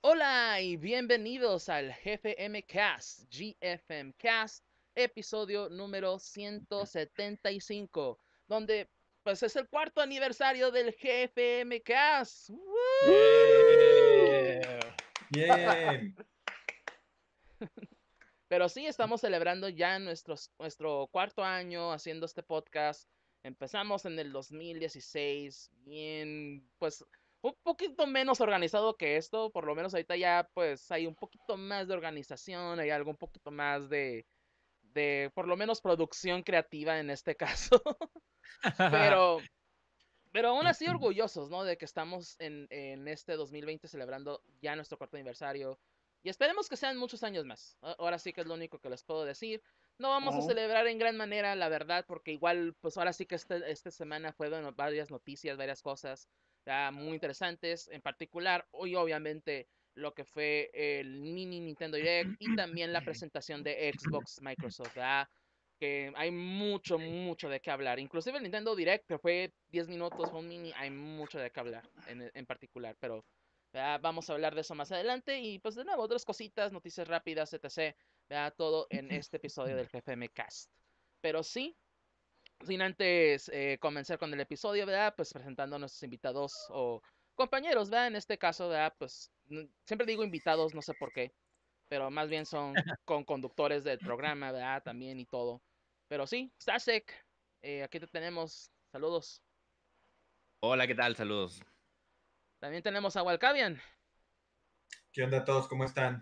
Hola y bienvenidos al GFM Cast, GFM Cast, episodio número 175, donde pues es el cuarto aniversario del GFM Cast. ¡Woo! Yeah. Bien. Pero sí, estamos celebrando ya nuestro cuarto año haciendo este podcast. Empezamos en el 2016, bien, pues un poquito menos organizado que esto, por lo menos ahorita ya pues hay un poquito más de organización, hay algo un poquito más de por lo menos producción creativa en este caso. Pero, pero aún así orgullosos, ¿no? De que estamos en este 2020 celebrando ya nuestro cuarto aniversario. Y esperemos que sean muchos años más. Ahora sí que es lo único que les puedo decir. No vamos a Ujú. celebrar en gran manera, la verdad, porque igual, pues ahora sí que esta semana fueron varias noticias, varias cosas ya muy interesantes. En particular, hoy obviamente lo que fue el mini Nintendo Direct y también la presentación de Xbox Microsoft, ¿verdad? Que hay mucho de qué hablar. Inclusive el Nintendo Direct, que fue 10 minutos, fue un mini, hay mucho de qué hablar en particular, pero vamos a hablar de eso más adelante y pues de nuevo, otras cositas, noticias rápidas, etc. Todo en este episodio del GFM Cast. Pero sí, sin antes comenzar con el episodio, ¿verdad? Pues presentando a nuestros invitados o compañeros, ¿verdad? En este caso, ¿verdad? Pues siempre digo invitados, no sé por qué, pero más bien son con conductores del programa, ¿verdad? También y todo. Pero sí, Stasek, aquí te tenemos. Saludos. Hola, ¿qué tal? Saludos. También tenemos a Walcavian. ¿Qué onda a todos? ¿Cómo están?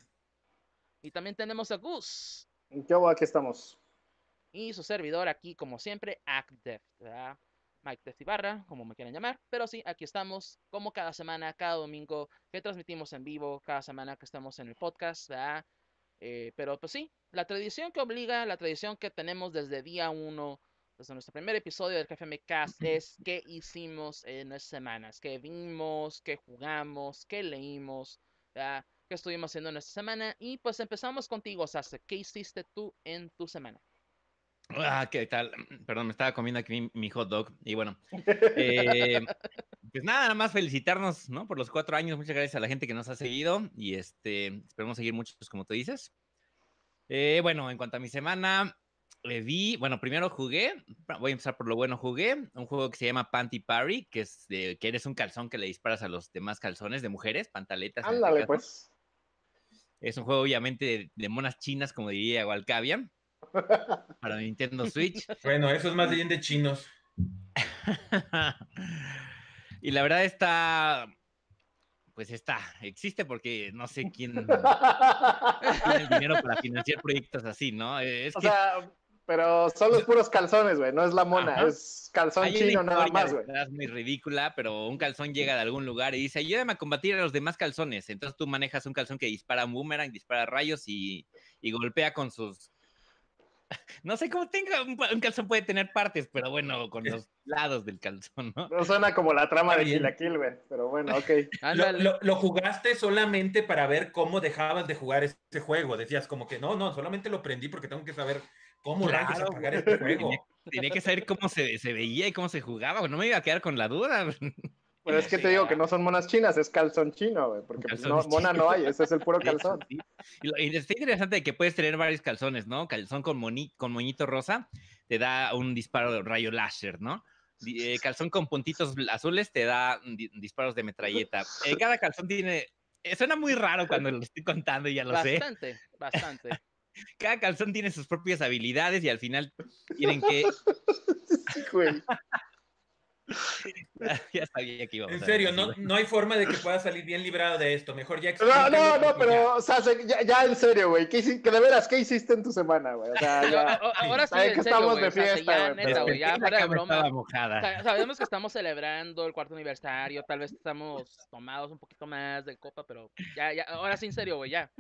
Y también tenemos a Gus. ¿Qué hubo? Aquí estamos. Y su servidor aquí, como siempre, ActDef, ¿verdad? Mike Def Ibarra, como me quieran llamar. Pero sí, aquí estamos, como cada semana, cada domingo, que transmitimos en vivo, cada semana que estamos en el podcast, ¿verdad? Pero pues sí, la tradición que obliga, la tradición que tenemos desde día uno, desde nuestro primer episodio del KFM Cast, es qué hicimos en las semanas, qué vimos, qué jugamos, qué leímos, ¿verdad? Qué estuvimos haciendo en esta semana. Y pues empezamos contigo, Sase. ¿Qué hiciste tú en tu semana? ¿Qué tal? Perdón, me estaba comiendo aquí mi hot dog. Y bueno, eh, pues nada más felicitarnos, ¿no? Por los 4 años. Muchas gracias a la gente que nos ha seguido y esperemos seguir muchos, como tú dices. Bueno, en cuanto a mi semana, bueno, primero jugué, voy a empezar por lo bueno, jugué un juego que se llama Panty Party, que es que eres un calzón que le disparas a los demás calzones de mujeres, pantaletas en este Ándale, caso. pues. Es un juego obviamente de monas chinas, como diría Walcavian, para Nintendo Switch. Bueno, eso es más bien de chinos. Y la verdad existe porque no sé quién tiene el dinero para financiar proyectos así, ¿no? Es O que, sea, pero son los puros calzones, güey. No es la mona, ajá, es calzón hay una chino nada historia más, güey. detrás muy ridícula, pero un calzón llega de algún lugar y dice, ayúdame a combatir a los demás calzones. Entonces tú manejas un calzón que dispara un boomerang, dispara rayos y golpea con sus... No sé cómo tenga, un calzón puede tener partes, pero bueno, con los lados del calzón, ¿no? No suena como la trama Está de Kill la bien. Kill, güey. Pero bueno, ok. Ándale. Lo jugaste solamente para ver cómo dejabas de jugar ese juego. Decías como que no, solamente lo prendí porque tengo que saber cómo rayos Claro, apagar güey. este Tenía, juego. tenía que saber cómo se veía y cómo se jugaba, no me iba a quedar con la duda. Pero es que Sí, te digo que ¿verdad? no son monas chinas, es calzón chino, güey. Un Porque pues calzón no, de chino. mona no hay, ese es el puro De hecho, calzón. sí. Y está interesante de que puedes tener varios calzones, ¿no? Calzón con moñito rosa te da un disparo de rayo láser, ¿no? Calzón con puntitos azules te da disparos de metralleta. Cada calzón tiene... suena muy raro cuando lo estoy contando, ya lo sé. Bastante, bastante. Cada calzón tiene sus propias habilidades y al final tienen que... Sí, güey. ya sabía que En íbamos a ver serio, así. no hay forma de que puedas salir bien librado de esto. Mejor ya No, explícalo porque ya. pero, o sea, ya en serio, güey. Que de veras, ¿qué hiciste en tu semana, güey? O sea, ya. Ahora sí, ¿Sabes en que serio, estamos güey. de O sea, fiesta, ya güey? neta, güey, Pero. ya La fuera de cama estaba broma. mojada. Sabemos que estamos celebrando el cuarto aniversario, tal vez estamos tomados un poquito más de copa, pero ya, ahora sí, en serio, güey, ya.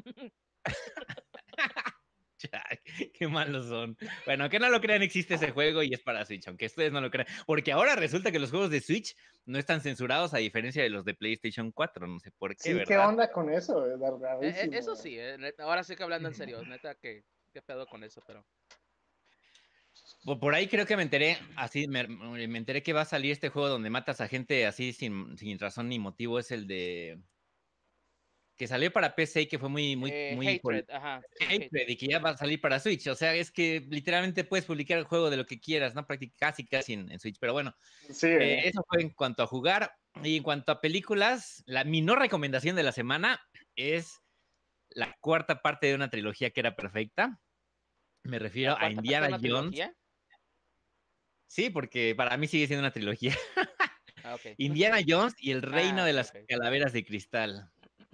Qué malos son. Bueno, que no lo crean, existe ese juego y es para Switch, aunque ustedes no lo crean. Porque ahora resulta que los juegos de Switch no están censurados a diferencia de los de PlayStation 4. No sé por qué, Sí, ¿qué ¿verdad? onda con eso, güey? Rarísimo, Eso güey. sí, neta, ahora sí que hablando en serio, neta, qué pedo con eso, pero. Por ahí creo que me enteré, así me enteré que va a salir este juego donde matas a gente así sin razón ni motivo. Es el de que salió para PC y que fue muy Hatred, ajá. Sí, Hatred, y que ya va a salir para Switch. O sea, es que literalmente puedes publicar el juego de lo que quieras, ¿no? Casi en Switch. Pero bueno, Sí, eso fue en cuanto a jugar. Y en cuanto a películas, mi no recomendación de la semana es la cuarta parte de una trilogía que era perfecta. Me ¿La refiero a cuarta parte de Indiana una Jones. trilogía? Sí, porque para mí sigue siendo una trilogía. Ah, ok. Indiana Jones y el reino Ah, de ok, las ok. calaveras de cristal.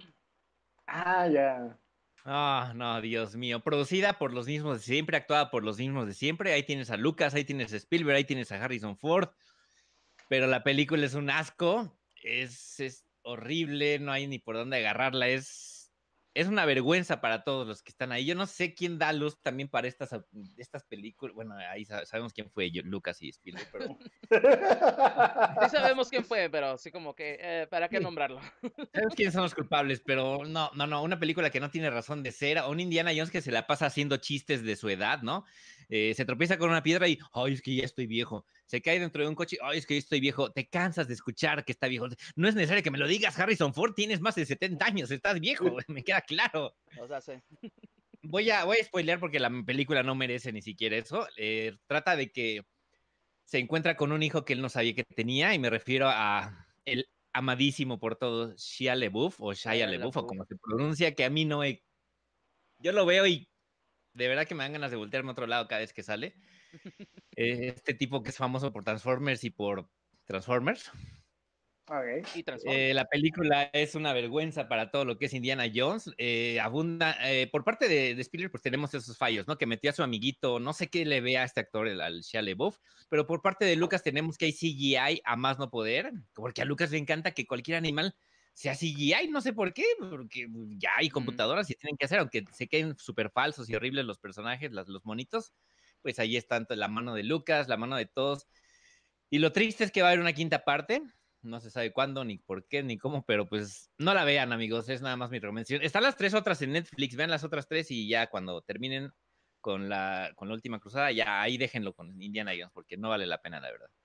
ya. Ah, no, Dios mío. Producida por los mismos de siempre, actuada por los mismos de siempre. Ahí tienes a Lucas, ahí tienes a Spielberg, ahí tienes a Harrison Ford. Pero la película es un asco. Es horrible, no hay ni por dónde agarrarla. Es una vergüenza para todos los que están ahí. Yo no sé quién da luz también para estas películas. Bueno, ahí sabemos quién fue Lucas y Spielberg, pero Sí sabemos quién fue, pero sí como que, ¿para qué sí, nombrarlo? sabemos quiénes son los culpables, pero no, una película que no tiene razón de ser, o un Indiana Jones que se la pasa haciendo chistes de su edad, ¿no? Se tropieza con una piedra y, ay, es que ya estoy viejo. Se cae dentro de un coche, ay, es que ya estoy viejo. Te cansas de escuchar que está viejo. No es necesario que me lo digas, Harrison Ford, tienes más de 70 años, estás viejo, me queda claro. O sea, sí. Voy a spoilear porque la película no merece ni siquiera eso. Trata de que se encuentra con un hijo que él no sabía que tenía, y me refiero a el amadísimo por todos Shia LaBeouf, o Shia Shia LaBeouf, o LaBeouf. como se pronuncia, que a mí no he... Yo lo veo y de verdad que me dan ganas de voltearme a otro lado cada vez que sale. Este tipo que es famoso por Transformers y por Transformers. Ok. Y Transformers. La película es una vergüenza para todo lo que es Indiana Jones. Abunda, por parte de Spielberg, pues tenemos esos fallos, ¿no? Que metió a su amiguito, no sé qué le ve a este actor, al Shia LaBeouf, pero por parte de Lucas tenemos que hay CGI a más no poder, porque a Lucas le encanta que cualquier animal sea CGI, no sé por qué, porque ya hay Mm. computadoras y tienen que hacer, aunque se queden súper falsos y horribles los personajes, los monitos, pues ahí está la mano de Lucas, la mano de todos. Y lo triste es que va a haber una quinta parte. No se sabe cuándo, ni por qué, ni cómo, pero pues no la vean, amigos. Es nada más mi recomendación. Están las tres otras en Netflix. Vean las otras tres y ya cuando terminen con la última cruzada, ya ahí déjenlo con Indiana Jones, porque no vale la pena, la verdad.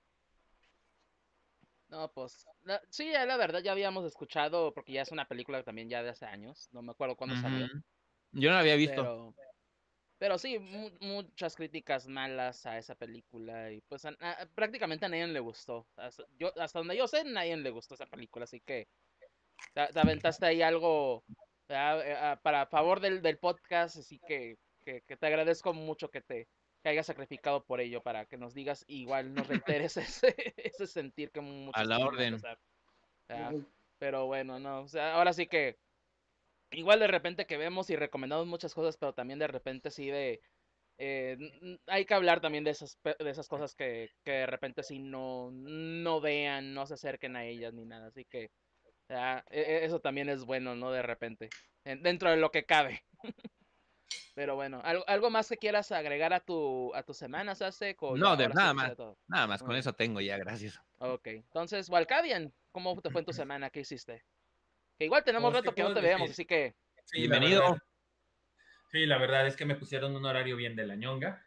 No, pues, sí, la verdad ya habíamos escuchado, porque ya es una película también ya de hace años, no me acuerdo cuándo salió, Ujú. Yo no la había visto. pero, sí, muchas críticas malas a esa película y pues prácticamente a nadie le gustó. Hasta donde yo sé, a nadie le gustó esa película, así que te aventaste ahí algo para favor del podcast, así que te agradezco mucho que hayas sacrificado por ello, para que nos digas, igual nos reiteres ese sentir que A muchos la tenemos, o orden. sea, pero bueno, no, o sea, ahora sí que igual de repente que vemos y recomendamos muchas cosas, pero también de repente sí hay que hablar también de esas cosas que de repente sí no vean, no se acerquen a ellas ni nada, así que eso también es bueno, ¿no? De repente, dentro de lo que cabe. Pero bueno, ¿algo más que quieras agregar a tu semana, Sasek? O ya, No, ahora sí nada que más. sería todo. Nada más, con Ok, eso tengo ya, gracias. ok. Entonces, Walcavian, ¿cómo te fue en tu semana? ¿Qué hiciste? Que igual tenemos Pues, ¿qué rato que no puedo te veamos, decir? así que... Sí, la Bienvenido. verdad. Sí, la verdad es que me pusieron un horario bien de la ñonga,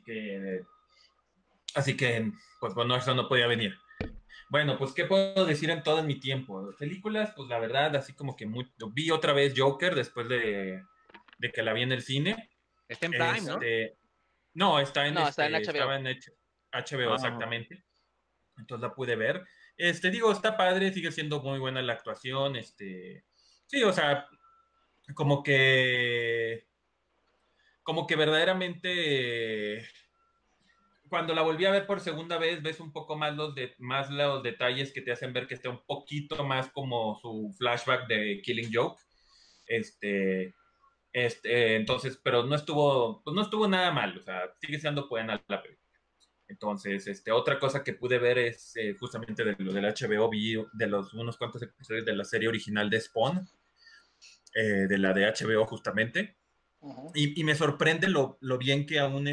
así que, pues bueno, eso no podía venir. Bueno, pues, ¿qué puedo decir en todo mi tiempo? Películas, pues la verdad, así como que vi otra vez Joker después de que la vi en el cine. Está en Prime, ¿no? Este, no, No, está en HBO. estaba en HBO Ah, exactamente. Entonces la pude ver. Digo, está padre, sigue siendo muy buena la actuación. Sí, o sea, como que, como que verdaderamente, cuando la volví a ver por segunda vez, ves un poco más más los detalles que te hacen ver que está un poquito más como su flashback de Killing Joke. Este, entonces, pero pues no estuvo nada mal, o sea, sigue siendo buena la película. Entonces, otra cosa que pude ver es justamente de lo del HBO, vi de los unos cuantos episodios de la serie original de Spawn, de la de HBO justamente, Ajá. y me sorprende lo bien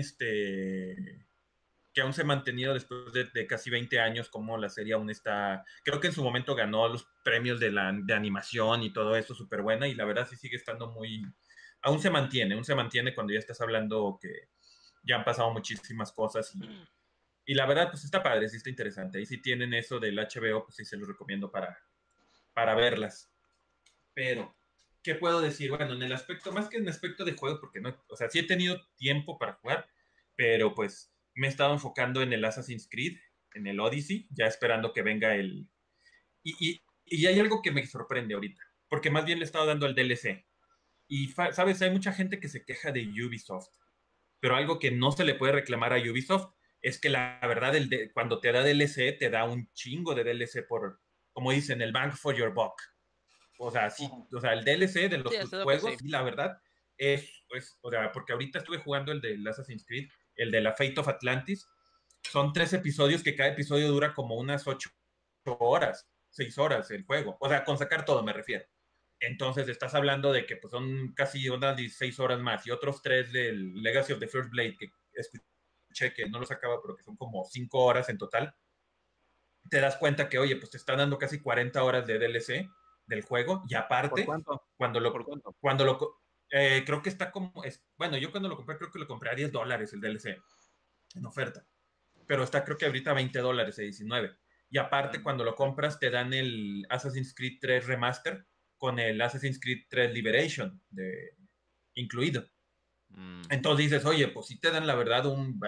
que aún se ha mantenido después de casi 20 años, como la serie aún está, creo que en su momento ganó los premios de animación y todo eso, súper buena, y la verdad sí sigue estando aún se mantiene cuando ya estás hablando que ya han pasado muchísimas cosas y la verdad, pues está padre, sí está interesante. Y si tienen eso del HBO, pues sí se los recomiendo para verlas. Pero, ¿qué puedo decir? Bueno, en el aspecto, más que en el aspecto de juego, porque no, o sea, sí he tenido tiempo para jugar, pero pues me he estado enfocando en el Assassin's Creed, en el Odyssey, ya esperando que venga el... Y hay algo que me sorprende ahorita, porque más bien le he estado dando al DLC. Y, ¿sabes? Hay mucha gente que se queja de Ubisoft, pero algo que no se le puede reclamar a Ubisoft es que la verdad, cuando te da DLC, te da un chingo de DLC por, como dicen, el bang for your buck. O sea, sí, o sea, el DLC de Sí, los es lo que juegos, sí. sí, la verdad, o sea, porque ahorita estuve jugando el de Assassin's Creed, el de la Fate of Atlantis. Son 3 episodios que cada episodio dura como unas 8 horas, 6 horas el juego. O sea, con sacar todo me refiero. Entonces estás hablando de que pues, son casi unas 16 horas más y otros 3 del Legacy of the First Blade que escuché que no los acaba, pero que son como 5 horas en total. Te das cuenta que, oye, pues te está dando casi 40 horas de DLC del juego y ¿Por aparte, cuánto? cuando lo, ¿Por cuánto? cuando lo, creo que está como, bueno, yo cuando lo compré creo que lo compré a $10 el DLC en oferta, pero está creo que ahorita $20, a 19. Y aparte, cuando lo compras, te dan el Assassin's Creed 3 Remaster con el Assassin's Creed 3 Liberation incluido. Mm. Entonces dices, oye, pues sí te dan la verdad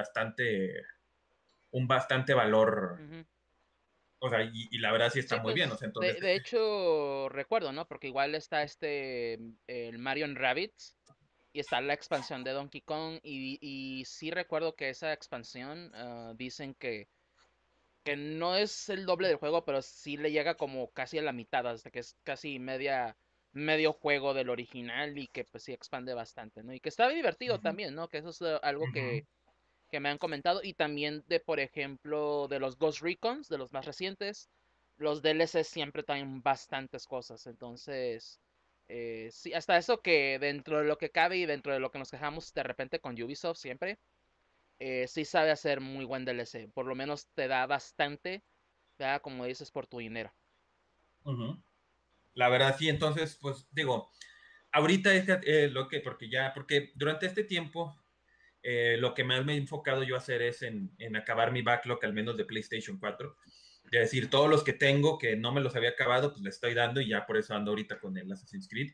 un bastante valor, Ujú. o sea, y la verdad sí está Sí, muy bien, o pues sea, entonces, de hecho recuerdo, ¿no? Porque igual está el Mario Rabbids y está la expansión de Donkey Kong y sí recuerdo que esa expansión dicen que no es el doble del juego, pero sí le llega como casi a la mitad, hasta que es casi medio juego del original y que pues sí expande bastante, ¿no? Y que está divertido uh-huh, también, ¿no? Que eso es algo uh-huh. que me han comentado y también de, por ejemplo, de los Ghost Recons, de los más recientes, los DLC siempre traen bastantes cosas, entonces... sí, hasta eso que dentro de lo que cabe y dentro de lo que nos quejamos de repente con Ubisoft siempre, sí sabe hacer muy buen DLC. Por lo menos te da bastante, ¿verdad? Como dices, por tu dinero. Uh-huh. La verdad sí, entonces, pues digo, ahorita es porque durante este tiempo lo que más me he enfocado yo a hacer es en acabar mi backlog, al menos de PlayStation 4. De decir, todos los que tengo que no me los había acabado, pues le estoy dando y ya por eso ando ahorita con el Assassin's Creed.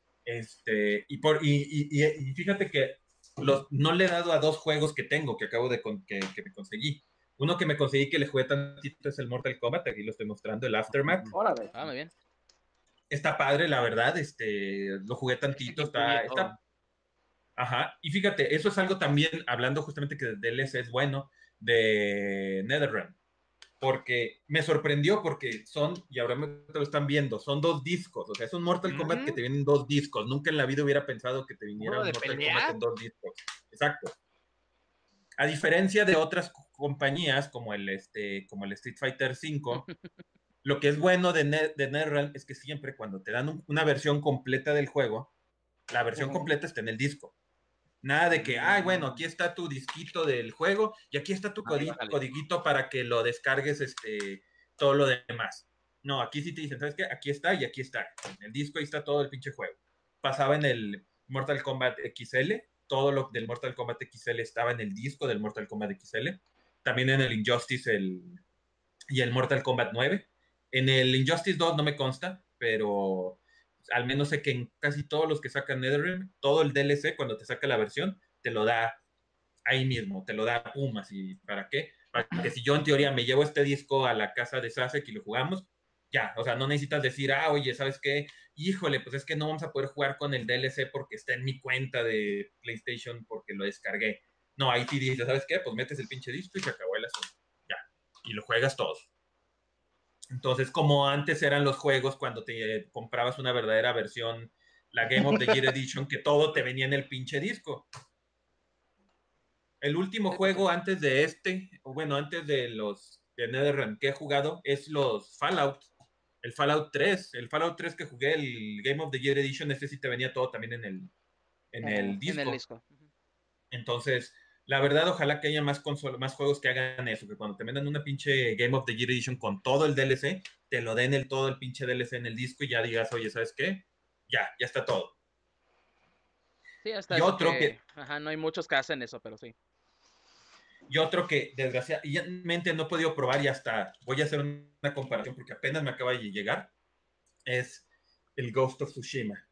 Y fíjate que no le he dado a 2 juegos que tengo, que acabo que me conseguí. Uno que me conseguí que le jugué tantito es el Mortal Kombat, aquí lo estoy mostrando, el Aftermath. Órale. Ah, muy bien. Está padre, la verdad, lo jugué Ese tantito, que incluye todo. ajá, y fíjate, eso es algo también, hablando justamente que DLC es bueno, de NetherRealm, porque me sorprendió porque y ahora te lo están viendo, son 2 discos, o sea, es un Mortal Kombat que te vienen 2 discos, nunca en la vida hubiera pensado que te ¿Un viniera juego un de Mortal Kombat pelea? en 2 discos, exacto. A diferencia de otras compañías como el Street Fighter 5, lo que es bueno de NetherRealm es que siempre cuando te dan una versión completa del juego, la versión Ujú. completa está en el disco. Nada de que, ay, bueno, aquí Mm. está tu disquito del juego y aquí está tu Ahí bájale. codiguito para que lo descargues todo lo demás. No, aquí sí te dicen, ¿sabes qué? Aquí está y aquí está. En el disco ahí está todo el pinche juego. Pasaba en el Mortal Kombat XL, todo lo del Mortal Kombat XL estaba en el disco del Mortal Kombat XL. También en el Injustice y el Mortal Kombat 9. En el Injustice 2 no me consta, pero al menos sé que en casi todos los que sacan NetherRealm, todo el DLC, cuando te saca la versión, te lo da ahí mismo, te lo da Pumas. ¿Y para qué? Para que si yo en teoría me llevo este disco a la casa de Sasek y lo jugamos, ya, o sea, no necesitas decir, oye, ¿sabes qué? Híjole, pues es que no vamos a poder jugar con el DLC porque está en mi cuenta de PlayStation porque lo descargué. No, ahí sí dices, ¿sabes qué? Pues metes el pinche disco y se acabó el asunto. Ya, y lo juegas todos. Entonces, como antes eran los juegos cuando te comprabas una verdadera versión, la Game of the Year Edition, que todo te venía en el pinche disco. El último Sí, pues sí. juego antes de o bueno, antes de los de NetherRealm que he jugado es los Fallout. El Fallout 3 que jugué, el Game of the Year Edition, este sí te venía todo también en el En el disco. disco. Ujú. Entonces, la verdad, ojalá que haya más juegos que hagan eso, que cuando te vendan una pinche Game of the Year Edition con todo el DLC, te lo den todo el pinche DLC en el disco y ya digas, oye, ¿sabes qué? Ya está todo. Sí, hasta Y eso otro que, que, ajá, no hay muchos que hacen eso, pero sí. y otro que desgraciadamente no he podido probar y hasta voy a hacer una comparación porque apenas me acaba de llegar, es el Ghost of Tsushima.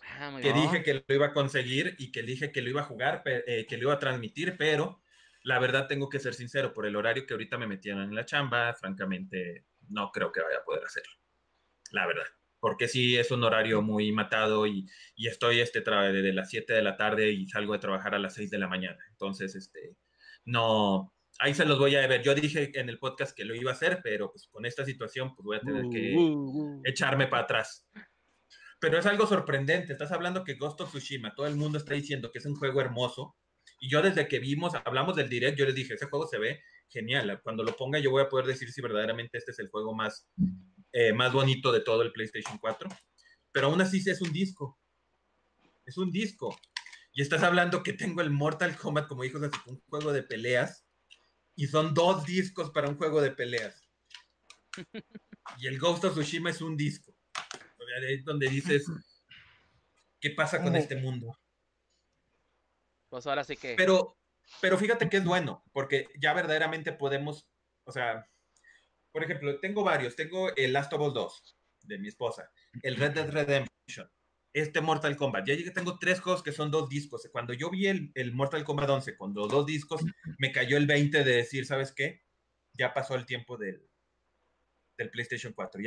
Muy que bien. dije que lo iba a conseguir y que dije que lo iba a jugar, que lo iba a transmitir, pero la verdad tengo que ser sincero, por el horario que ahorita me metieron en la chamba, francamente no creo que vaya a poder hacerlo, la verdad. Porque sí es un horario muy matado y estoy de las 7 de la tarde y salgo de trabajar a las 6 de la mañana. Entonces, no, ahí se los voy a ver. Yo dije en el podcast que lo iba a hacer, pero pues con esta situación pues voy a tener que echarme para atrás. Pero es algo sorprendente. Estás hablando que Ghost of Tsushima, todo el mundo está diciendo que es un juego hermoso. Y yo desde que hablamos del direct, yo les dije, ese juego se ve genial. Cuando lo ponga yo voy a poder decir si verdaderamente este es el juego más bonito de todo el PlayStation 4. Pero aún así es un disco. Es un disco. Y estás hablando que tengo el Mortal Kombat, como dijo, es un juego de peleas. Y son 2 discos para un juego de peleas. Y el Ghost of Tsushima es un disco. Es donde dices, ¿qué pasa con este mundo? Pues ahora sí que. Pero fíjate que es bueno, porque ya verdaderamente podemos, o sea, por ejemplo, tengo varios. Tengo el Last of Us 2 de mi esposa, el Red Dead Redemption, Mortal Kombat. Ya tengo 3 juegos que son 2 discos. Cuando yo vi el Mortal Kombat 11 con los 2 discos, me cayó el 20 de decir, ¿sabes qué? Ya pasó el tiempo del PlayStation 4,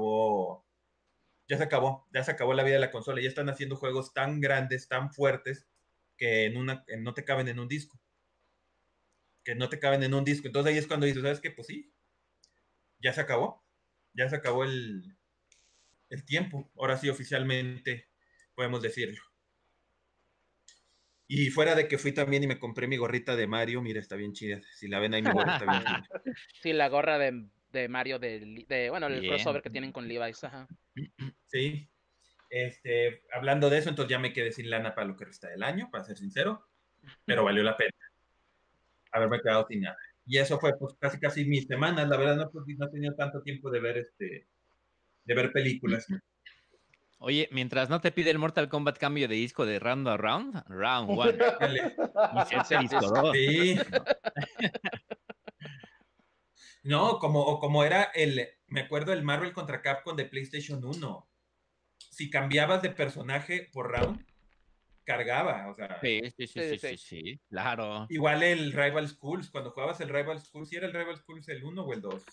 ya se acabó la vida de la consola, ya están haciendo juegos tan grandes, tan fuertes, que no te caben en un disco. Entonces ahí es cuando dices, ¿sabes qué? Pues sí, ya se acabó. Ya se acabó el tiempo. Ahora sí, oficialmente podemos decirlo. Y fuera de que fui también y me compré mi gorrita de Mario, mira, está bien chida. Si la ven ahí, mi gorra está bien chida. Sí, la gorra de Mario bueno, el Bien. crossover que tienen con Levi's, ajá. Sí. Hablando de eso, entonces ya me quedé sin lana para lo que resta del año, para ser sincero, pero valió la pena haberme quedado sin nada. Y eso fue pues casi mis semanas, la verdad no he tenido tanto tiempo de ver películas. Oye, mientras no te pide el Mortal Kombat cambio de disco de round a round, round one. Dale. Inserte Insert disco disc. 2. Sí. ¿No? No, como era me acuerdo el Marvel contra Capcom de PlayStation 1. Si cambiabas de personaje por round, cargaba, o sea, Sí, sí, sí, Sí, sí, sí. sí, sí, claro. igual el Rival Schools, cuando jugabas el Rival Schools, ¿sí era el Rival Schools el 1 o el 2?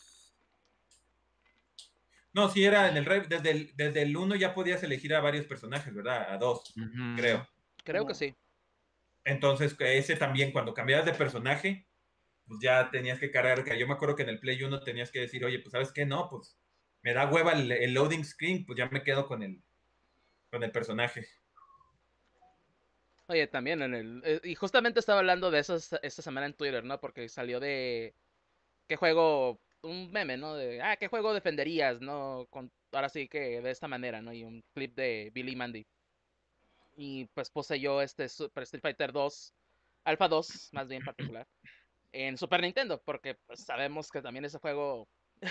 No, sí era desde el 1 ya podías elegir a varios personajes, ¿verdad? A 2, Ujú. creo. Creo que sí. Entonces, ese también, cuando cambiabas de personaje, pues ya tenías que cargar, que yo me acuerdo que en el Play 1 tenías que decir, oye, pues ¿sabes qué? No, pues me da hueva el loading screen, pues ya me quedo con el personaje. Oye, también y justamente estaba hablando de eso esta semana en Twitter, ¿no? Porque salió de. ¿Qué juego? Un meme, ¿no? ¿Qué juego defenderías, no? Ahora sí que de esta manera, ¿no? Y un clip de Billy Mandy. Y pues puse yo Super Street Fighter 2, Alpha 2, más bien particular, en Super Nintendo, porque pues, sabemos que también ese juego,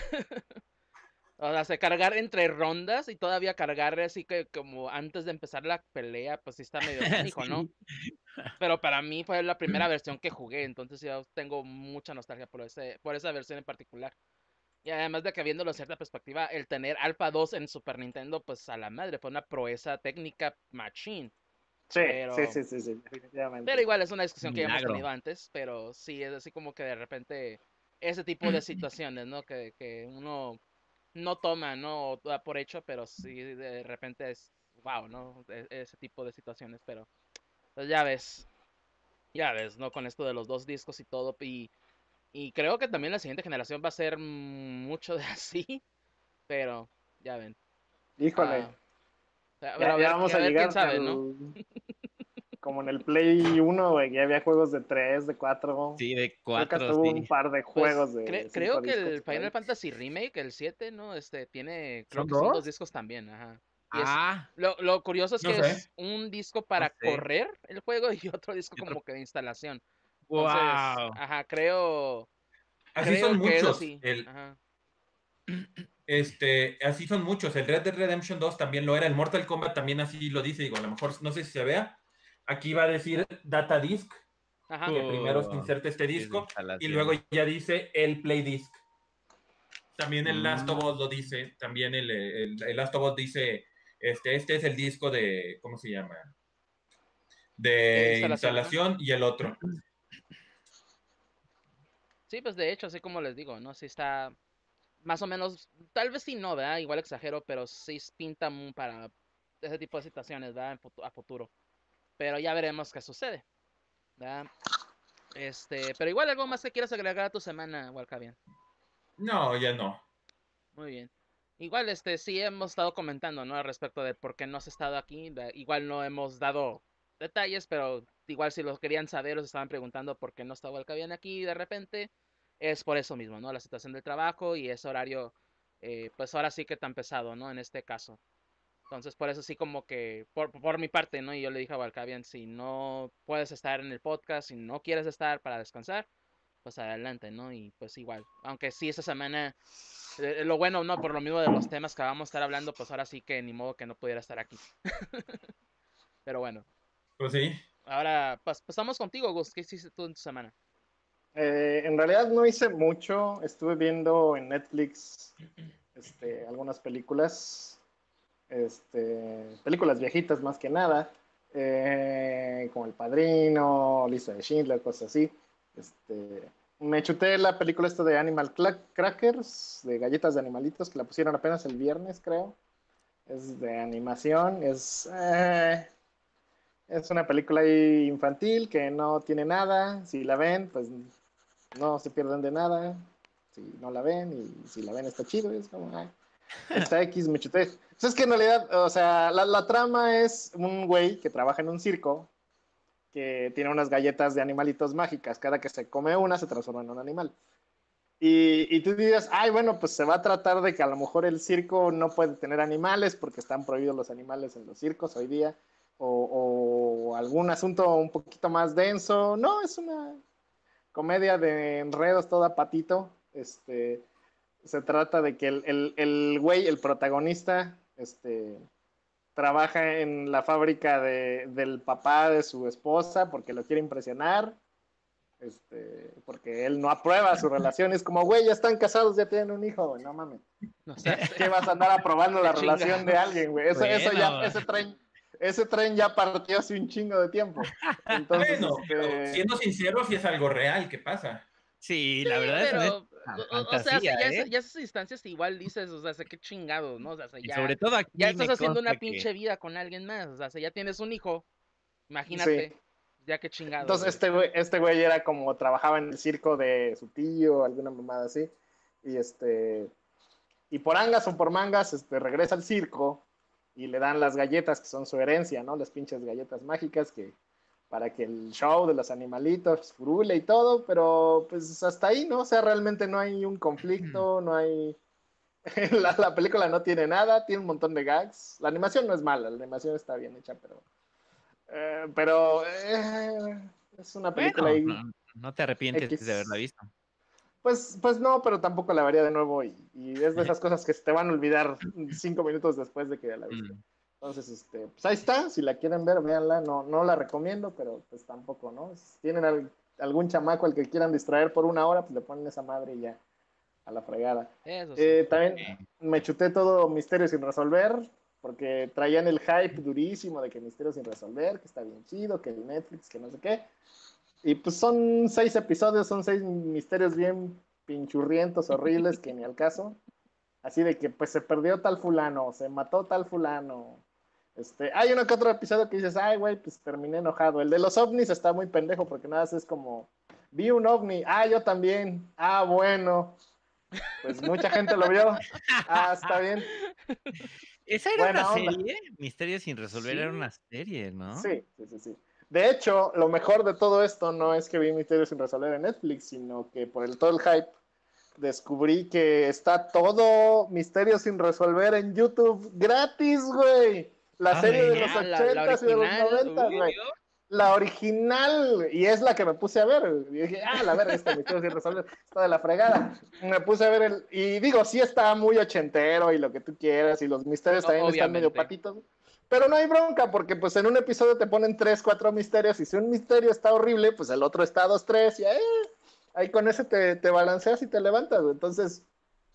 o sea, se cargar entre rondas y todavía cargar así que como antes de empezar la pelea, pues sí está medio canijo, ¿no? Sí. Pero para mí fue la primera versión que jugué, entonces yo tengo mucha nostalgia por esa versión en particular. Y además de que viéndolo en cierta perspectiva, el tener Alpha 2 en Super Nintendo, pues a la madre, fue una proeza técnica machine. Sí, sí, Pero sí, sí, sí, Pero definitivamente. igual es una discusión que ya hemos Milagro. tenido antes, pero sí es así como que de repente ese tipo de situaciones, ¿no? Que uno no toma, ¿no? O da por hecho, pero sí de repente es wow, ¿no? Ese tipo de situaciones, pero pues ya ves, ¿no? Con esto de los 2 discos y todo, y creo que también la siguiente generación va a ser mucho de así, pero ya ven. Híjole, Ah, pero ya, ya vamos a a ver quién llegar sabe, ¿no? como en el Play 1, güey, ya había juegos de 3, de 4. Sí, de Creo que hasta 4, hubo sí. un par de Pues juegos de 5 creo que discos el por Final ahí. Fantasy Remake, el 7, ¿no? Tiene, creo ¿Son que son dos 2? discos también, ajá. Y Ah, lo curioso es No que sé. es un disco no para sé. correr el juego y otro disco Y otro. como que de instalación. Entonces, Wow. ajá, Así son creo que es muchos. así, ajá. Así son muchos. El Red Dead Redemption 2 también lo era. El Mortal Kombat también así lo dice. Digo, a lo mejor no sé si se vea. Aquí va a decir Data Disc, Ajá. que primero se inserte este Es de disco y luego instalación. ya dice el Play Disc. También el Last of Mm. Us lo dice. También el Last of Us dice Este es el disco de, ¿cómo se llama? De Instalación, ¿no? instalación y el otro. Sí, pues de hecho, así como les digo, ¿no? Sí está más o menos, tal vez sí no, ¿verdad? Igual exagero, pero sí pinta para ese tipo de situaciones, ¿verdad? A futuro. Pero ya veremos qué sucede, ¿verdad? Pero igual algo más que quieras agregar a tu semana, Walcavian. No, ya no. Muy bien. Igual, sí hemos estado comentando, ¿no? Al respecto de por qué no has estado aquí. Igual no hemos dado detalles, pero igual si los querían saber, os estaban preguntando por qué no estaba Walcavian aquí de repente. Es por eso mismo, ¿no? La situación del trabajo y ese horario, pues ahora sí que tan pesado, ¿no? En este caso. Entonces, por eso sí como que, por mi parte, ¿no? Y yo le dije a Walcavian, si no puedes estar en el podcast, si no quieres estar para descansar, pues adelante, ¿no? Y pues igual, aunque sí esta semana, lo bueno, ¿no? Por lo mismo de los temas que vamos a estar hablando, pues ahora sí que ni modo que no pudiera estar aquí. Pero bueno, Pues sí. ahora pasamos contigo, Gus. ¿Qué hiciste tú en tu semana? En realidad no hice mucho. Estuve viendo en Netflix algunas películas, películas viejitas más que nada, como El Padrino, Lista de Schindler, cosas así. Este, Me chuté la película esta de Animal Crackers, de galletas de animalitos, que la pusieron apenas el viernes, creo. Es de animación, es una película ahí infantil que no tiene nada. Si la ven, pues no se pierden de nada. Si no la ven, y si la ven está chido. Es como, está X, me chuté. Pues es que en realidad, o sea, la trama es un güey que trabaja en un circo que tiene unas galletas de animalitos mágicas. Cada que se come una, se transforma en un animal. Y tú dirías, ay, bueno, pues se va a tratar de que a lo mejor el circo no puede tener animales porque están prohibidos los animales en los circos hoy día, o algún asunto un poquito más denso. No, es una comedia de enredos toda patito. Se trata de que el güey, el protagonista, trabaja en la fábrica del papá de su esposa porque lo quiere impresionar, porque él no aprueba su relación. Es como, güey, ya están casados, ya tienen un hijo, güey, no mames. No sé, ¿Qué vas a andar aprobando la qué relación de chingados. alguien, güey? Eso ya, Bueno, ese tren ya partió hace un chingo de tiempo. Entonces, Bueno, pero siendo sincero, sí es algo real que pasa. sí, Sí, la verdad eso no es pero, o sea, fantasía, sí, ya, ¿eh? ya esas instancias igual dices, o sea, sé qué chingados, ¿no? O sea, Y ya, sobre todo ya aquí estás me haciendo consta una que pinche vida con alguien más, o sea, ya tienes un hijo, sí. imagínate, ya qué chingados, Entonces güey. este güey era como trabajaba en el circo de su tío, alguna mamada así. Y y por angas o por mangas, regresa al circo y le dan las galletas que son su herencia, ¿no? Las pinches galletas mágicas que para que el show de los animalitos furule y todo, pero pues hasta ahí, ¿no? O sea, realmente no hay un conflicto, no hay... la película no tiene nada, tiene un montón de gags. La animación no es mala, la animación está bien hecha, pero es una película bueno, ahí no te arrepientes de haberla X. visto. Pues no, pero tampoco la vería de nuevo y es de esas cosas que se te van a olvidar 5 minutos después de que ya la viste. Mm. Entonces, pues ahí está, si la quieren ver, véanla, no la recomiendo, pero pues tampoco, ¿no? Si tienen algún chamaco al que quieran distraer por 1 hora, pues le ponen esa madre y ya, a la fregada. Eso sí. También me chuté todo Misterio sin resolver, porque traían el hype durísimo de que Misterio sin resolver, que está bien chido, que el Netflix, que no sé qué. Y pues son 6 episodios, son 6 misterios bien pinchurrientos, horribles, que ni al caso. Así de que pues se perdió tal fulano, se mató tal fulano. Hay uno que otro episodio que dices, ay, güey, pues terminé enojado. El de los ovnis está muy pendejo porque nada más es como, vi un ovni, yo también, bueno, pues mucha gente lo vio, está bien, Esa era una buena onda. serie, Misterios sin resolver Sí, era una serie, ¿no? sí. De hecho, lo mejor de todo esto no es que vi Misterios sin resolver en Netflix, sino que por todo el hype descubrí que está todo Misterio sin resolver en YouTube gratis, güey. La serie de los Bueno, La ochentas y de los original, noventas, güey. La original, y es la que me puse a ver. Y dije, la verga, este Misterio sin resolver está de la fregada. Me puse a ver y digo, sí está muy ochentero y lo que tú quieras, y los misterios también están medio obviamente. patitos. Pero no hay bronca, porque pues en un episodio te ponen 3, 4 misterios, y si un misterio está horrible, pues el otro está 2, 3, y ahí con ese te balanceas y te levantas, güey. Entonces,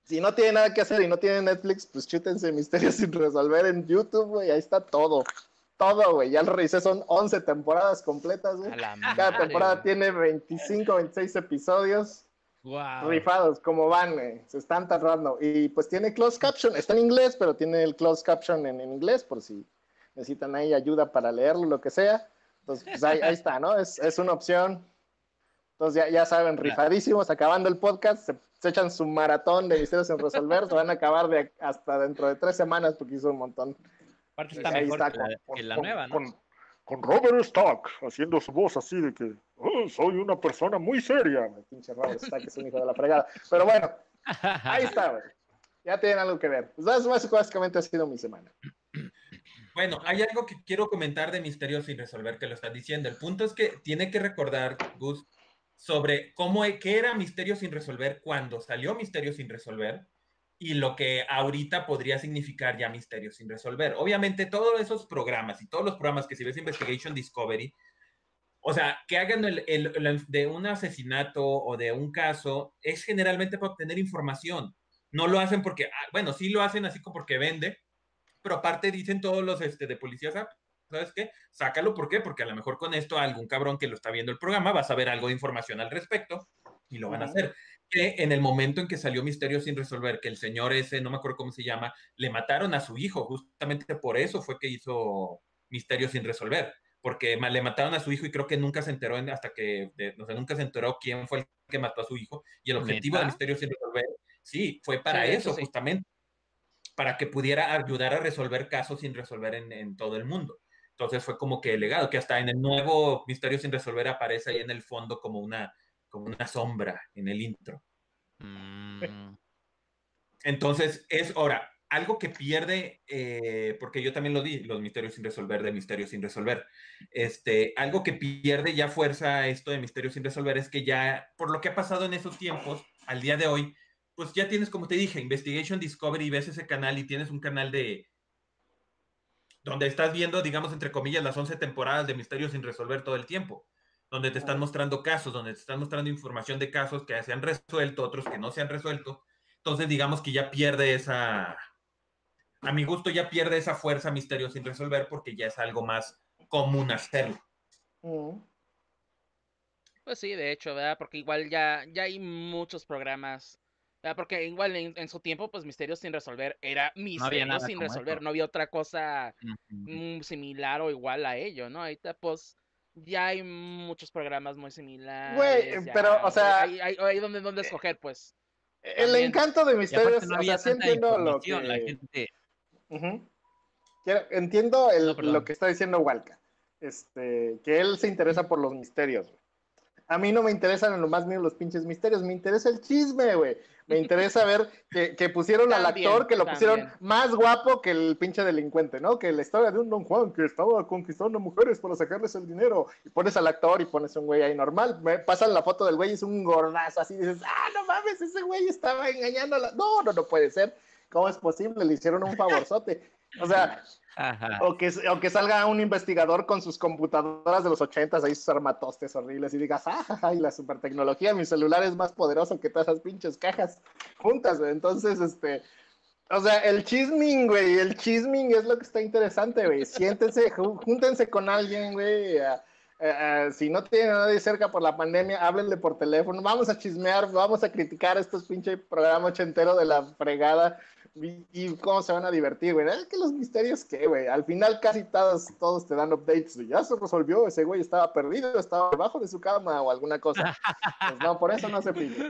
si no tienen nada que hacer y no tienen Netflix, pues chútense Misterios sin resolver en YouTube, güey, ahí está todo. Todo, güey, ya lo revisé, son 11 temporadas completas, güey. A la Cada madre, temporada güey. tiene 25, 26 episodios. Wow. Rifados, como van, güey. Se están tardando. Y pues tiene closed caption, está en inglés, pero tiene el closed caption en inglés, por si necesitan ahí ayuda para leerlo, lo que sea. Entonces, pues ahí está, ¿no? Es una opción. Entonces ya saben, rifadísimos, acabando el podcast, se echan su maratón de misterios sin resolver, se van a acabar hasta dentro de 3 semanas porque hizo un montón. Aparte Y está ahí mejor está que la nueva, ¿no? con Robert Stack haciendo su voz así de que soy una persona muy seria. Pinche Robert Stack es un hijo de la fregada. Pero bueno, ahí está, güey. Ya tienen algo que ver. Pues básicamente ha sido mi semana. Bueno, hay algo que quiero comentar de Misterios sin resolver que lo están diciendo. El punto es que tiene que recordar, Gus, sobre qué era Misterios sin resolver cuando salió Misterios sin resolver y lo que ahorita podría significar ya Misterios sin resolver. Obviamente, todos esos programas y todos los programas que si ves Investigation Discovery, o sea, que hagan de un asesinato o de un caso, es generalmente para obtener información. No lo hacen porque, bueno, sí lo hacen así como porque vende, pero aparte dicen todos los de policías, ¿sabes qué? Sácalo, ¿por qué? Porque a lo mejor con esto algún cabrón que lo está viendo el programa va a saber algo de información al respecto y lo van a hacer. Que en el momento en que salió Misterio sin resolver, que el señor ese, no me acuerdo cómo se llama, le mataron a su hijo, justamente por eso fue que hizo Misterio sin resolver, porque le mataron a su hijo y creo que nunca se enteró o sea, nunca se enteró quién fue el que mató a su hijo y el objetivo de ¿Neta? Misterio sin resolver, sí, fue Sí, para eso eso, sí. justamente para que pudiera ayudar a resolver casos sin resolver en todo el mundo. Entonces fue como que el legado, que hasta en el nuevo Misterio sin resolver aparece ahí en el fondo como una sombra en el intro. Mm. Entonces es ahora algo que pierde, porque yo también lo di, los misterios sin resolver de misterios sin resolver. Algo que pierde ya fuerza esto de misterios sin resolver es que ya, por lo que ha pasado en esos tiempos, al día de hoy, pues ya tienes, como te dije, Investigation Discovery, ves ese canal y tienes un canal donde estás viendo, digamos, entre comillas, las 11 temporadas de Misterios sin resolver todo el tiempo, donde te están mostrando casos, donde te están mostrando información de casos que se han resuelto, otros que no se han resuelto. Entonces, digamos que ya pierde a mi gusto, ya pierde esa fuerza Misterios sin resolver porque ya es algo más común hacerlo. Pues sí, de hecho, ¿verdad? Porque igual ya hay muchos programas, ¿verdad? Porque igual en su tiempo, pues Misterios sin resolver era No había Misterios nada sin como eso. resolver, no había otra cosa Ujú. similar o igual a ello, ¿no? Ahorita, pues, ya hay muchos programas muy Güey, similares, pero, o ya sea, hay donde escoger, pues, el también. encanto de Y aparte Misterios, no o sea, había sí tanta entiendo lo información, la que... gente... Ujú. Entiendo No, lo perdón. que está diciendo Walca, que él se interesa por los misterios, güey. A mí no me interesan en lo más mínimo los pinches misterios, me interesa el chisme, güey. Me interesa ver que pusieron al actor, También, que lo pusieron también. más guapo que el pinche delincuente, ¿no? Que la historia de un Don Juan que estaba conquistando mujeres para sacarles el dinero. Y pones al actor y pones un güey ahí normal. Me pasan la foto del güey y es un gordazo así. Dices, no mames, ese güey estaba engañando a la... No puede ser. ¿Cómo es posible? Le hicieron un favorzote. O sea, Ajá. o que salga un investigador con sus computadoras de los 80s, ahí sus armatostes horribles, y digas, y la super tecnología, mi celular es más poderoso que todas esas pinches cajas juntas, güey. Entonces, o sea, el chisming es lo que está interesante, güey. Siéntense, júntense con alguien, güey. Si no tienen a nadie cerca por la pandemia, háblenle por teléfono. Vamos a chismear, vamos a criticar estos pinche programas ochentero de la fregada. Y cómo se van a divertir, güey. Es que los misterios, ¿qué, güey? Al final casi todos te dan updates. Ya se resolvió, ese güey estaba perdido, estaba debajo de su cama o alguna cosa. Pues no, por eso no se pille.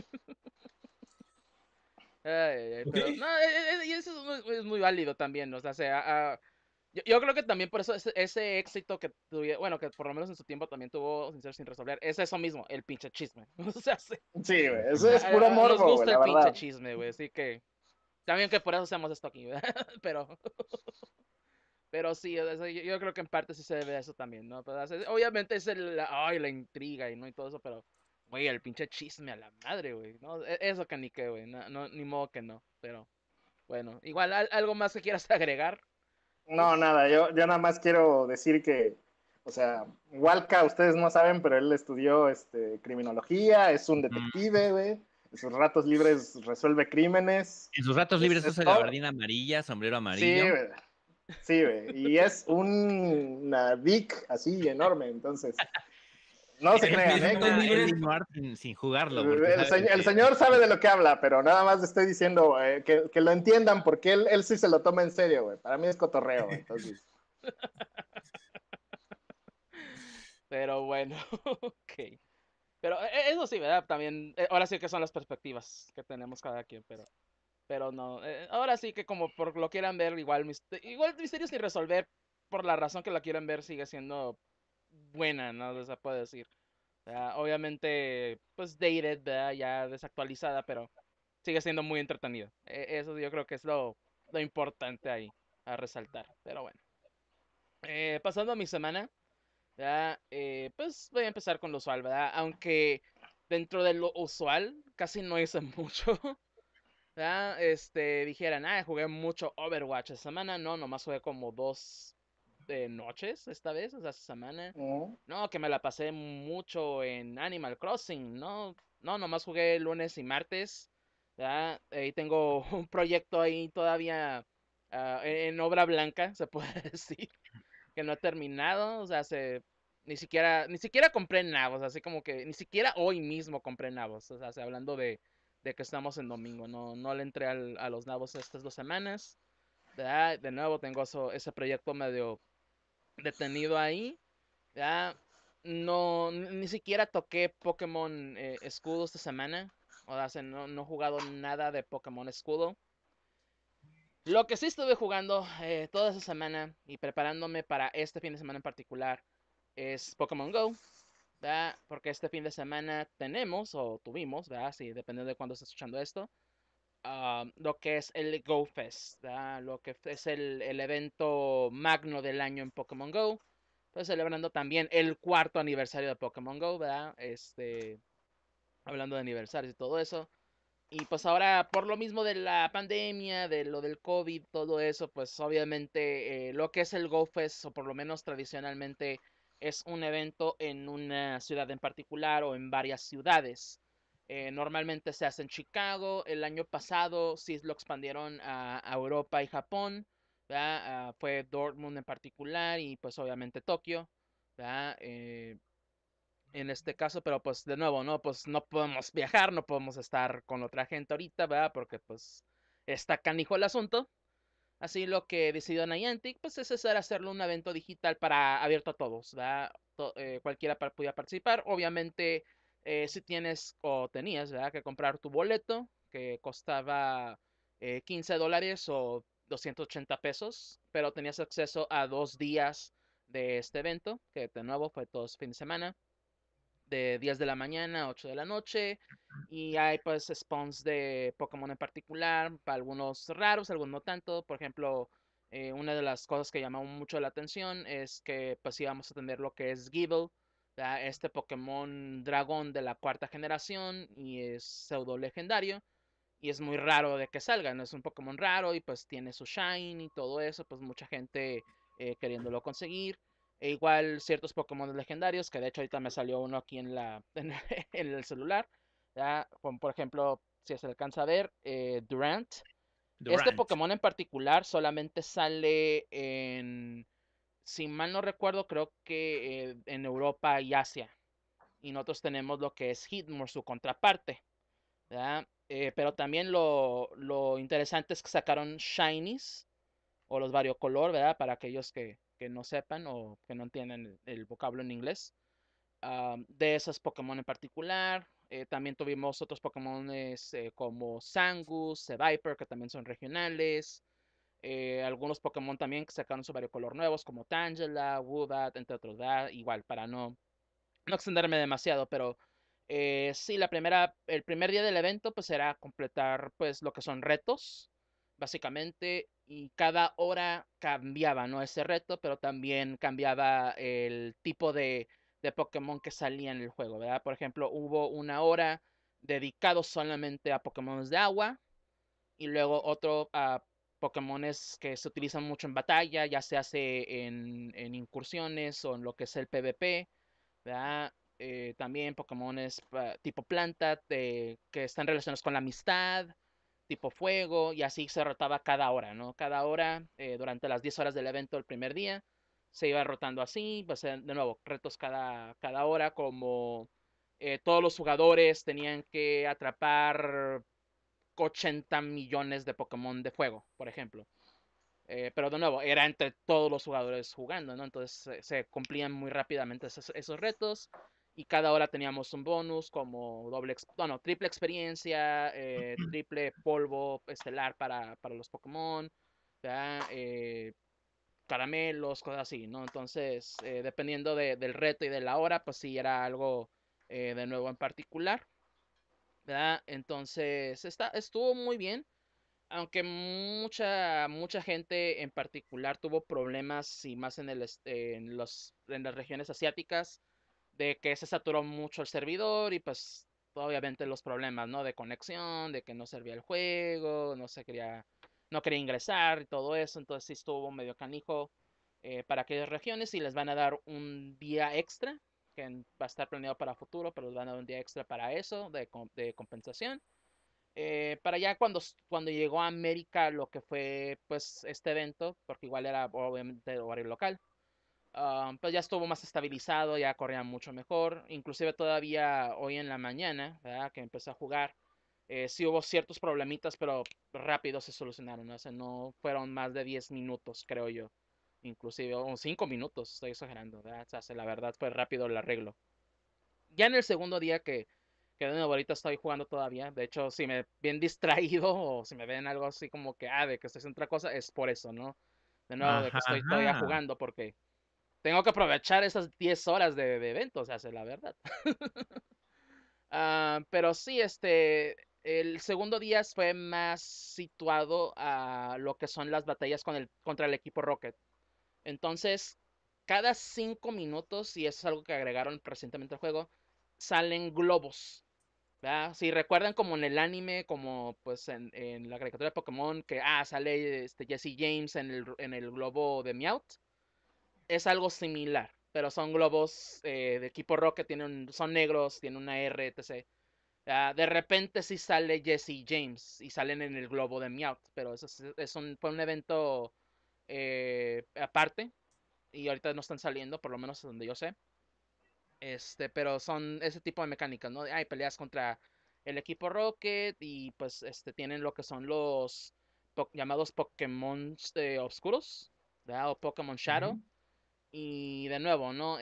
Pero ¿Sí? no, y eso es muy válido también, o sea, yo creo que también por eso ese éxito que tuvieron, bueno, que por lo menos en su tiempo también tuvo Sin Ser Sin Resolver, es eso mismo, el pinche chisme. O sea, sí, Sí, güey. Eso es puro nos morbo, güey, gusta la el pinche verdad. chisme, güey, así que también que por eso hacemos esto aquí, ¿verdad? Pero, pero sí, o sea, yo creo que en parte sí se debe a eso también, ¿no? Pero, o sea, obviamente es la intriga y no y todo eso, pero, güey, el pinche chisme a la madre, güey, ¿no? Eso que ni qué, güey, ni modo que no, pero bueno, igual algo más que quieras agregar, No, Gus. nada, yo nada más quiero decir que, o sea, Walca, ustedes no saben, pero él estudió criminología, es un Mm. detective, güey. En sus ratos libres resuelve crímenes. En sus ratos libres Es usa todo. gabardina amarilla, sombrero Sí, amarillo. güey. Sí, güey. Y es una dick así enorme, entonces. No se En crean, mis ¿eh? ratos Una libres, L. Noir sin jugarlo, porque sabe El que... señor sabe de lo que habla, pero nada más estoy diciendo que lo entiendan, porque él sí se lo toma en serio, güey. Para mí es cotorreo, entonces. Pero bueno, ok. Pero eso sí, ¿verdad? También, ahora sí que son las perspectivas que tenemos cada quien, pero no. Ahora sí que como por lo quieran ver, igual Misterios sin resolver, por la razón que la quieran ver, sigue siendo buena, ¿no? Se puede decir. Obviamente, pues dated, ¿verdad? Ya desactualizada, pero sigue siendo muy entretenido. Eso yo creo que es lo importante ahí a resaltar. Pero bueno. Pasando a mi semana. ¿Verdad? Pues voy a empezar con lo usual, ¿verdad? Aunque dentro de lo usual casi no hice mucho, ¿verdad? Dijeran, jugué mucho Overwatch esta semana. No, nomás jugué como 2 noches esta vez, o sea, esta semana. Mm. No, que me la pasé mucho en Animal Crossing, ¿no? No, nomás jugué lunes y martes, ¿verdad? Ahí tengo un proyecto ahí todavía en obra blanca, se puede decir que no he terminado, o sea, ni siquiera compré nabos, así como que ni siquiera hoy mismo compré nabos, o sea, hablando de que estamos en domingo, no le entré a los nabos estas 2 semanas, ¿verdad? De nuevo tengo ese proyecto medio detenido ahí, ¿verdad? No, ni siquiera toqué Pokémon Escudo esta semana, o sea, no he jugado nada de Pokémon Escudo. Lo que sí estuve jugando toda esa semana y preparándome para este fin de semana en particular es Pokémon Go, ¿verdad? Porque este fin de semana tenemos, o tuvimos, ¿verdad? Sí, dependiendo de cuándo estés escuchando esto, lo que es el Go Fest, ¿verdad? Lo que es el evento magno del año en Pokémon Go. Pues celebrando también el 4º aniversario de Pokémon Go, ¿verdad? Hablando de aniversarios y todo eso. Y pues ahora, por lo mismo de la pandemia, de lo del COVID, todo eso, pues obviamente lo que es el Go Fest, o por lo menos tradicionalmente, es un evento en una ciudad en particular o en varias ciudades. Normalmente se hace en Chicago. El año pasado sí lo expandieron a Europa y Japón, ¿verdad? Fue Dortmund en particular y pues obviamente Tokio, ¿verdad? En este caso, pero pues de nuevo, ¿no? Pues no podemos viajar, no podemos estar con otra gente ahorita, ¿verdad? Porque pues está canijo el asunto. Así lo que decidió Niantic, pues es hacer hacerlo un evento digital para abierto a todos, ¿verdad? Cualquiera podía participar. Obviamente, si tienes o tenías, ¿verdad? Que comprar tu boleto, que costaba $15 o 280 pesos, pero tenías acceso a 2 días de este evento, que de nuevo fue todo este fin de semana de 10 de la mañana a 8 de la noche. Y hay pues spawns de Pokémon en particular, para algunos raros, algunos no tanto. Por ejemplo, una de las cosas que llamó mucho la atención es que pues íbamos a tener lo que es Gible, ¿verdad? Este Pokémon dragón de la 4ª generación y es pseudo legendario. Y es muy raro de que salga, no es un Pokémon raro y pues tiene su shine y todo eso, pues mucha gente queriéndolo conseguir. E igual ciertos Pokémon legendarios, que de hecho ahorita me salió uno aquí en el celular. ¿Ya? Como por ejemplo, si se alcanza a ver, Durant. Este Durant. Pokémon en particular solamente sale si mal no recuerdo, creo que en Europa y Asia. Y nosotros tenemos lo que es Hitmore, su contraparte. ¿Verdad? Pero también lo interesante es que sacaron Shinies o los variocolor, ¿verdad? Para aquellos que no sepan o que no entienden el vocablo en inglés. De esos Pokémon en particular. También tuvimos otros Pokémon como Zangoose, Seviper, que también son regionales. Algunos Pokémon también que sacaron su variocolor nuevos, como Tangela, Woobat, entre otros, ¿verdad? Igual, para no extenderme demasiado, pero sí, el primer día del evento pues era completar pues lo que son retos, básicamente, y cada hora cambiaba, ¿no? Ese reto, pero también cambiaba el tipo de Pokémon que salía en el juego, ¿verdad? Por ejemplo, hubo una hora dedicado solamente a Pokémon de agua y luego otro a Pokémones que se utilizan mucho en batalla, ya se hace en incursiones o en lo que es el PvP, ¿verdad? también Pokémones tipo planta, que están relacionados con la amistad, tipo fuego, y así se rotaba cada hora, ¿no? Cada hora, durante las 10 horas del evento el primer día, se iba rotando así, pues de nuevo, retos cada hora, como todos los jugadores tenían que atrapar 80 millones de Pokémon de fuego, por ejemplo. Pero de nuevo, era entre todos los jugadores jugando, ¿no? Entonces se cumplían muy rápidamente esos retos. Y cada hora teníamos un bonus como triple experiencia, triple polvo estelar para los Pokémon, ¿verdad? Caramelos, cosas así, ¿no? Entonces, dependiendo del reto y de la hora, pues sí era algo de nuevo en particular, ¿verdad? Entonces, estuvo muy bien. Aunque mucha gente en particular tuvo problemas y más en las regiones asiáticas de que se saturó mucho el servidor y pues obviamente los problemas, ¿no? De conexión, de que no servía el juego, no quería ingresar y todo eso, entonces sí estuvo medio canijo para aquellas regiones y les van a dar un día extra que va a estar planeado para futuro, pero les van a dar un día extra para eso de compensación. Para ya cuando llegó a América lo que fue pues este evento, porque igual era obviamente horario local, pues ya estuvo más estabilizado, ya corría mucho mejor, inclusive todavía hoy en la mañana, ¿verdad? Que empecé a jugar, sí hubo ciertos problemitas, pero rápido se solucionaron, ¿no? O sea, no fueron más de 10 minutos, creo yo, inclusive, o 5 minutos, estoy exagerando, ¿verdad? O sea, la verdad fue rápido el arreglo. Ya en el segundo día que de nuevo ahorita estoy jugando todavía. De hecho, si me ven distraído o si me ven algo así como que, de que estoy haciendo otra cosa, es por eso, ¿no? De nuevo, de que Ajá, estoy todavía ajá. jugando porque tengo que aprovechar esas 10 horas de evento, o sea, la verdad. Pero sí, el segundo día fue más situado a lo que son las batallas contra el equipo Rocket. Entonces, cada 5 minutos, y eso es algo que agregaron recientemente al juego, salen globos. ¿Verdad? Si recuerdan como en el anime, como pues en la caricatura de Pokémon, que sale Jesse James en el globo de Meowth, es algo similar, pero son globos de equipo Rocket, son negros, tienen una R, etc. De repente sí sale Jesse James y salen en el globo de Meowth, pero eso fue un evento aparte y ahorita no están saliendo, por lo menos donde yo sé. Pero son ese tipo de mecánicas, ¿no? Hay peleas contra el equipo Rocket y pues tienen lo que son los llamados Pokémon oscuros, ¿verdad? O Pokémon Shadow. Ujú. Y de nuevo, ¿no?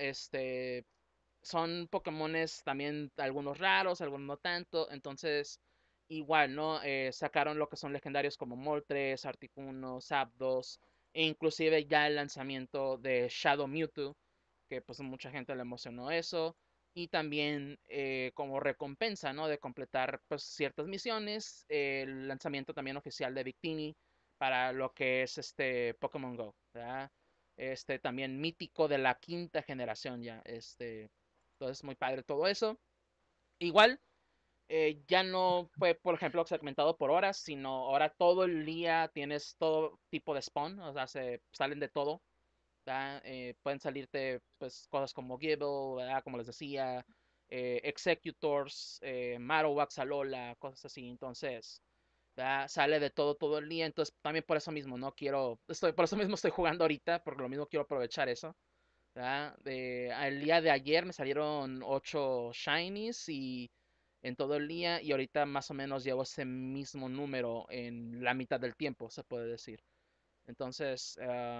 Son Pokémones también algunos raros, algunos no tanto. Entonces, igual, ¿no? Sacaron lo que son legendarios como Moltres, Articuno, Zapdos, e inclusive ya el lanzamiento de Shadow Mewtwo, que pues mucha gente le emocionó eso. Y también como recompensa, ¿no? De completar pues ciertas misiones, el lanzamiento también oficial de Victini para lo que es Pokémon Go, ¿verdad? También mítico de la quinta generación ya, entonces, muy padre todo eso. Igual, ya no fue, por ejemplo, segmentado por horas, sino ahora todo el día tienes todo tipo de spawn, o sea, se salen de todo. ¿Verdad? Pueden salirte pues cosas como Gible, ¿verdad? Como les decía, Executors, Marowak, Alola, cosas así. Entonces, ¿verdad? Sale de todo el día. Entonces, también por eso mismo, no quiero, por eso mismo estoy jugando ahorita, porque lo mismo quiero aprovechar eso. ¿Verdad? El día de ayer me salieron 8 shinies y en todo el día y ahorita más o menos llevo ese mismo número en la mitad del tiempo, se puede decir. Entonces,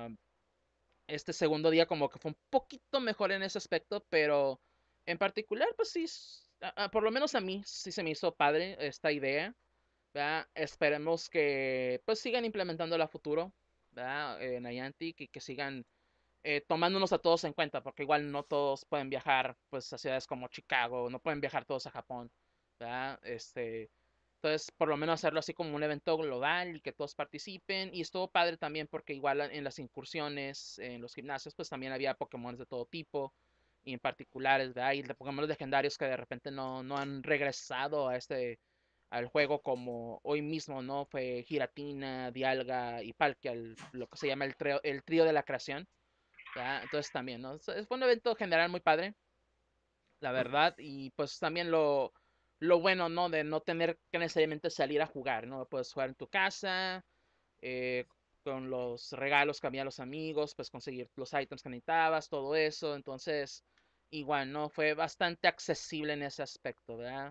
este segundo día como que fue un poquito mejor en ese aspecto, pero en particular, pues sí, por lo menos a mí sí se me hizo padre esta idea, ¿verdad? Esperemos que pues sigan implementándola a futuro, ¿verdad? Niantic y que sigan tomándonos a todos en cuenta, porque igual no todos pueden viajar pues a ciudades como Chicago, no pueden viajar todos a Japón, ¿verdad? Entonces, por lo menos hacerlo así como un evento global y que todos participen. Y estuvo padre también porque igual en las incursiones, en los gimnasios, pues también había Pokémon de todo tipo. Y en particulares, ¿verdad? Y de Pokémon legendarios que de repente no han regresado al juego como hoy mismo, ¿no? Fue Giratina, Dialga y Palkia, lo que se llama el trío de la creación, ¿verdad? Entonces también, ¿no? Fue un evento general muy padre. la verdad, y pues también lo bueno, ¿no? De no tener que necesariamente salir a jugar, ¿no? Puedes jugar en tu casa, eh, con los regalos que había los amigos, pues conseguir los items que necesitabas, todo eso, entonces, igual, ¿no? Fue bastante accesible en ese aspecto, ¿verdad?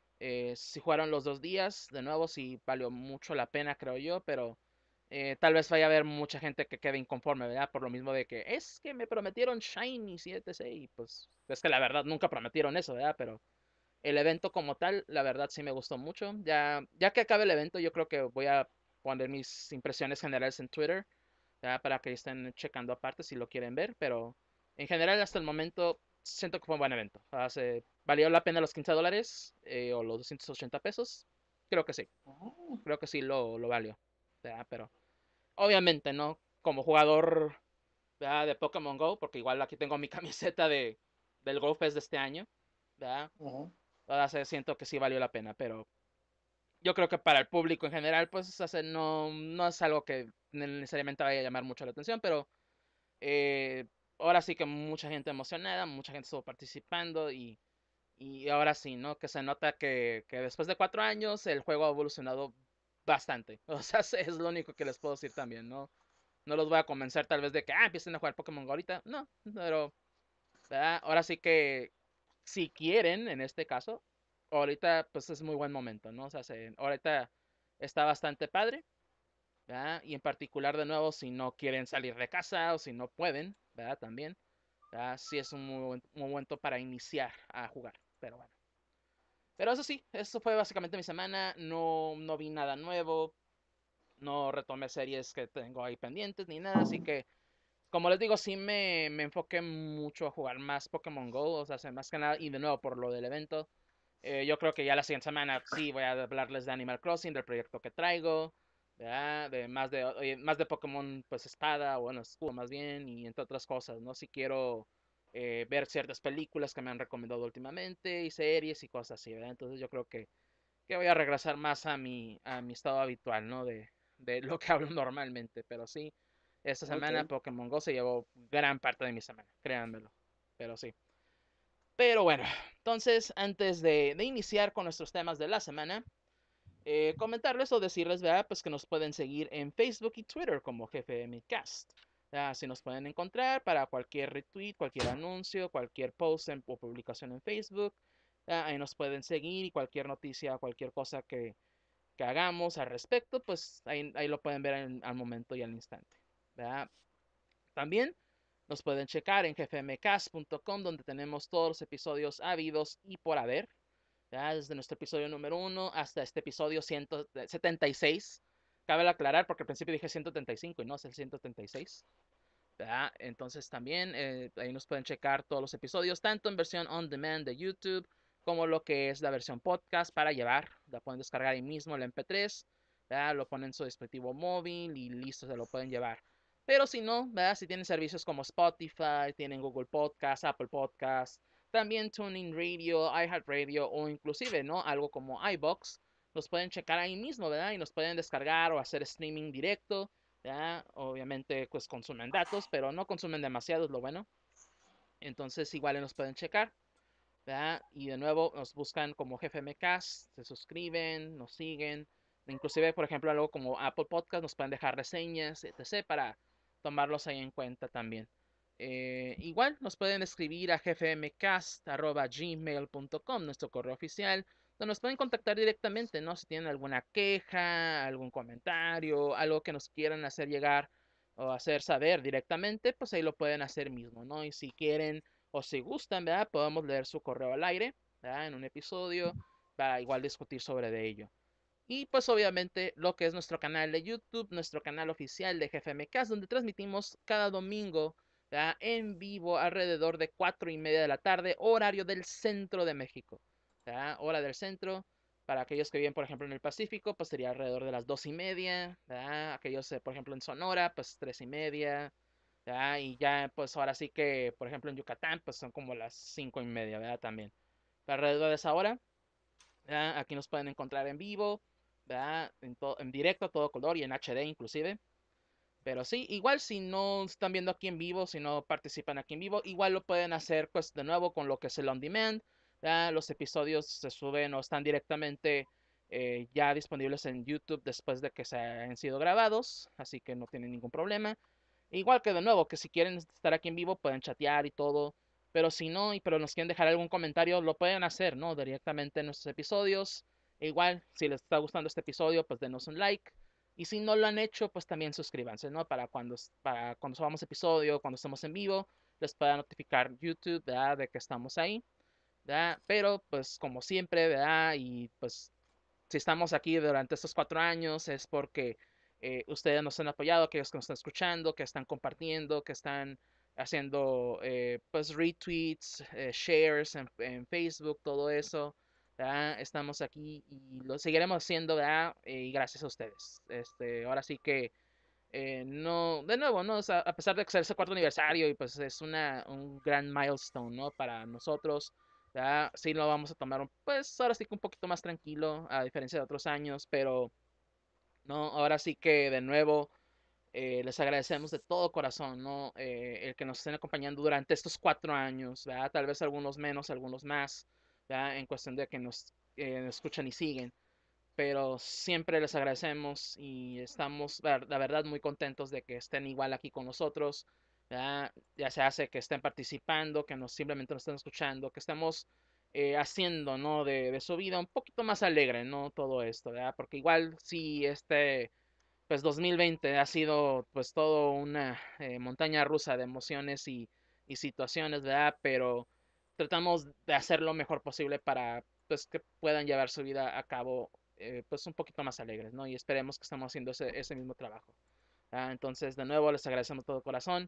Si jugaron los 2 días, de nuevo, sí valió mucho la pena, creo yo, pero tal vez vaya a haber mucha gente que quede inconforme, ¿verdad? Por lo mismo de que es que me prometieron Shiny 7 y pues es que la verdad nunca prometieron eso, ¿verdad? Pero el evento como tal, la verdad sí me gustó mucho. Ya que acabe el evento, yo creo que voy a poner mis impresiones generales en Twitter, ¿verdad? Para que estén checando aparte si lo quieren ver, pero en general hasta el momento siento que fue un buen evento. ¿Valió la pena los $15 o los 280 pesos? Creo que sí, Oh, creo que sí lo valió, ¿verdad? Pero obviamente, ¿no? Como jugador, ¿verdad? De Pokémon Go, porque igual aquí tengo mi camiseta del Go Fest de este año, ¿verdad? ujú. Ahora siento que sí valió la pena, pero yo creo que para el público en general, pues no es algo que necesariamente vaya a llamar mucho la atención, pero eh, ahora sí que mucha gente emocionada, mucha gente estuvo participando y ahora sí, ¿no? Que se nota que después de 4 años el juego ha evolucionado bastante. O sea, es lo único que les puedo decir también, ¿no? No los voy a convencer tal vez de que, empiecen a jugar Pokémon Go ahorita. No, pero, ¿verdad? Ahora sí que si quieren, en este caso, ahorita pues es muy buen momento, ¿no? O sea, ahorita está bastante padre, ¿verdad? Y en particular, de nuevo, si no quieren salir de casa o si no pueden, ¿verdad? También, ¿verdad? Sí es un muy momento para iniciar a jugar, pero bueno. Pero eso sí, eso fue básicamente mi semana, no vi nada nuevo, no retomé series que tengo ahí pendientes ni nada, así que como les digo, sí me enfoqué mucho a jugar más Pokémon Go, o sea, más que nada, y de nuevo por lo del evento. Yo creo que ya la siguiente semana sí voy a hablarles de Animal Crossing, del proyecto que traigo, ¿verdad? Más de Pokémon, pues espada, o bueno, escudo más bien, y entre otras cosas, ¿no? Si quiero ver ciertas películas que me han recomendado últimamente, y series y cosas así, ¿verdad? Entonces yo creo que voy a regresar más a mi estado habitual, ¿no? De lo que hablo normalmente, pero sí, esta Ok. semana Pokémon Go se llevó gran parte de mi semana, créanmelo, pero sí. Pero bueno, entonces antes de iniciar con nuestros temas de la semana, comentarles o decirles, ¿verdad? Pues que nos pueden seguir en Facebook y Twitter como GFMcast. Así nos pueden encontrar para cualquier retweet, cualquier anuncio, cualquier post o publicación en Facebook. Ahí nos pueden seguir y cualquier noticia, cualquier cosa que hagamos al respecto, pues ahí lo pueden ver al momento y al instante. ¿Verdad? También nos pueden checar en gfmcast.com donde tenemos todos los episodios habidos y por haber. ¿Verdad? Desde nuestro episodio número 1 hasta este episodio 176. Cabe aclarar porque al principio dije 135 y no es el 176. ¿Verdad? Entonces también ahí nos pueden checar todos los episodios, tanto en versión on demand de YouTube como lo que es la versión podcast para llevar. La pueden descargar ahí mismo el MP3, ¿verdad? Lo ponen en su dispositivo móvil y listo, se lo pueden llevar. Pero si no, ¿verdad? Si tienen servicios como Spotify, tienen Google Podcast, Apple Podcast, también TuneIn Radio, iHeartRadio o inclusive, ¿no? Algo como iBox, los pueden checar ahí mismo, ¿verdad? Y nos pueden descargar o hacer streaming directo. ¿Ya? Obviamente, pues consumen datos, pero no consumen demasiado, es lo bueno. Entonces, igual nos pueden checar, ¿verdad? Y de nuevo, nos buscan como GFMcast, se suscriben, nos siguen. Inclusive, por ejemplo, algo como Apple Podcast, nos pueden dejar reseñas, etc. para tomarlos ahí en cuenta también. Igual nos pueden escribir a gfmcast.gmail.com, nuestro correo oficial, donde nos pueden contactar directamente, ¿no? Si tienen alguna queja, algún comentario, algo que nos quieran hacer llegar o hacer saber directamente, pues ahí lo pueden hacer mismo, ¿no? Y si quieren o si gustan, ¿verdad? Podemos leer su correo al aire, ¿verdad? En un episodio para igual discutir sobre de ello. Y pues obviamente lo que es nuestro canal de YouTube, nuestro canal oficial de GFMcast, donde transmitimos cada domingo, ¿verdad? En vivo alrededor de 4:30 de la tarde, horario del centro de México. ¿Verdad? Hora del centro. Para aquellos que viven, por ejemplo, en el Pacífico, pues sería alrededor de las 2:30. ¿Verdad? Aquellos, por ejemplo, en Sonora, pues 3:30. ¿Verdad? Y ya, pues ahora sí que, por ejemplo, en Yucatán, pues son como las 5:30, ¿verdad? También. Alrededor de esa hora. ¿Verdad? Aquí nos pueden encontrar en vivo, ¿verdad? En directo, a todo color y en HD inclusive. Pero sí, igual si no están viendo aquí en vivo, si no participan aquí en vivo, igual lo pueden hacer pues de nuevo con lo que es el on demand. Ya los episodios se suben o están directamente ya disponibles en YouTube después de que se hayan sido grabados, así que no tienen ningún problema. Igual que de nuevo, que si quieren estar aquí en vivo pueden chatear y todo, pero si no, pero nos quieren dejar algún comentario, lo pueden hacer, ¿no? Directamente en nuestros episodios. E igual, si les está gustando este episodio, pues denos un like. Y si no lo han hecho, pues también suscríbanse, ¿no? Para cuando subamos episodio, cuando estemos en vivo, les pueda notificar YouTube, ¿verdad? De que estamos ahí, ¿verdad? Pero, pues, como siempre, ¿verdad? Y pues, si estamos aquí durante estos 4 años, es porque ustedes nos han apoyado, aquellos que nos están escuchando, que están compartiendo, que están haciendo, pues, retweets, shares en Facebook, todo eso. ¿Verdad? Estamos aquí y lo seguiremos haciendo, ¿verdad? Y gracias a ustedes. Ahora sí que no, de nuevo, ¿no? O sea, a pesar de que sea ese cuarto aniversario y pues es un gran milestone, ¿no? Para nosotros, ¿verdad? Sí lo vamos a tomar, pues ahora sí que un poquito más tranquilo, a diferencia de otros años, pero no, ahora sí que de nuevo les agradecemos de todo corazón, ¿no? El que nos estén acompañando durante estos 4 años, ¿verdad? Tal vez algunos menos, algunos más, ¿verdad? En cuestión de que nos escuchan y siguen, pero siempre les agradecemos y estamos, la verdad, muy contentos de que estén igual aquí con nosotros. ¿Verdad? Ya se hace que estén participando, que simplemente nos estén escuchando, que estemos haciendo, ¿no? De su vida un poquito más alegre, ¿no? Todo esto, ¿verdad? Porque igual si pues 2020 ha sido pues todo una montaña rusa de emociones y situaciones, ¿verdad? Pero tratamos de hacer lo mejor posible para pues que puedan llevar su vida a cabo pues un poquito más alegres, ¿no? Y esperemos que estamos haciendo ese mismo trabajo. Entonces, de nuevo, les agradecemos de todo corazón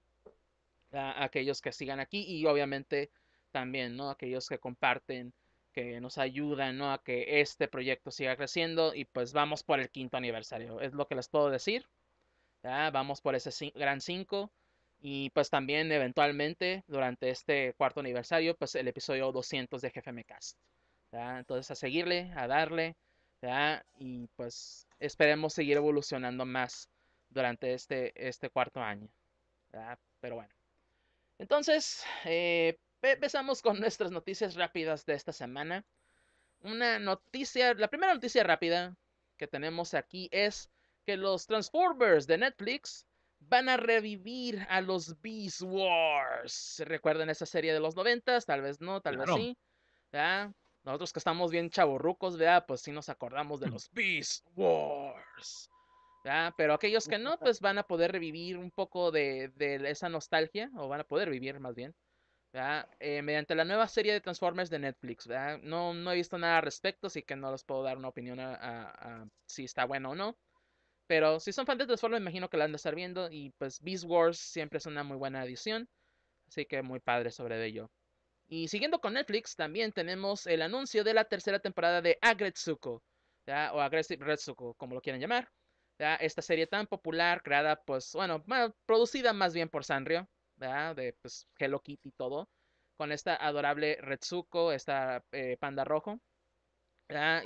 a aquellos que sigan aquí y obviamente también, ¿no? Aquellos que comparten, que nos ayudan, ¿no? A que este proyecto siga creciendo y pues vamos por el 5.º aniversario. Es lo que les puedo decir. ¿Ya? Vamos por ese gran 5 y pues también eventualmente durante este 4.º aniversario pues el episodio 200 de GFM Cast. ¿Ya? Entonces a seguirle, a darle, ¿ya? Y pues esperemos seguir evolucionando más durante este cuarto año. ¿Ya? Pero bueno. Entonces, empezamos con nuestras noticias rápidas de esta semana. La primera noticia rápida que tenemos aquí es que los Transformers de Netflix van a revivir a los Beast Wars. ¿Recuerdan esa serie de los 90? Tal vez no, tal vez Claro. sí. ¿Ya? Nosotros que estamos bien chavorrucos, ¿verdad? Pues sí nos acordamos de los Beast Wars. ¿Ya? Pero aquellos que no, pues van a poder revivir un poco de esa nostalgia, o van a poder vivir más bien, ¿verdad? Mediante la nueva serie de Transformers de Netflix, ¿verdad? No, no he visto nada al respecto, así que no les puedo dar una opinión a si está bueno o no. Pero si son fans de Transformers, me imagino que la han de estar viendo. Y pues Beast Wars siempre es una muy buena edición. Así que muy padre sobre ello. Y siguiendo con Netflix, también tenemos el anuncio de la tercera temporada de Agretsuko, ¿verdad? O Aggressive Retsuko, como lo quieran llamar. ¿Verdad? Esta serie tan popular, creada, pues, bueno, producida más bien por Sanrio, ¿verdad? De pues, Hello Kitty y todo. Con esta adorable Retsuko, esta panda rojo, ¿verdad?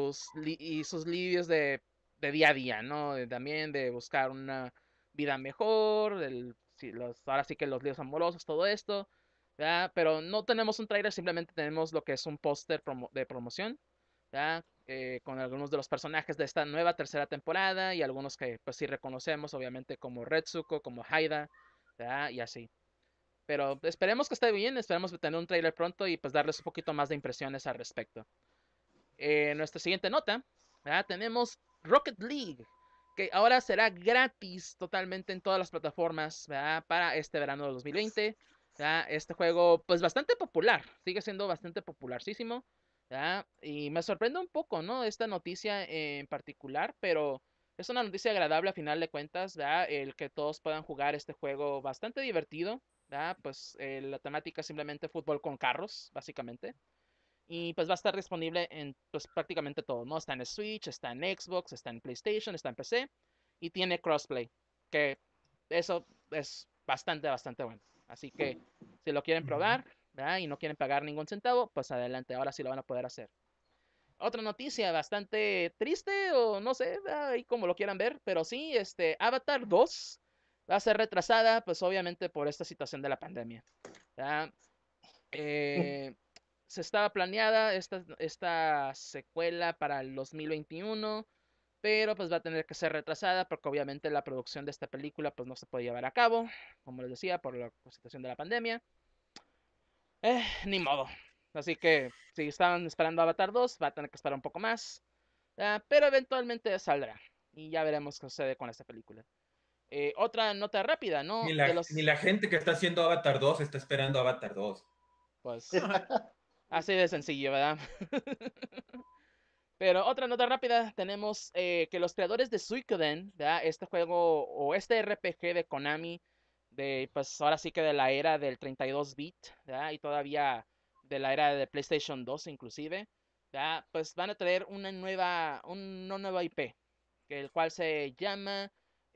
Y sus lidios de día a día, ¿no? También de buscar una vida mejor, ahora sí que los líos amorosos, todo esto, ¿verdad? Pero no tenemos un trailer, simplemente tenemos lo que es un póster de promoción, ¿verdad? Con algunos de los personajes de esta nueva tercera temporada y algunos que pues sí reconocemos, obviamente como Retsuko, como Haida, ¿verdad? Y así. Pero esperemos que esté bien, esperemos tener un trailer pronto y pues darles un poquito más de impresiones al respecto. Nuestra siguiente nota, ¿verdad? Tenemos Rocket League, que ahora será gratis totalmente en todas las plataformas, ¿verdad? Para este verano de 2020. ¿Verdad? Este juego, pues bastante popular, sigue siendo bastante popularísimo, ¿verdad? Y me sorprende un poco, ¿no? Esta noticia en particular, pero es una noticia agradable a final de cuentas, ¿verdad? El que todos puedan jugar este juego bastante divertido, ¿verdad? Pues la temática es simplemente fútbol con carros, básicamente. Y pues va a estar disponible en pues prácticamente todo, ¿no? Está en Switch, está en Xbox, está en PlayStation, está en PC y tiene crossplay, que eso es bastante, bastante bueno. Así que si lo quieren probar, ¿verdad? Y no quieren pagar ningún centavo, pues adelante, ahora sí lo van a poder hacer. Otra noticia bastante triste o no sé, ahí como lo quieran ver, pero sí, Avatar 2 Va a ser retrasada, pues obviamente por esta situación de la pandemia. ¿Verdad? Se estaba planeada esta secuela para el 2021, pero pues va a tener que ser retrasada porque obviamente la producción de esta película pues no se puede llevar a cabo, como les decía, por la situación de la pandemia. Ni modo. Así que si estaban esperando Avatar 2, va a tener que esperar un poco más, pero eventualmente saldrá y ya veremos qué sucede con esta película. Otra nota rápida, Ni ¿no? De la, ni los, la gente que está haciendo Avatar 2 está esperando Avatar 2. pues, así de sencillo, ¿verdad? Pero otra nota rápida, tenemos que los creadores de Suikoden, ¿verdad? Este juego o este RPG de Konami, de pues ahora sí que de la era del 32-bit, ¿verdad? Y todavía de la era de PlayStation 2 inclusive, ¿verdad? Pues van a traer una nueva IP, que el cual se llama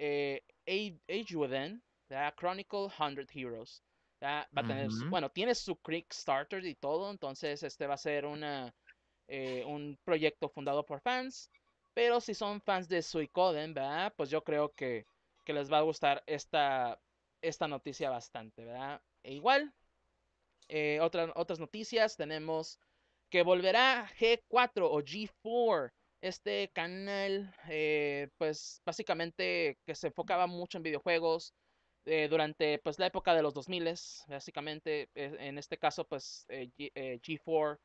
Eiyuden, ¿verdad? Chronicle 100 Heroes. ¿Verdad? Va a tener, Ujú. bueno, tiene su Kickstarter y todo, entonces este va a ser un proyecto fundado por fans, pero si son fans de Suicoden, ¿verdad? Pues yo creo que les va a gustar esta noticia bastante, ¿verdad? E igual, otras noticias, tenemos que volverá G4 o G4, este canal, pues básicamente que se enfocaba mucho en videojuegos durante pues la época de los 2000, básicamente, en este caso pues G4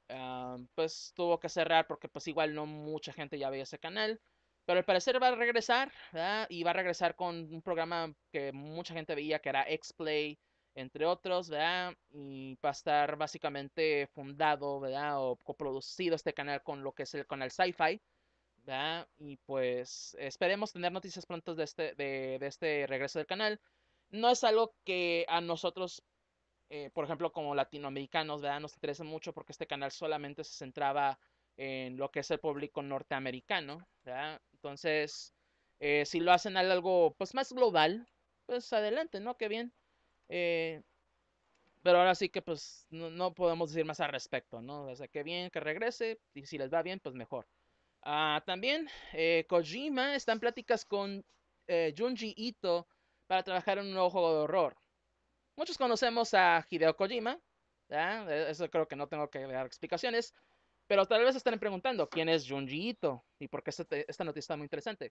pues tuvo que cerrar porque pues igual no mucha gente ya veía ese canal. Pero al parecer va a regresar, ¿verdad? Y va a regresar con un programa que mucha gente veía que era X-Play, entre otros, ¿verdad? Y va a estar básicamente fundado, ¿verdad? O coproducido este canal con lo que es el canal Sci-Fi, ¿verdad? Y pues esperemos tener noticias pronto de este regreso del canal. No es algo que a nosotros por ejemplo, como latinoamericanos, ¿verdad? Nos interesa mucho porque este canal solamente se centraba en lo que es el público norteamericano, ¿verdad? Entonces, si lo hacen algo pues más global, pues adelante, ¿no? Qué bien. Eh, pero ahora sí que pues no podemos decir más al respecto, ¿no? O sea, qué bien que regrese y si les va bien, pues mejor. También Kojima está en pláticas con Junji Ito para trabajar en un nuevo juego de horror. Muchos conocemos a Hideo Kojima, ¿ya? Eso creo que no tengo que dar explicaciones, pero tal vez estén preguntando quién es Junji Ito y por qué esta noticia está muy interesante.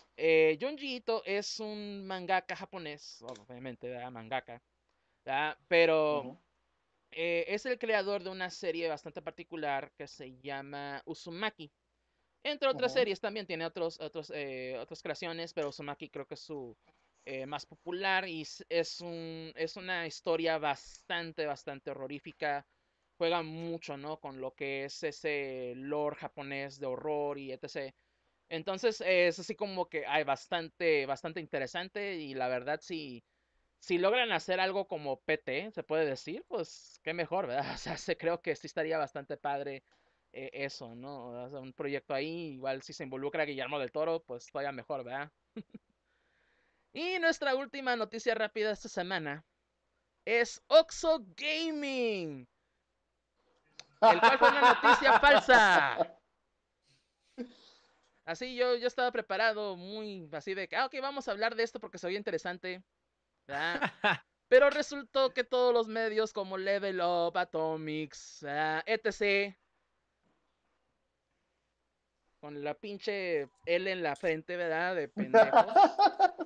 Junji Ito es un mangaka japonés, obviamente, ¿verdad? Mangaka, ¿verdad? Pero Ujú, es el creador de una serie bastante particular que se llama Uzumaki. Entre otras ujú. series también tiene otras creaciones, pero Uzumaki creo que es su más popular y es una historia bastante horrorífica. Juega mucho, ¿no? Con lo que es ese lore japonés de horror y etc. Entonces es así como que hay bastante interesante y la verdad si logran hacer algo como PT, se puede decir, pues qué mejor, ¿verdad? O sea, creo que sí estaría bastante padre eso, ¿no? O sea, un proyecto ahí, igual si se involucra Guillermo del Toro, pues todavía mejor, ¿verdad? Y nuestra última noticia rápida esta semana es Oxo Gaming, el cual fue una noticia falsa. Así yo estaba preparado muy así de que, ok, vamos a hablar de esto porque se oye interesante, ¿verdad? Pero resultó que todos los medios como Level Up, Atomics, etc., con la pinche L en la frente, ¿verdad? De pendejos,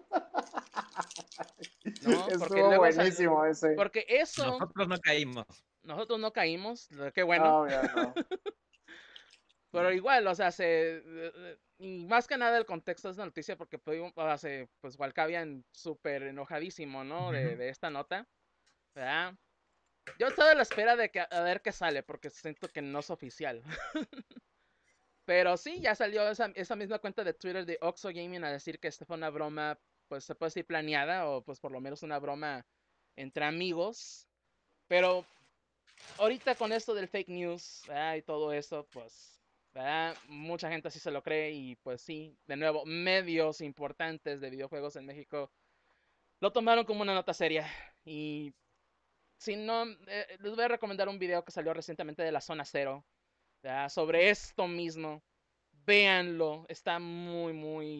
¿no? Porque Estuvo luego buenísimo ese. porque eso, Nosotros no caímos. nosotros no caímos, qué bueno. No, ya no. Pero igual, o sea, y más que nada el contexto de esta noticia, porque pues Walcavian súper enojadísimo, ¿no? Ujú. De esta nota, ¿verdad? Yo estaba a la espera de que a ver qué sale, porque siento que no es oficial. Pero sí, ya salió esa misma cuenta de Twitter de Oxo Gaming a decir que esta fue una broma, pues se puede decir planeada, o pues por lo menos una broma entre amigos. Pero ahorita con esto del fake news, ¿verdad? Y todo eso, pues, ¿verdad? Mucha gente sí se lo cree y pues sí, de nuevo, medios importantes de videojuegos en México lo tomaron como una nota seria. Y si no, les voy a recomendar un video que salió recientemente de la Zona Cero, ¿verdad? Sobre esto mismo. Véanlo, está muy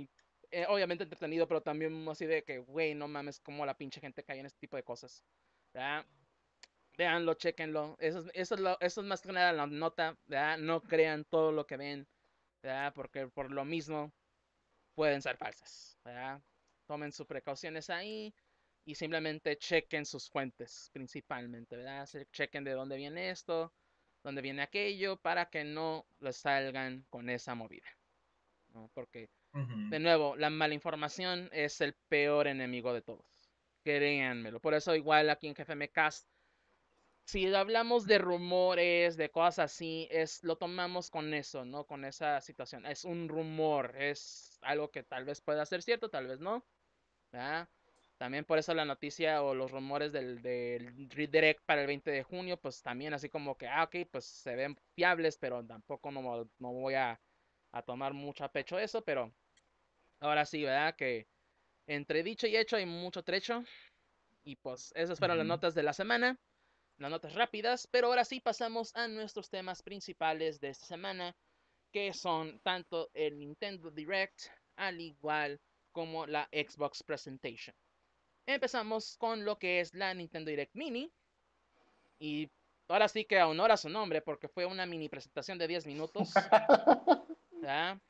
obviamente entretenido, pero también así de que, güey, no mames, cómo la pinche gente cae en este tipo de cosas. ¿Verdad? Véanlo, chéquenlo. Eso es más que nada la nota, ¿verdad? No crean todo lo que ven, ¿verdad? Porque por lo mismo pueden ser falsas, ¿verdad? Tomen sus precauciones ahí y simplemente chequen sus fuentes principalmente, ¿verdad? Chequen de dónde viene esto, dónde viene aquello, para que no les salgan con esa movida, ¿no? Porque, de nuevo, la mala información es el peor enemigo de todos. Créanmelo. Por eso igual aquí en GFMcast, si hablamos de rumores, de cosas así, lo tomamos con eso, ¿no? Con esa situación. Es un rumor, es algo que tal vez pueda ser cierto, tal vez no, ¿verdad? También por eso la noticia o los rumores del redirect para el 20 de junio, pues también así como que, ok, pues se ven fiables, pero tampoco no voy a tomar mucho a pecho eso, pero ahora sí, ¿verdad? Que entre dicho y hecho hay mucho trecho. Y pues esas fueron las notas de la semana, las notas rápidas, pero ahora sí pasamos a nuestros temas principales de esta semana, que son tanto el Nintendo Direct, al igual como la Xbox Presentation. Empezamos con lo que es la Nintendo Direct Mini, y ahora sí que a honor a su nombre, porque fue una mini presentación de 10 minutos, ¿verdad?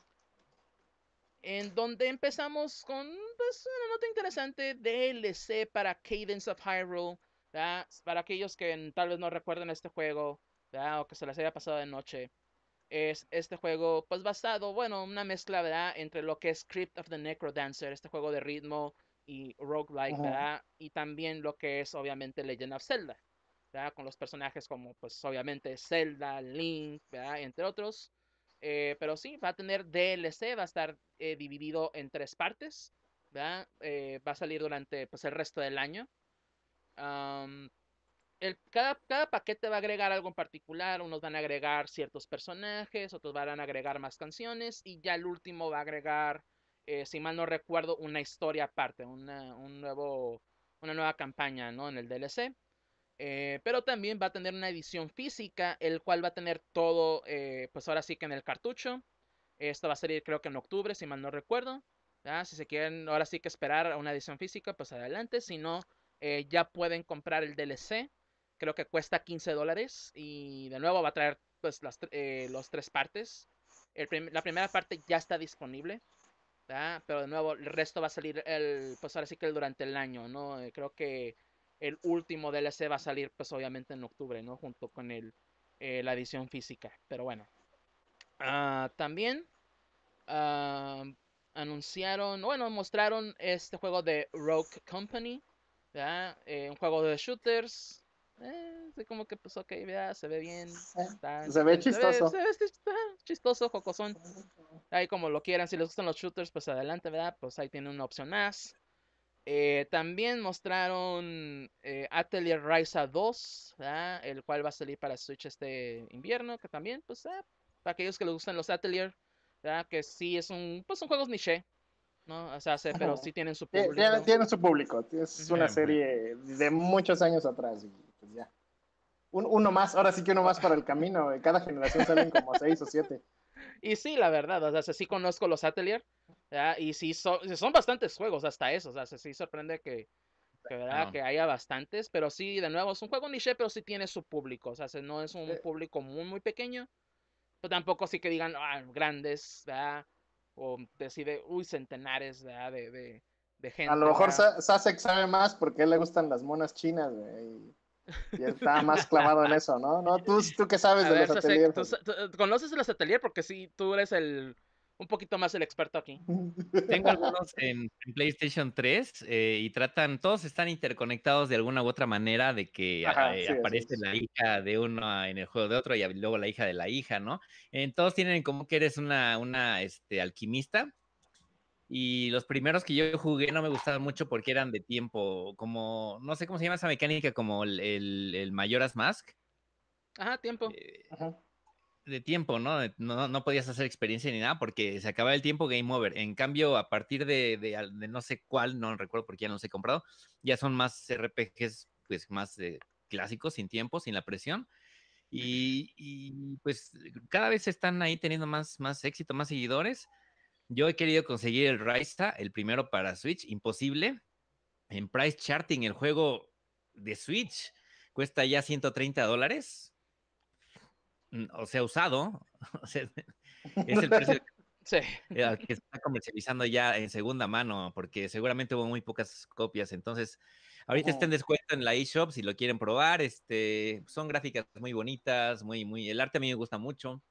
En donde empezamos con pues, una nota interesante de DLC para Cadence of Hyrule, ¿verdad? Para aquellos que tal vez no recuerden este juego, ¿verdad? O que se les haya pasado de noche. Es este juego, pues basado, bueno, una mezcla, ¿verdad? Entre lo que es Crypt of the Necrodancer, este juego de ritmo y roguelike, ¿verdad? Y también lo que es, obviamente, Legend of Zelda, ¿verdad? Con los personajes como, pues, obviamente, Zelda, Link, ¿verdad? Entre otros. Pero sí, va a tener DLC, va a estar dividido en 3 partes, ¿verdad? Va a salir durante, pues, el resto del año. Um, cada paquete va a agregar algo en particular. Unos van a agregar ciertos personajes, otros van a agregar más canciones y ya el último va a agregar, si mal no recuerdo, una historia aparte, una nueva campaña, ¿no? En el DLC. Pero también va a tener una edición física, el cual va a tener todo, pues ahora sí que en el cartucho. Esto va a salir creo que en octubre, si mal no recuerdo. ¿Ya? Si se quieren ahora sí que esperar a una edición física, pues adelante. Si no, ya pueden comprar el DLC. Creo que cuesta $15. Y de nuevo va a traer pues los 3 partes. La primera parte ya está disponible. ¿Ya? Pero de nuevo, el resto va a salir pues ahora sí que durante el año, ¿no? Creo que el último DLC va a salir pues obviamente en octubre, ¿no? Junto con la edición física. Pero bueno. También ah, anunciaron, bueno, mostraron este juego de Rogue Company, ¿verdad? Un juego de shooters. Así como que, pues, ok, ya se ve bien. Se ve chistoso. Está chistoso, jocosón. Ahí como lo quieran, si les gustan los shooters, pues adelante, ¿verdad? Pues ahí tienen una opción más. También mostraron Atelier Ryza 2, ¿verdad? El cual va a salir para Switch este invierno, que también, pues, para aquellos que les gustan los Atelier, ¿verdad? Que sí es pues son juegos niche, ¿no? O sea, pero sí tienen su público. Tiene su público. Es Ujú. una serie de muchos años atrás. Y pues ya. Uno más, ahora sí que uno más para el camino. De cada generación salen como 6 o 7. Y sí, la verdad, o sea, sí conozco los Atelier, ¿verdad? Y sí son bastantes juegos hasta eso, o sea, sí sorprende que verdad Claro. que haya bastantes, pero sí, de nuevo, es un juego niche, pero sí tiene su público, o sea, no es un público muy pequeño, pero tampoco sí que digan grandes, ¿verdad? O decide, uy, centenares, ¿verdad? De A lo gente, mejor ¿verdad? Sasek sabe más porque a él le gustan las monas chinas, güey, y él está más clavado en eso, ¿no? ¿No? ¿Tú qué sabes A de ver, los Sasek, ateliers? ¿tú conoces los Atelier? Porque sí, tú eres un poquito más el experto aquí. Tengo algunos en PlayStation 3 y todos están interconectados de alguna u otra manera de que Ajá, sí, así aparece es. la hija de uno en el juego de otro y luego la hija de la hija, ¿no? Todos tienen como que eres una alquimista y los primeros que yo jugué no me gustaban mucho porque eran de tiempo, como, no sé cómo se llama esa mecánica, como el Majora's Mask. Ajá, tiempo. eh, Ajá. de tiempo, ¿no? No podías hacer experiencia ni nada porque se acababa el tiempo, game over. En cambio, a partir de no sé cuál, no recuerdo porque ya no los he comprado, ya son más RPGs, pues más clásicos, sin tiempo, sin la presión. Pues cada vez están ahí teniendo más éxito, más seguidores. Yo he querido conseguir el Raiza, el primero para Switch, imposible. En Price Charting, el juego de Switch cuesta ya $130. O sea, usado. O sea, es el precio Sí. que está comercializando ya en segunda mano, porque seguramente hubo muy pocas copias. Entonces, ahorita está en descuento en la eShop si lo quieren probar. Son gráficas muy bonitas, el arte a mí me gusta mucho.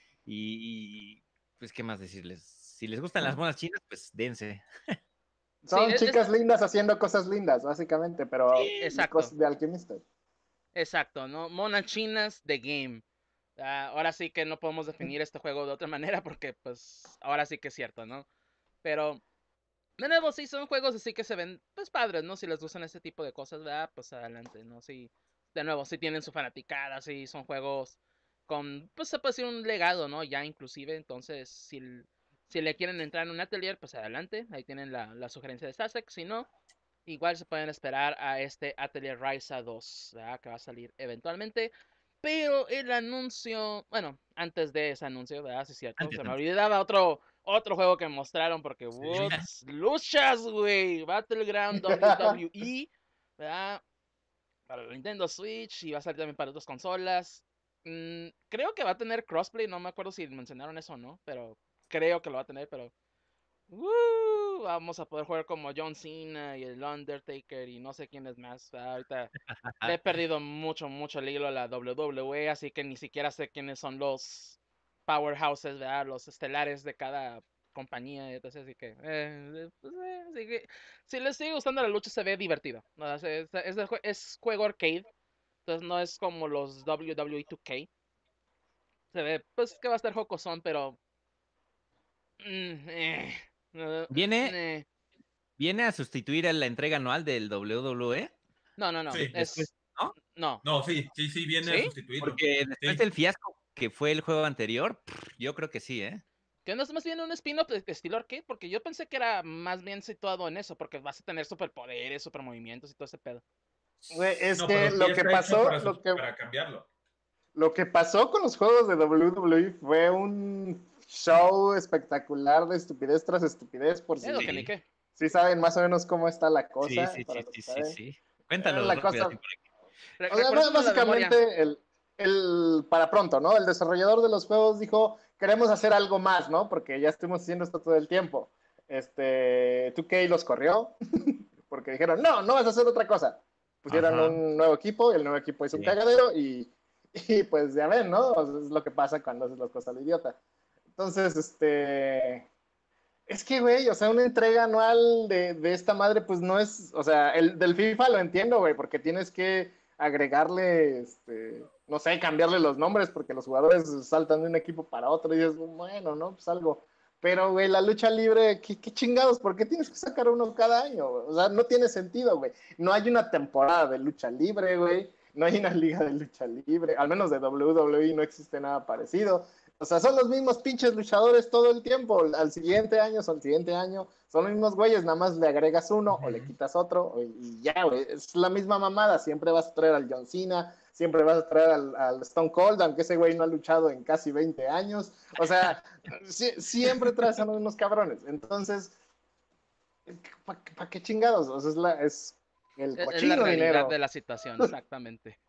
Pues, ¿qué más decirles? Si les gustan las monas chinas, pues dense. Sí, Son chicas lindas haciendo cosas lindas, básicamente, pero exacto. de alquimistas. Exacto, ¿no? Monas chinas de game. Ahora sí que no podemos definir este juego de otra manera porque pues ahora sí que es cierto, ¿no? Pero de nuevo sí son juegos así que se ven pues padres, ¿no? Si les gustan ese tipo de cosas, ¿verdad? Pues adelante, ¿no? Sí, de nuevo sí tienen su fanaticada, sí son juegos con pues se puede decir un legado, ¿no? Ya inclusive, entonces si le quieren entrar en un atelier, pues adelante, ahí tienen la sugerencia de Sasek, si no, igual se pueden esperar a este Atelier Ryza 2, ¿verdad? Que va a salir eventualmente. Pero el anuncio, bueno, antes de ese anuncio, ¿verdad? Sí, es cierto. Antes, Se me antes. olvidaba otro juego que mostraron porque, Sí. whoops, luchas, güey. Battleground WWE, ¿verdad? Para el Nintendo Switch y va a salir también para otras consolas. Creo que va a tener crossplay, no me acuerdo si mencionaron eso o no, pero creo que lo va a tener, pero vamos a poder jugar como John Cena y el Undertaker y no sé quién es más. Ahorita le he perdido mucho el hilo a la WWE, así que ni siquiera sé quiénes son los powerhouses, ¿verdad? Los estelares de cada compañía. Entonces, así que si les sigue gustando la lucha, se ve divertido. ¿No? Es juego arcade, entonces no es como los WWE 2K. Se ve, pues, que va a estar jocosón, pero. mm, eh, Viene, eh. viene a sustituir a la entrega anual del WWE. No, Sí. Después, ¿no? No. No, sí, viene a ¿Sí? sustituirlo. Porque después Sí. del fiasco que fue el juego anterior, yo creo que sí, ¿eh? Que no es más bien un spin-off de estilo arcade, porque yo pensé que era más bien situado en eso, porque vas a tener superpoderes, supermovimientos y todo ese pedo. Güey, es No, que pero sí está hecho para cambiarlo. lo que pasó con los juegos de WWE fue un show espectacular de estupidez tras estupidez, por Es lo que si ni Sí, qué. sí saben más o menos cómo está la sí, cosa, sí, para sí, los que sí, sí, saben. sí. Cuéntalo La rápido, cosa, así por aquí. o sea, Refrescando la memoria. básicamente para pronto, ¿no? El desarrollador de los juegos dijo, queremos hacer algo más, ¿no? Porque ya estuvimos haciendo esto todo el tiempo. 2K los corrió, porque dijeron, no vas a hacer otra cosa. Pusieron Ajá, un nuevo equipo, y el nuevo equipo hizo un sí. cagadero, y pues ya ven, ¿no? O sea, es lo que pasa cuando haces las cosas al idiota. Entonces, es que, güey, o sea, una entrega anual de esta madre, pues no es, o sea, el del FIFA lo entiendo, güey, porque tienes que agregarle, no sé, cambiarle los nombres, porque los jugadores saltan de un equipo para otro, y dices, bueno, ¿no? Pues algo. Pero, güey, la lucha libre, ¿qué chingados? ¿Por qué tienes que sacar uno cada año, güey? O sea, no tiene sentido, güey. No hay una temporada de lucha libre, güey. No hay una liga de lucha libre. Al menos de WWE no existe nada parecido. O sea, son los mismos pinches luchadores todo el tiempo. Al siguiente año, son el siguiente año. Son los mismos güeyes, nada más le agregas uno o le quitas otro y ya, güey. Es la misma mamada. Siempre vas a traer al John Cena, siempre vas a traer al Stone Cold, aunque ese güey no ha luchado en casi 20 años. O sea, siempre traes a los mismos cabrones. Entonces, ¿para qué chingados? O sea, es el Es la cochino realidad dinero. de la situación, exactamente.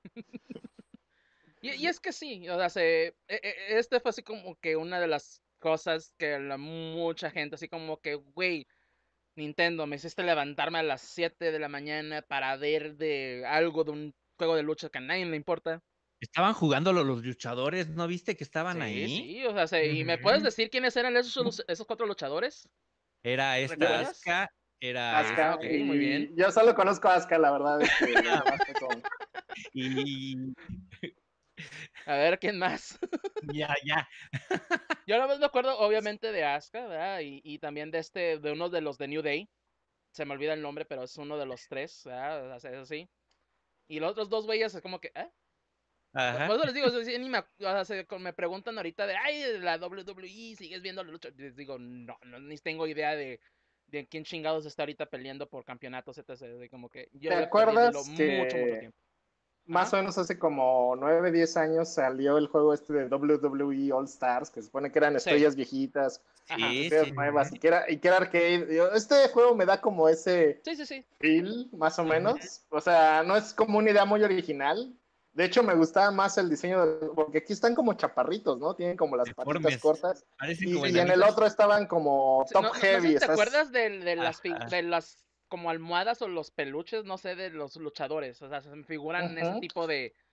Y es que sí, o sea, este fue así como que una de las cosas que mucha gente, así como que, güey, Nintendo, me hiciste levantarme a las 7 de la mañana para ver de algo de un juego de lucha que a nadie le importa. Estaban jugando los luchadores, ¿no viste que estaban Sí, ahí? sí, o sea, ¿y me puedes Ujú. decir quiénes eran esos cuatro luchadores? Era esta Yo, ¿Recuerdas? Asuka, era Ah, Asuka, ok, muy bien. y yo solo conozco a Asuka, la verdad es que los demás no son. y A ver, ¿quién más? ya. Yo nada más me acuerdo, obviamente, de Asuka, ¿verdad? Y también de uno de los de New Day. Se me olvida el nombre, pero es uno de los tres, ¿verdad? O sea, eso sí. Y los otros dos güeyes es como que, ¿eh? Por Ajá. eso les digo, o sea, me preguntan ahorita de, ay, la WWE, ¿sigues viendo la lucha? Les digo, no, ni tengo idea de quién chingados está ahorita peleando por campeonatos, etc. De como que yo ¿Te le perdí el hilo acuerdas mucho que tiempo. más o menos hace como 9, 10 años salió el juego este de WWE All Stars, que se supone que eran Sí. estrellas viejitas, Ajá. estrellas nuevas, y que era arcade. Este juego me da como ese Sí. feel, más o menos. O sea, no es como una idea muy original. De hecho, me gustaba más el diseño, porque aquí están como chaparritos, ¿no? Tienen como las patitas Deformes. cortas. Parecen como Y en el enanitos. otro estaban como Sí, top no sé heavy. si te acuerdas Ajá. de las como almohadas o los peluches, no sé, de los luchadores. O sea, se me figuran ese Ujú. tipo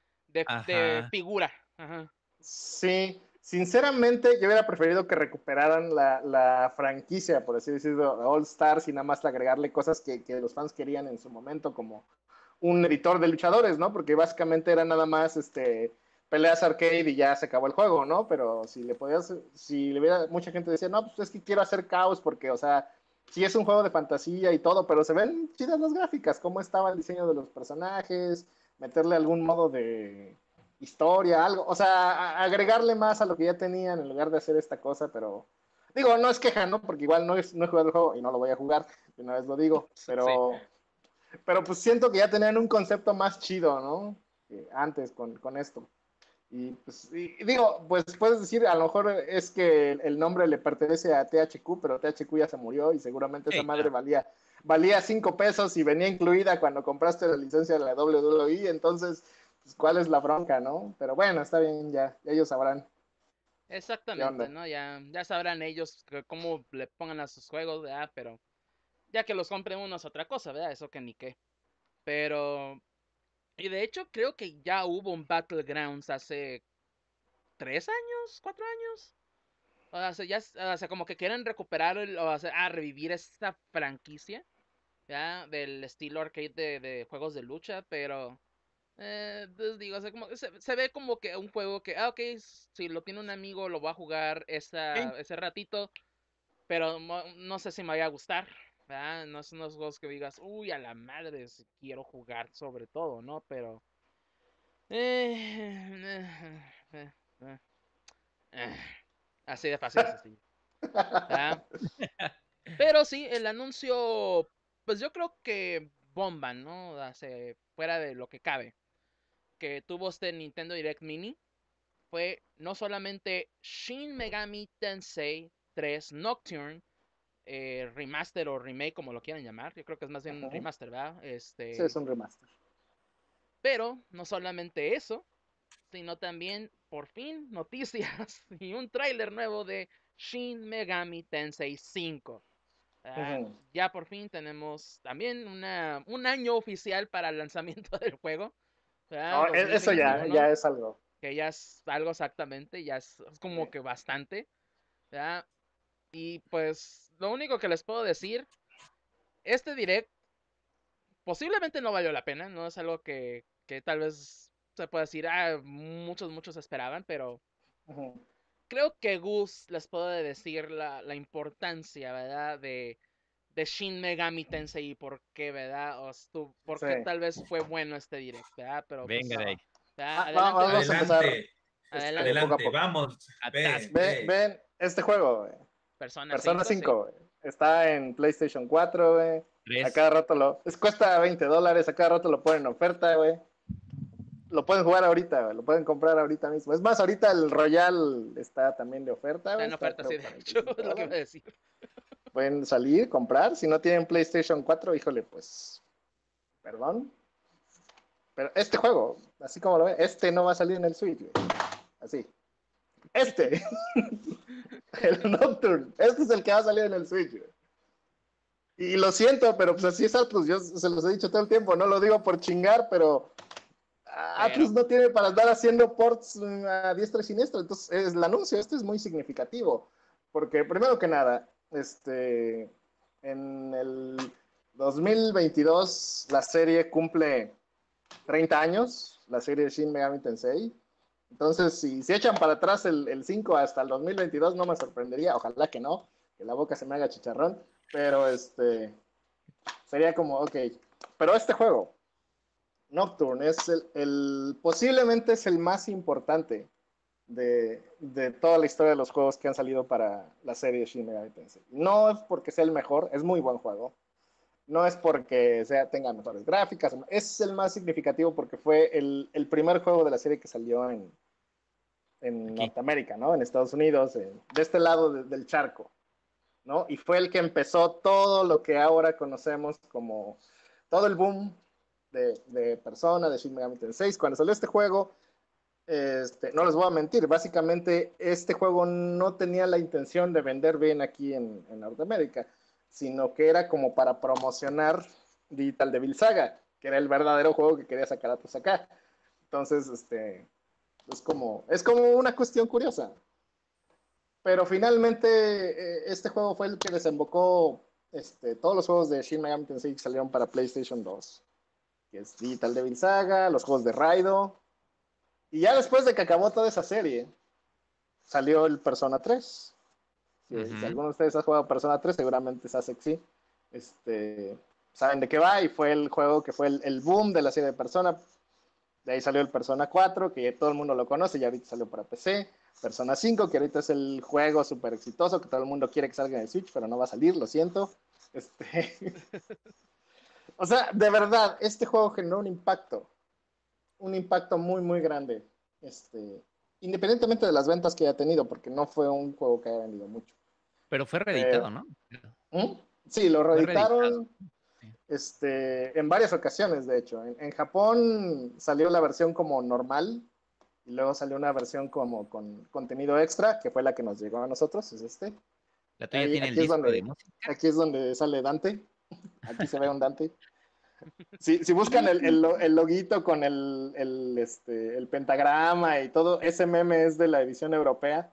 de Ajá. figura. Ajá. Sí, sinceramente yo hubiera preferido que recuperaran la franquicia, por así decirlo, All Stars y nada más agregarle cosas que los fans querían en su momento, como un editor de luchadores, ¿no? Porque básicamente era nada más peleas arcade y ya se acabó el juego, ¿no? Pero si le hubiera, mucha gente decía, no, pues es que quiero hacer caos porque, o sea, sí es un juego de fantasía y todo, pero se ven chidas las gráficas, cómo estaba el diseño de los personajes, meterle algún modo de historia, algo, o sea, agregarle más a lo que ya tenían en lugar de hacer esta cosa, pero digo, no es queja, ¿no? Porque igual no he jugado el juego y no lo voy a jugar, de una vez lo digo, Sí. pero pues siento que ya tenían un concepto más chido, ¿no? Antes con esto. Y pues y digo, pues puedes decir, a lo mejor es que el nombre le pertenece a THQ, pero THQ ya se murió y seguramente esa Sí, madre claro. valía 5 pesos y venía incluida cuando compraste la licencia de la WWE, entonces, pues, ¿cuál es la bronca, no? Pero bueno, está bien, ya ellos sabrán qué Exactamente, onda. ¿no? Ya sabrán ellos cómo le pongan a sus juegos, ¿verdad? Pero ya que los compre uno es otra cosa, ¿verdad? Eso que ni qué. Pero, y de hecho creo que ya hubo un Battlegrounds hace 3 años, 4 años. O sea, o sea, como que quieren recuperar o sea, revivir esta franquicia, ¿ya? Del estilo arcade de juegos de lucha, pero pues digo, o sea, como, se ve como que un juego que, ok, si lo tiene un amigo, lo va a jugar Sí. ese ratito, pero no sé si me vaya a gustar, ¿verdad? No son unos juegos que digas, uy, a la madre, si quiero jugar sobre todo, ¿no? Pero... eh, eh, eh, así de fácil, así. ¿Verdad? Pero sí, el anuncio, pues yo creo que bomba, ¿no? O sea, fuera de lo que cabe, que tuvo este Nintendo Direct Mini fue no solamente Shin Megami Tensei 3 Nocturne, remaster o remake, como lo quieran llamar. Yo creo que es más bien un Ajá. remaster, ¿verdad? Sí, es un remaster. Pero no solamente eso, sino también, por fin, noticias y un tráiler nuevo de Shin Megami Tensei 5. Ujú. Ya por fin tenemos también un año oficial para el lanzamiento del juego, ¿verdad? No, eso ya 2021, es algo. que ya es algo exactamente, ya es como Sí. que bastante, ¿verdad? Y pues lo único que les puedo decir, este direct posiblemente no valió la pena, no es algo que tal vez se pueda decir, muchos esperaban, pero Ujú. creo que Gus les puede decir la importancia, ¿verdad? De Shin Megami Tensei y por qué, ¿verdad? Por Sí. qué tal vez fue bueno este direct, ¿verdad? Pero Venga pues, de ahí. ¿verdad? Adelante, Vamos a Gus. empezar Adelante, Adelante. poco a adelante, poco. vamos, ve, Atasca. ve. Ven este juego, güey. Persona Persona 5, sí. 5, güey. Está en PlayStation 4, güey. A Tres. cada rato cuesta $20, a cada rato lo ponen en oferta, güey. Lo pueden jugar ahorita, güey. Lo pueden comprar ahorita mismo. Es más, ahorita el Royal está también de oferta, Está güey. en Está oferta, sí, creo de cuarenta y hecho, cinco es lo que iba a dólares. decir. Pueden salir, comprar. Si no tienen PlayStation 4, híjole, pues, perdón. Pero este juego, así como lo ven, este no va a salir en el Switch, güey. Así. Este, el Nocturne. Este es el que va a salir en el Switch, güey. Y lo siento, pero pues así es Atlus. Yo se los he dicho todo el tiempo. No lo digo por chingar, pero Atlus Pero, no tiene para andar haciendo ports a diestra y siniestra. Entonces, es el anuncio este es muy significativo. Porque, primero que nada, en el 2022 la serie cumple 30 años, la serie de Shin Megami Tensei. Entonces, si echan para atrás el 5 hasta el 2022, no me sorprendería. Ojalá que no, que la boca se me haga chicharrón. Pero sería como, ok. Pero este juego, Nocturne, es posiblemente es el más importante de toda la historia de los juegos que han salido para la serie Shin Megami Tensei. No es porque sea el mejor, es muy buen juego, No es porque tenga mejores gráficas, es el más significativo porque fue el primer juego de la serie que salió en Aquí. Norteamérica, ¿no? En Estados Unidos, de este lado del charco, ¿no? Y fue el que empezó todo lo que ahora conocemos como todo el boom de Persona, de Shin Megami Tensei. Cuando salió este juego, no les voy a mentir, básicamente este juego no tenía la intención de vender bien aquí en Norteamérica, sino que era como para promocionar Digital Devil Saga, que era el verdadero juego que quería sacar a acá. Entonces, es como una cuestión curiosa. Pero finalmente, este juego fue el que desembocó todos los juegos de Shin Megami Tensei que salieron para PlayStation 2, que es Digital Devil Saga, los juegos de Raido. Y ya después de que acabó toda esa serie, salió el Persona 3. Si alguno de ustedes ha jugado Persona 3, seguramente sabe que sí. Saben de qué va, y fue el juego que fue el boom de la serie de Persona. De ahí salió el Persona 4, que todo el mundo lo conoce, y ahorita salió para PC. Persona 5, que ahorita es el juego súper exitoso, que todo el mundo quiere que salga en el Switch, pero no va a salir, lo siento. O sea, de verdad, este juego generó un impacto muy, muy grande. Independientemente de las ventas que haya tenido, porque no fue un juego que haya vendido mucho. Pero fue reeditado, ¿no? ¿Mm? Sí, lo Fue reeditado. reeditaron en varias ocasiones, de hecho. En Japón salió la versión como normal, y luego salió una versión como con contenido extra, que fue la que nos llegó a nosotros, es La tuya tiene el Aquí es disco de música. aquí es donde sale Dante. Aquí se ve un Dante. Si buscan el loguito con el pentagrama y todo, ese meme es de la edición europea.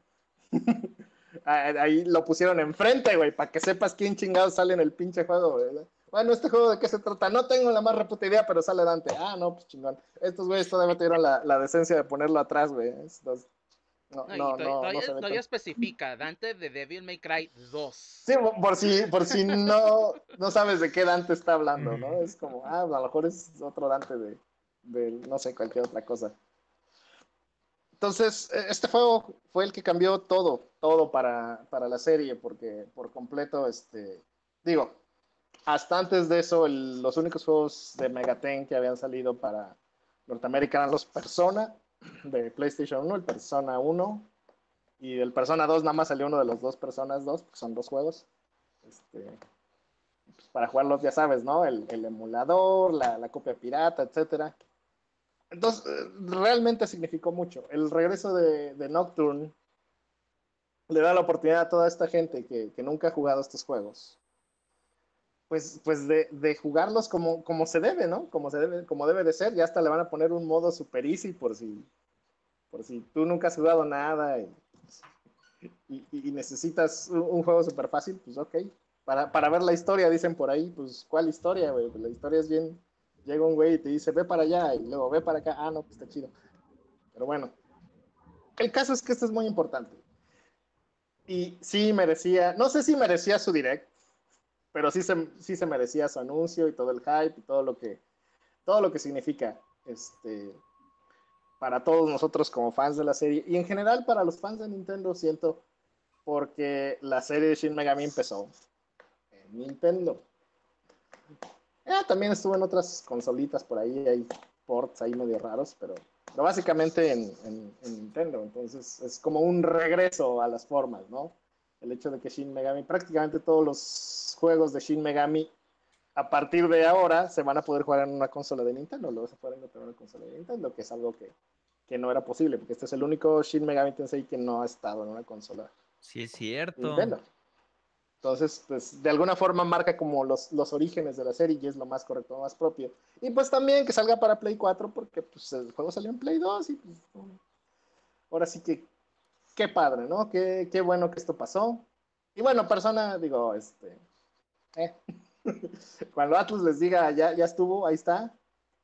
Ahí lo pusieron enfrente, güey, para que sepas quién chingados sale en el pinche juego, ¿verdad? Bueno, ¿este juego de qué se trata? No tengo la más reputa idea, pero sale Dante. Ah, no, pues chingón. Estos güeyes todavía tuvieron la decencia de ponerlo atrás, güey. No, y No se ve todavía tan... especifica Dante de Devil May Cry 2. Sí, por si no sabes de qué Dante está hablando, ¿no? Es como, a lo mejor es otro Dante de no sé, cualquier otra cosa. Entonces, este juego fue el que cambió todo para la serie, porque por completo, digo, hasta antes de eso, los únicos juegos de Megaten que habían salido para Norteamérica eran los Persona de PlayStation 1, el Persona 1, y el Persona 2 nada más salió uno de los dos Personas 2, porque son dos juegos. Pues para jugarlos, ya sabes, ¿no? El emulador, la copia pirata, etcétera. Entonces, realmente significó mucho. El regreso de Nocturne le da la oportunidad a toda esta gente que nunca ha jugado estos juegos, pues de jugarlos como se debe, ¿no? Como debe de ser. Ya hasta le van a poner un modo super easy por si tú nunca has jugado nada y necesitas un juego super fácil, pues ok. Para ver la historia, dicen por ahí, pues ¿cuál historia, güey? Pues la historia es bien, llega un güey y te dice, ve para allá, y luego ve para acá, ah, no, pues está chido. Pero bueno, el caso es que esto es muy importante. Y sí merecía, no sé si merecía su direct, pero sí se merecía su anuncio y todo el hype y todo lo que significa para todos nosotros como fans de la serie y en general para los fans de Nintendo, siento, porque la serie de Shin Megami empezó en Nintendo. También estuvo en otras consolitas por ahí, hay ports ahí medio raros, pero básicamente en Nintendo. Entonces es como un regreso a las formas, ¿no? El hecho de que Shin Megami, prácticamente todos los juegos de Shin Megami a partir de ahora se van a poder jugar en una consola de Nintendo, lo vas a poder encontrar en una consola de Nintendo, que es algo que no era posible, porque este es el único Shin Megami Tensei que no ha estado en una consola Sí, es de cierto. Nintendo. Entonces, pues de alguna forma marca como los orígenes de la serie y es lo más correcto, lo más propio. Y pues también que salga para Play 4 porque pues el juego salió en Play 2 y pues ahora sí que qué padre, ¿no? Qué bueno que esto pasó. Y bueno, persona, digo, eh. cuando Atlus les diga ya estuvo, ahí está,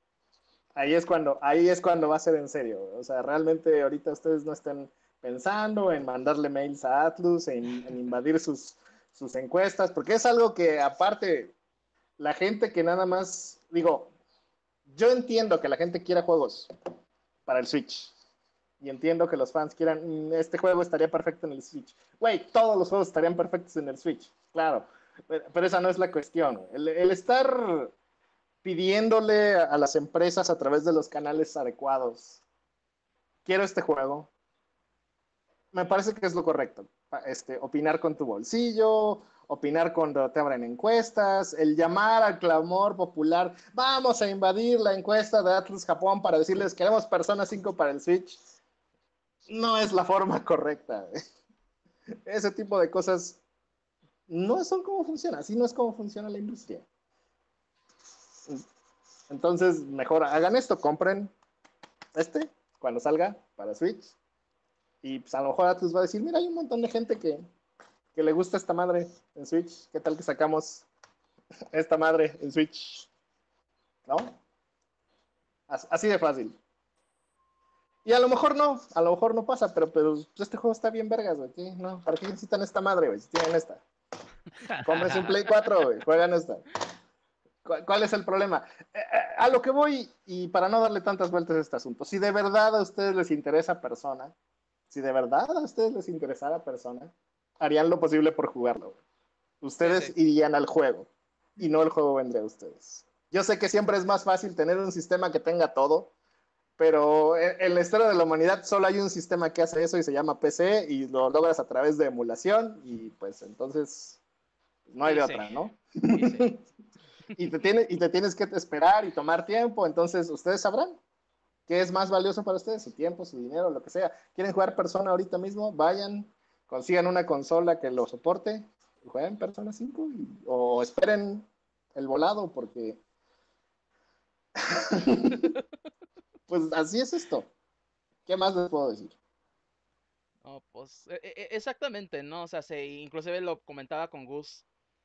ahí es cuando va a ser en serio. O sea, realmente ahorita ustedes no estén pensando en mandarle mails a Atlus, en invadir sus encuestas, porque es algo que aparte la gente que nada más, digo, yo entiendo que la gente quiera juegos para el Switch. Y entiendo que los fans quieran, este juego estaría perfecto en el Switch. Güey, todos los juegos estarían perfectos en el Switch, claro. Pero esa no es la cuestión. El estar pidiéndole a las empresas a través de los canales adecuados, quiero este juego, me parece que es lo correcto. Opinar con tu bolsillo, opinar cuando te abren encuestas, el llamar al clamor popular, vamos a invadir la encuesta de Atlas Japón para decirles queremos Persona 5 para el Switch, no es la forma correcta. Ese tipo de cosas no son como funciona, así no es como funciona la industria. Entonces, mejor hagan esto, compren cuando salga para Switch. Y pues a lo mejor Atlus va a decir, mira, hay un montón de gente que le gusta esta madre en Switch. ¿Qué tal que sacamos esta madre en Switch? ¿No? Así de fácil. Y a lo mejor no pasa, pero pues, este juego está bien vergas, güey. No, ¿para qué necesitan esta madre, güey? Si tienen esta. Cómprense un Play 4, güey. Juegan esta. ¿Cuál es el problema? A lo que voy, y para no darle tantas vueltas a este asunto, si de verdad a ustedes les interesa Persona, si de verdad a ustedes les interesara Persona, harían lo posible por jugarlo. Ustedes Sí. irían al juego, y no el juego vendría a ustedes. Yo sé que siempre es más fácil tener un sistema que tenga todo, pero en la historia de la humanidad solo hay un sistema que hace eso y se llama PC, y lo logras a través de emulación, y pues entonces no hay Y de sí, otra, ¿no? y sí. Y te tienes que esperar y tomar tiempo, entonces ustedes sabrán qué es más valioso para ustedes, su tiempo, su dinero, lo que sea. ¿Quieren jugar Persona ahorita mismo? Vayan, consigan una consola que lo soporte, jueguen Persona 5 o esperen el volado porque pues así es esto. ¿Qué más les puedo decir? No, pues exactamente, ¿no? O sea, inclusive lo comentaba con Gus.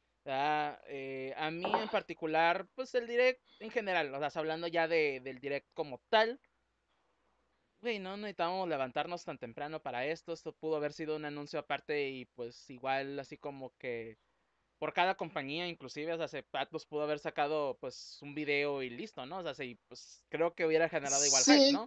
A mí en particular, pues el direct en general, o sea, hablando ya del direct como tal, güey, no necesitábamos levantarnos tan temprano para esto pudo haber sido un anuncio aparte y pues igual así como que por cada compañía, inclusive, o sea, Atlus pudo haber sacado pues un video y listo, ¿no? O sea, sí, pues creo que hubiera generado igual hype, Sí, ¿no?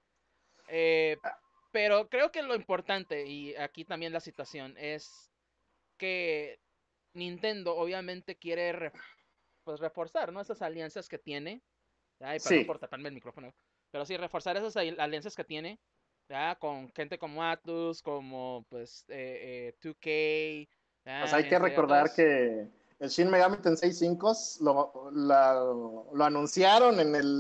Eh, pero creo que lo importante, y aquí también la situación, es que Nintendo obviamente quiere pues reforzar, ¿no? Esas alianzas que tiene. Ay, perdón sí. por taparme el micrófono. Pero sí, reforzar esas alianzas que tiene, ¿ya? Con gente como Atlus, como pues 2K, Pues ¿ya? hay que Entre recordar otros. que el Shin Megami Tensei 5 lo anunciaron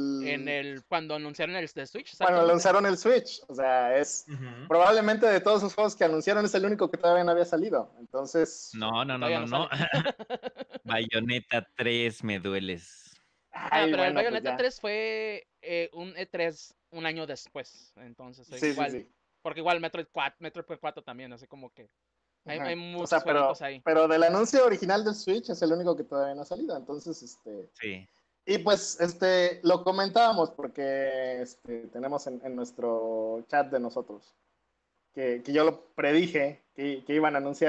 Cuando anunciaron el de Switch, cuando exactamente. lanzaron el Switch. O sea, Ujú. probablemente de todos sus juegos que anunciaron es el único que todavía no había salido. Entonces, No, Y no, no, todavía no, no no. sale. Bayonetta 3, me dueles. ay, Pero el bueno, pues Bayonetta ya. 3 fue un E3 un año después. Entonces, Sí, sí, igual. sí. Porque igual Metroid 4 también, así como que hay Ajá. O muchos sea, jueguitos ahí. pero del anuncio original del Switch es el único que todavía no ha salido. Entonces, Sí. y pues, lo comentábamos porque tenemos en nuestro chat de nosotros que yo lo predije que iban a anunciar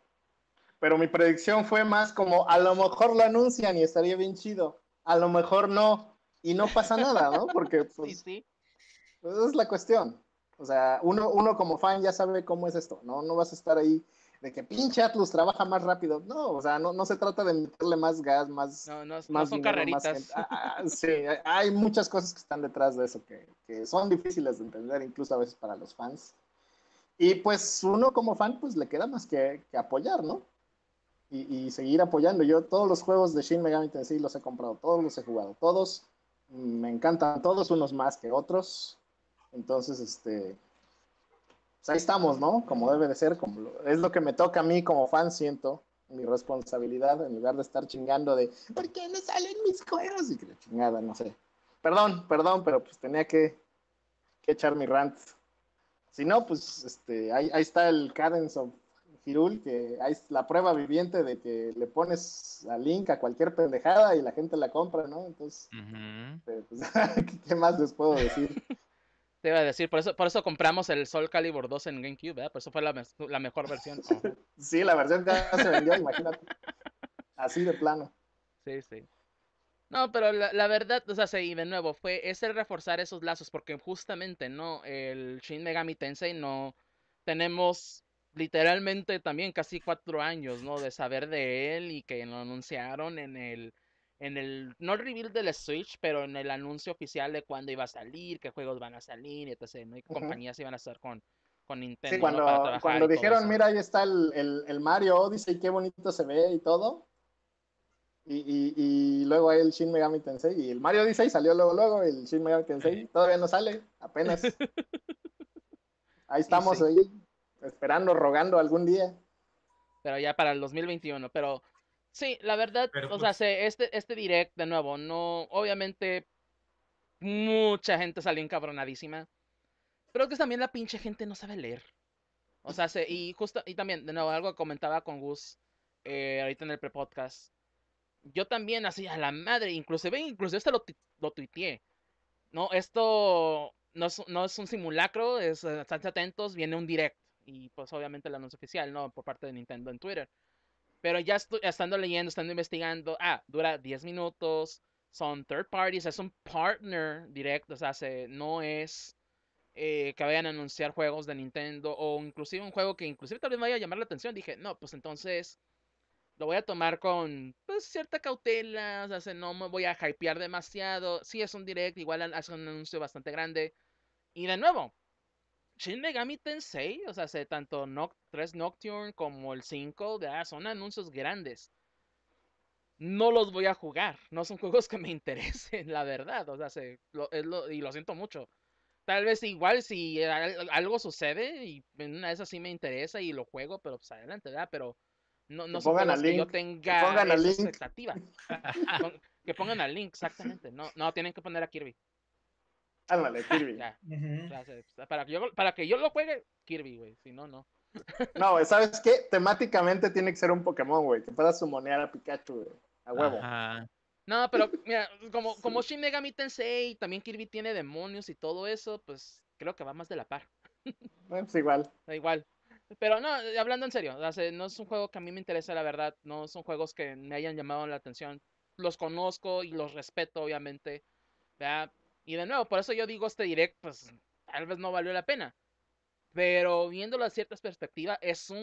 pero mi predicción fue más como, a lo mejor lo anuncian y estaría bien chido, a lo mejor no, y no pasa nada, ¿no? Porque Sí, pues, sí. pues esa es la cuestión. O sea, uno como fan ya sabe cómo es esto, ¿no? No vas a estar ahí de que pinche Atlus trabaja más rápido. No, o sea, no se trata de meterle más gas, No más son dinero, más gente. carreritas. Sí, hay muchas cosas que están detrás de eso que son difíciles de entender, incluso a veces para los fans. Y pues uno como fan, pues le queda más que apoyar, ¿no? Y seguir apoyando. Yo todos los juegos de Shin Megami Tensei los he comprado, todos los he jugado, todos. Me encantan todos, unos más que otros. Entonces, pues ahí estamos, ¿no? Como debe de ser, es lo que me toca a mí como fan, siento, mi responsabilidad, en lugar de estar chingando de, ¿por qué no salen mis juegos? Y que la chingada, no sé. Perdón, pero pues tenía que echar mi rant. Si no, pues ahí está el Cadence of Hyrule, que hay la prueba viviente de que le pones a Link a cualquier pendejada y la gente la compra, ¿no? Entonces, Ujú. pues, ¿qué más les puedo decir? Te iba a decir, por eso compramos el Soul Calibur 2 en GameCube, ¿verdad? Por eso fue la mejor versión. Ojo. Sí, la versión ya se vendió, imagínate, así de plano. Sí, sí. No, pero la verdad, o sea, sí, de nuevo, es el reforzar esos lazos, porque justamente, ¿no? El Shin Megami Tensei no tenemos literalmente también casi 4 años, ¿no? De saber de él y que lo anunciaron no el reveal del Switch, pero en el anuncio oficial de cuándo iba a salir, qué juegos van a salir, etc., ¿no? Y qué Ujú. compañías iban a estar con Sí, Nintendo, ¿no? Para trabajar cuando y todo dijeron, eso. mira, ahí está el Mario Odyssey, qué bonito se ve y todo. Y luego hay el Shin Megami Tensei. Y el Mario Odyssey salió luego, el Shin Megami Tensei todavía no sale, apenas. Ahí Y estamos, sí, ahí, esperando, rogando algún día. pero ya para el 2021. Pero sí, la verdad, Pero o sea, pues, este direct de nuevo, no, obviamente mucha gente salió encabronadísima. Pero que también la pinche gente no sabe leer. O sea, y justo, y también, de nuevo, algo que comentaba con Gus ahorita en el pre-podcast. Yo también, así, a la madre, inclusive este lo tuiteé. No, esto no es un simulacro, están atentos, viene un direct. Y pues obviamente el anuncio oficial, ¿no? Por parte de Nintendo en Twitter. Pero ya estando leyendo, estando investigando, dura 10 minutos, son third parties, es un partner direct, o sea, no es que vayan a anunciar juegos de Nintendo o inclusive un juego que inclusive tal vez me vaya a llamar la atención. Dije, no, pues entonces lo voy a tomar con pues cierta cautela, o sea, no me voy a hypear demasiado. Sí es un direct, igual hace un anuncio bastante grande. Y de nuevo, Shin Megami Tensei, o sea, tanto 3 Nocturne como el 5, son anuncios grandes. No los voy a jugar, no son juegos que me interesen, la verdad, o sea, y lo siento mucho. Tal vez igual si algo sucede y en una de esas sí me interesa y lo juego, pero pues adelante, ¿verdad? Pero Que no son pongan a juegos que yo Link, que tenga pongan a esa Link. expectativa. Que pongan al Link, exactamente. No, tienen que poner a Kirby. Ándale, Kirby. Ya. ujú. Ya para que yo lo juegue, Kirby, güey. Si no, no. No, ¿sabes qué? Temáticamente tiene que ser un Pokémon, güey. Que pueda sumonear a Pikachu, güey. A huevo. Ajá. No, pero mira, como Shin Megami Tensei, también Kirby tiene demonios y todo eso, pues creo que va más de la par. Pues igual. Da igual. Pero no, hablando en serio, o sea, no es un juego que a mí me interesa, la verdad. No son juegos que me hayan llamado la atención. Los conozco y los respeto, obviamente. ¿Verdad? Y de nuevo, por eso yo digo este direct, pues tal vez no valió la pena. Pero viéndolo a ciertas perspectivas,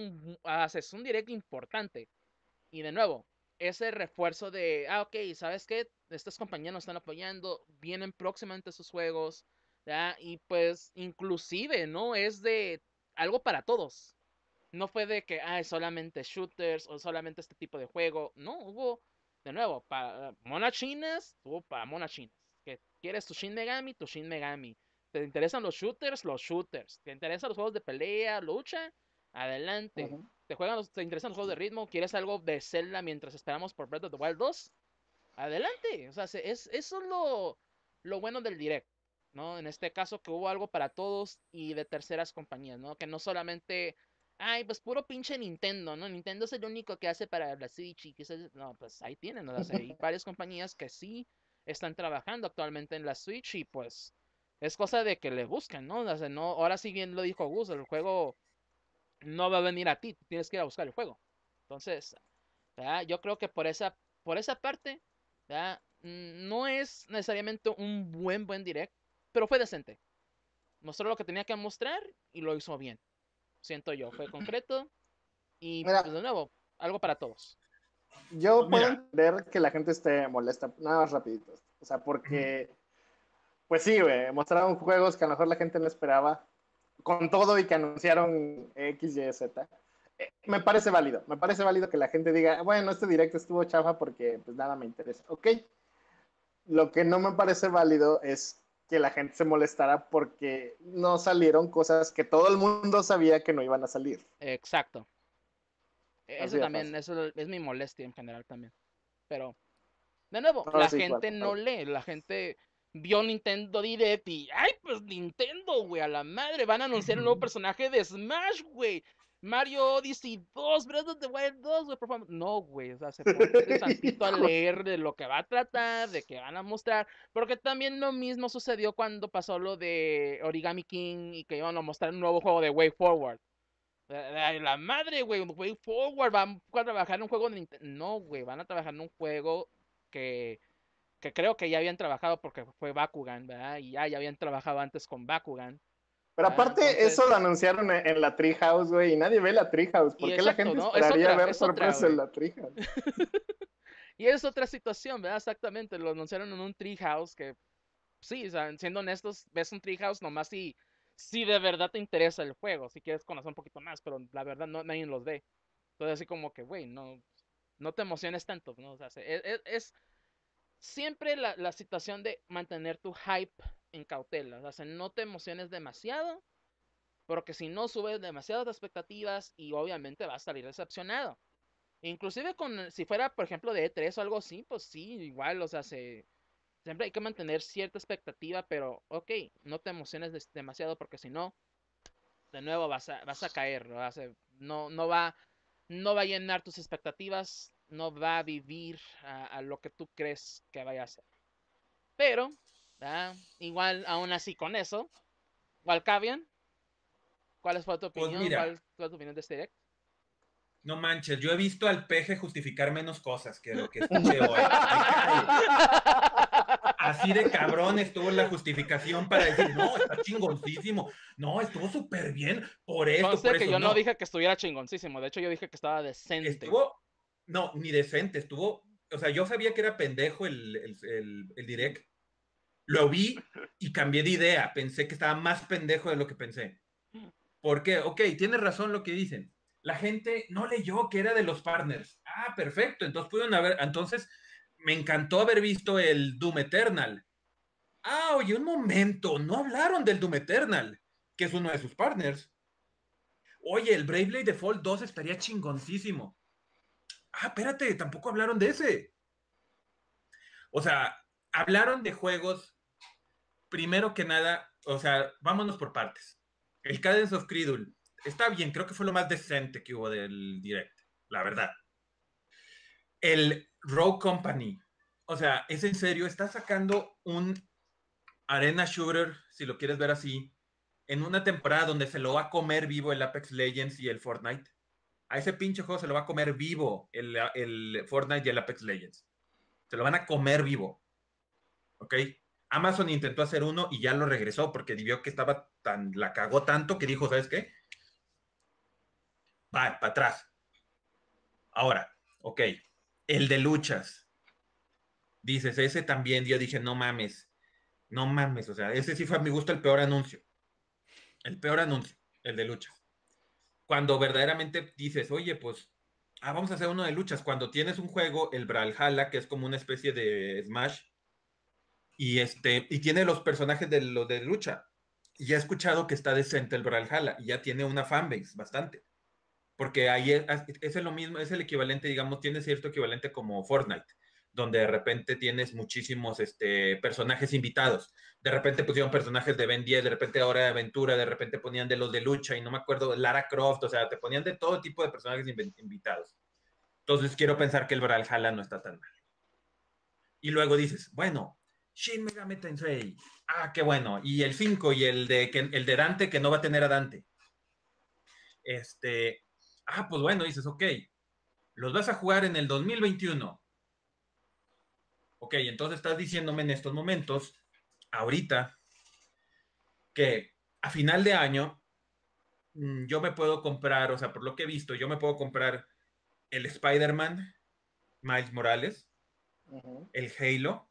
es un direct importante. Y de nuevo, ese refuerzo de, ok, ¿sabes qué? Estas compañías nos están apoyando, vienen próximamente sus juegos, ¿verdad? Y pues inclusive, ¿no? Es de algo para todos. No fue de que, solamente shooters o solamente este tipo de juego. No, hubo, de nuevo, para monas chinas, hubo para monas chinas. Que quieres tu Shin Megami. ¿Te interesan los shooters? Los shooters. ¿Te interesan los juegos de pelea, lucha? Adelante. Ujú. ¿Te interesan los juegos de ritmo? ¿Quieres algo de Zelda mientras esperamos por Breath of the Wild 2? Adelante. O sea, eso es lo bueno del direct, ¿no? En este caso que hubo algo para todos y de terceras compañías, ¿no? Que no solamente, pues puro pinche Nintendo, ¿no? Nintendo es el único que hace para la Switch y quizás, no, pues ahí tienen, ¿no? O sea, hay varias compañías que sí están trabajando actualmente en la Switch y pues es cosa de que le busquen, ¿no? O sea, no, ahora sí bien lo dijo Gus, el juego no va a venir a ti, tú tienes que ir a buscar el juego. Entonces, ¿verdad? Yo creo que por esa parte, ¿verdad? No es necesariamente un buen direct, pero fue decente. Mostró lo que tenía que mostrar y lo hizo bien. Siento yo, fue concreto y pues Mira, de nuevo, algo para todos. yo Pues puedo mira, entender que la gente esté molesta, nada más rapidito. O sea, ujú. porque, pues sí, güey, mostraron juegos que a lo mejor la gente no esperaba, con todo y que anunciaron X, Y, Z. Me parece válido que la gente diga, bueno, este directo estuvo chafa porque pues nada me interesa. Ok, lo que no me parece válido es que la gente se molestara porque no salieron cosas que todo el mundo sabía que no iban a salir. Exacto. Así Eso de también, fácil. eso es mi molestia en general también. Pero, de nuevo, Ahora la sí, igual. gente no lee, la gente vio Nintendo Direct y, pues Nintendo, güey, a la madre, van a anunciar el nuevo personaje de Smash, güey. Mario Odyssey 2, Breath of the Wild 2, güey, por favor. No, güey, o sea, se ponte tantito a Hijo. leer de lo que va a tratar, de qué van a mostrar, porque también lo mismo sucedió cuando pasó lo de Origami King y que iban a mostrar un nuevo juego de Way Forward. Ay, la madre, güey, Way Forward, van a trabajar en un juego de Nintendo. No, güey, van a trabajar en un juego que, que creo que ya habían trabajado porque fue Bakugan, ¿verdad? Y ya habían trabajado antes con Bakugan. Pero Ah, aparte, entonces, eso lo anunciaron en la Treehouse, güey, y nadie ve la Treehouse. ¿Por y qué la exacto, gente ¿no? esperaría ver Es otra, sorpresas en güey. la Treehouse? Y es otra situación, ¿verdad? Exactamente, lo anunciaron en un treehouse que, sí, o sea, siendo honestos, ves un treehouse nomás si de verdad te interesa el juego, si quieres conocer un poquito más, pero la verdad no, nadie los ve. Entonces así como que, güey, no te emociones tanto, ¿no? O sea, es siempre la situación de mantener tu hype en cautela, o sea, no te emociones demasiado, porque si no subes demasiadas expectativas y obviamente vas a salir decepcionado. Inclusive si fuera, por ejemplo, de E3 o algo así, pues sí, igual, o sea, siempre hay que mantener cierta expectativa, pero ok, no te emociones demasiado porque si no, de nuevo vas a caer, ¿no? No va a llenar tus expectativas, no va a vivir a lo que tú crees que vaya a ser. Pero, ¿verdad? Igual, aún así con eso, Walcavian, ¿cuál fue tu Pues opinión? mira, ¿Cuál fue tu opinión de este direct? no manches, yo he visto al peje justificar menos cosas que lo que escuché hoy. Me cae. Así de cabrón estuvo la justificación para decir, no, está chingoncísimo, no, estuvo súper bien, por Conste que eso, yo no no, dije que estuviera chingoncísimo, de hecho yo dije que estaba decente. estuvo, no, ni decente, estuvo, o sea, yo sabía que era pendejo el direct, lo vi y cambié de idea, pensé que estaba más pendejo de lo que pensé. ¿Por qué? Ok, tienes razón lo que dicen. La gente no leyó que era de los partners. Ah, perfecto. Entonces me encantó haber visto el Doom Eternal. Ah, oye, un momento, no hablaron del Doom Eternal, que es uno de sus partners. Oye, el Bravely Default 2 estaría chingoncísimo. Ah, espérate, tampoco hablaron de ese. O sea, hablaron de juegos, primero que nada, o sea, vámonos por partes. El Cadence of Cridul está bien, creo que fue lo más decente que hubo del direct, la verdad. El Rogue Company, o sea, es en serio, está sacando un arena shooter, si lo quieres ver así, en una temporada donde se lo va a comer vivo el Apex Legends y el Fortnite. A ese pinche juego se lo va a comer vivo el Fortnite y el Apex Legends. Se lo van a comer vivo. ¿Ok? Amazon intentó hacer uno y ya lo regresó porque vio que la cagó tanto que dijo, ¿sabes qué? Va, para atrás. Ahora, ok, el de luchas. Dices, ese también, yo dije, no mames, o sea, ese sí fue a mi gusto el peor anuncio, el de luchas. Cuando verdaderamente dices, oye, pues, vamos a hacer uno de luchas, cuando tienes un juego, el Brawlhalla, que es como una especie de Smash, y tiene los personajes de los de lucha. Y ya he escuchado que está decente el Brawlhalla, y ya tiene una fanbase bastante. Porque ahí es lo mismo, es el equivalente, digamos, tiene cierto equivalente como Fortnite, donde de repente tienes muchísimos personajes invitados. De repente pusieron personajes de Ben 10, de repente ahora de aventura, de repente ponían de los de lucha, y no me acuerdo, Lara Croft, o sea, te ponían de todo tipo de personajes invitados. Entonces quiero pensar que el Brawlhalla no está tan mal. Y luego dices, bueno, Shin Megami Tensei, qué bueno, y el 5 y el de Dante, que no va a tener a Dante. Este, pues bueno, dices, ok, los vas a jugar en el 2021. Ok, entonces estás diciéndome en estos momentos, ahorita, que a final de año yo me puedo comprar, o sea, por lo que he visto, yo me puedo comprar el Spider-Man, Miles Morales, Ujú. el Halo,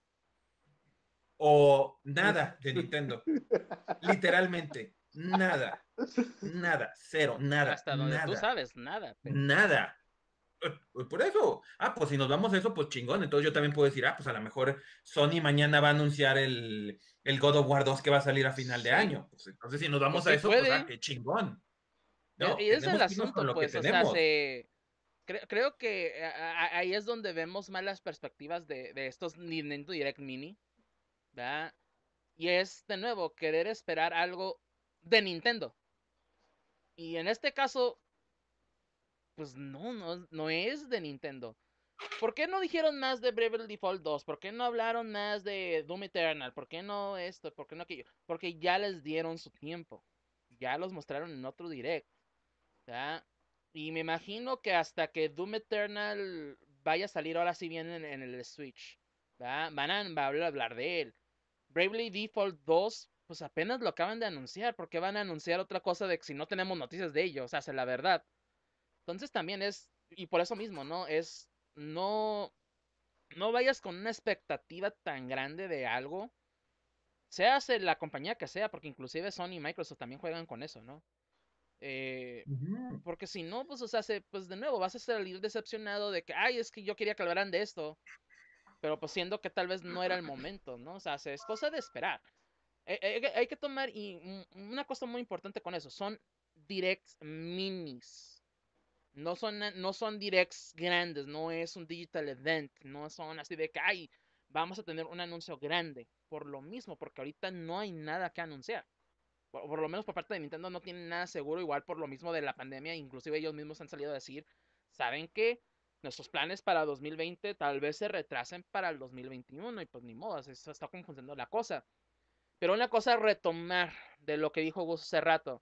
o nada de Nintendo. Literalmente, nada, nada, cero, nada, Hasta donde tú nada, sabes, nada, pero nada. Por eso, pues si nos vamos a eso, pues chingón. Entonces yo también puedo decir, pues a lo mejor Sony mañana va a anunciar el God of War 2 que va a salir a final de sí, año. Pues entonces si nos pues vamos a sí eso, pues puede. qué chingón. No, Y es el tenemos que irnos con asunto, lo que pues, o sea, tenemos. creo que ahí es donde vemos más las perspectivas de estos Nintendo Direct Mini, ¿verdad? Y es, de nuevo, querer esperar algo de Nintendo. Y en este caso, pues no es de Nintendo. ¿Por qué no dijeron más de Bravely Default 2? ¿Por qué no hablaron más de Doom Eternal? ¿Por qué no esto? ¿Por qué no aquello? Porque ya les dieron su tiempo. Ya los mostraron en otro direct. ¿Ya? Y me imagino que hasta que Doom Eternal vaya a salir ahora sí bien en el Switch. ¿Va? Van a hablar de él. Bravely Default 2 pues apenas lo acaban de anunciar, porque van a anunciar otra cosa de que si no tenemos noticias de ello, o sea, la verdad. Entonces también es, y por eso mismo, ¿no? Es, no, no vayas con una expectativa tan grande de algo, sea la compañía que sea, porque inclusive Sony y Microsoft también juegan con eso, ¿no? Eh, Ujú. porque si no, pues, o sea, pues de nuevo vas a salir decepcionado de que, ay, es que yo quería que hablaran de esto, pero pues siendo que tal vez no era el momento, ¿no? O sea, es cosa de esperar. Hay que tomar, y una cosa muy importante con eso, son directs minis. No son directs grandes, no es un digital event, no son así de que, ay, vamos a tener un anuncio grande. Por lo mismo, porque ahorita no hay nada que anunciar. Por lo menos por parte de Nintendo no tienen nada seguro, igual por lo mismo de la pandemia, inclusive ellos mismos han salido a decir, ¿saben qué? Nuestros planes para 2020 tal vez se retrasen para el 2021 y pues ni modo, se está confundiendo la cosa. Pero una cosa retomar de lo que dijo Gus hace rato,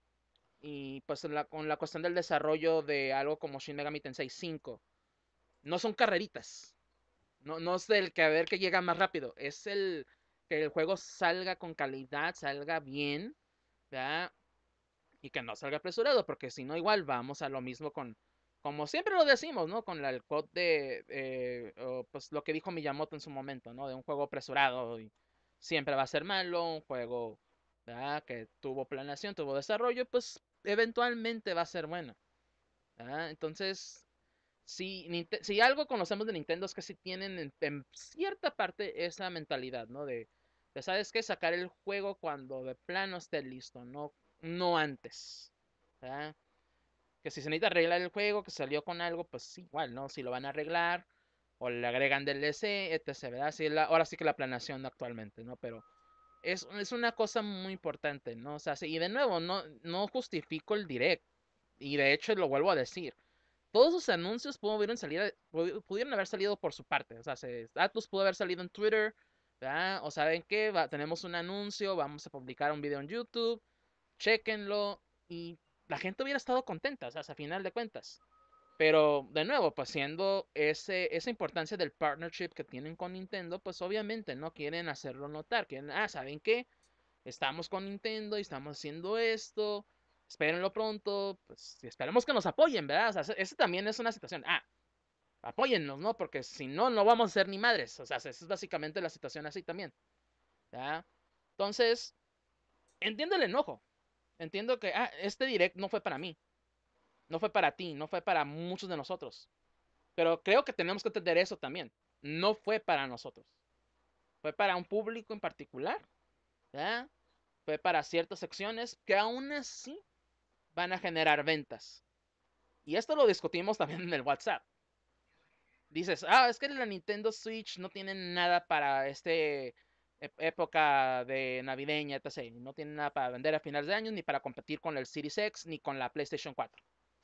y pues con la cuestión del desarrollo de algo como Shin Megami Tensei 5, no son carreritas, no es del que a ver que llega más rápido, es el que el juego salga con calidad, salga bien, ¿verdad? Y que no salga apresurado, porque si no igual vamos a lo mismo con, como siempre lo decimos, ¿no? Con el code de, pues lo que dijo Miyamoto en su momento, ¿no? De un juego apresurado y siempre va a ser malo, un juego, ¿verdad? Que tuvo planeación, tuvo desarrollo, pues eventualmente va a ser bueno, ¿verdad? Entonces, si algo conocemos de Nintendo es que sí tienen en cierta parte esa mentalidad, ¿no? ¿Sabes qué? Sacar el juego cuando de plano esté listo, no antes. ¿Verdad? Que si se necesita arreglar el juego, que salió con algo, pues igual, ¿no? Si lo van a arreglar o le agregan DLC, etc., ¿verdad? Ahora sí que la planeación actualmente, ¿no? Pero es una cosa muy importante, ¿no? O sea, y de nuevo, no justifico el direct. Y de hecho lo vuelvo a decir. Todos sus anuncios pudieron haber salido por su parte. O sea, Atlus pudo haber salido en Twitter, ¿verdad? O saben qué, tenemos un anuncio, vamos a publicar un video en YouTube, chéquenlo, y la gente hubiera estado contenta, o sea, a final de cuentas. Pero, de nuevo, pues siendo esa importancia del partnership que tienen con Nintendo, pues obviamente no quieren hacerlo notar. Quieren, ¿saben qué? Estamos con Nintendo y estamos haciendo esto. Espérenlo pronto. Pues esperemos que nos apoyen, ¿verdad? O sea, ese también es una situación. Apóyennos, ¿no? Porque si no, no vamos a ser ni madres. O sea, esa es básicamente la situación así también. ¿Ya? Entonces, entiendo el enojo. Entiendo que, este direct no fue para mí. No fue para ti. No fue para muchos de nosotros. Pero creo que tenemos que entender eso también. No fue para nosotros. Fue para un público en particular. ¿Ya? Fue para ciertas secciones que aún así van a generar ventas. Y esto lo discutimos también en el WhatsApp. Dices, es que la Nintendo Switch no tiene nada para época de navideña, etc. No tiene nada para vender a finales de año, ni para competir con el Series X, ni con la PlayStation 4.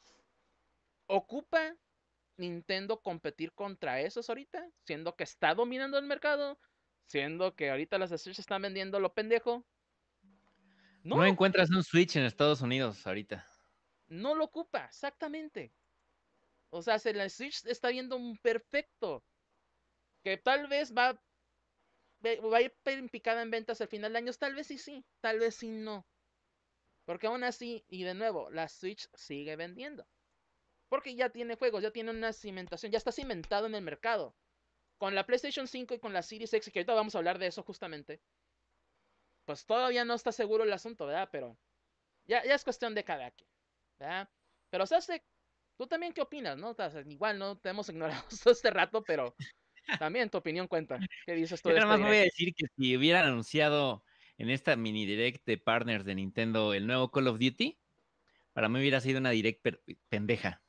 ¿Ocupa Nintendo competir contra esos ahorita? Siendo que está dominando el mercado, siendo que ahorita las Switch están vendiendo lo pendejo. No, No encuentras un Switch en Estados Unidos ahorita. no lo ocupa, exactamente. O sea, la Switch está viendo un perfecto. Que tal vez va a ir en picada en ventas al final de años. Tal vez sí, tal vez sí no. Porque aún así, y de nuevo, la Switch sigue vendiendo. Porque ya tiene juegos, ya tiene una cimentación, ya está cimentado en el mercado. Con la PlayStation 5 y con la Series X, que ahorita vamos a hablar de eso justamente, pues todavía no está seguro el asunto, ¿verdad? Pero ya es cuestión de cada quien, ¿verdad? Pero, o sea, tú también qué opinas, ¿no? O sea, igual no te hemos ignorado todo este rato, pero también tu opinión cuenta. ¿Qué dices tú Yo de nada este más voy a direct? decir que si hubieran anunciado en esta mini direct de partners de Nintendo el nuevo Call of Duty, para mí hubiera sido una direct pendeja.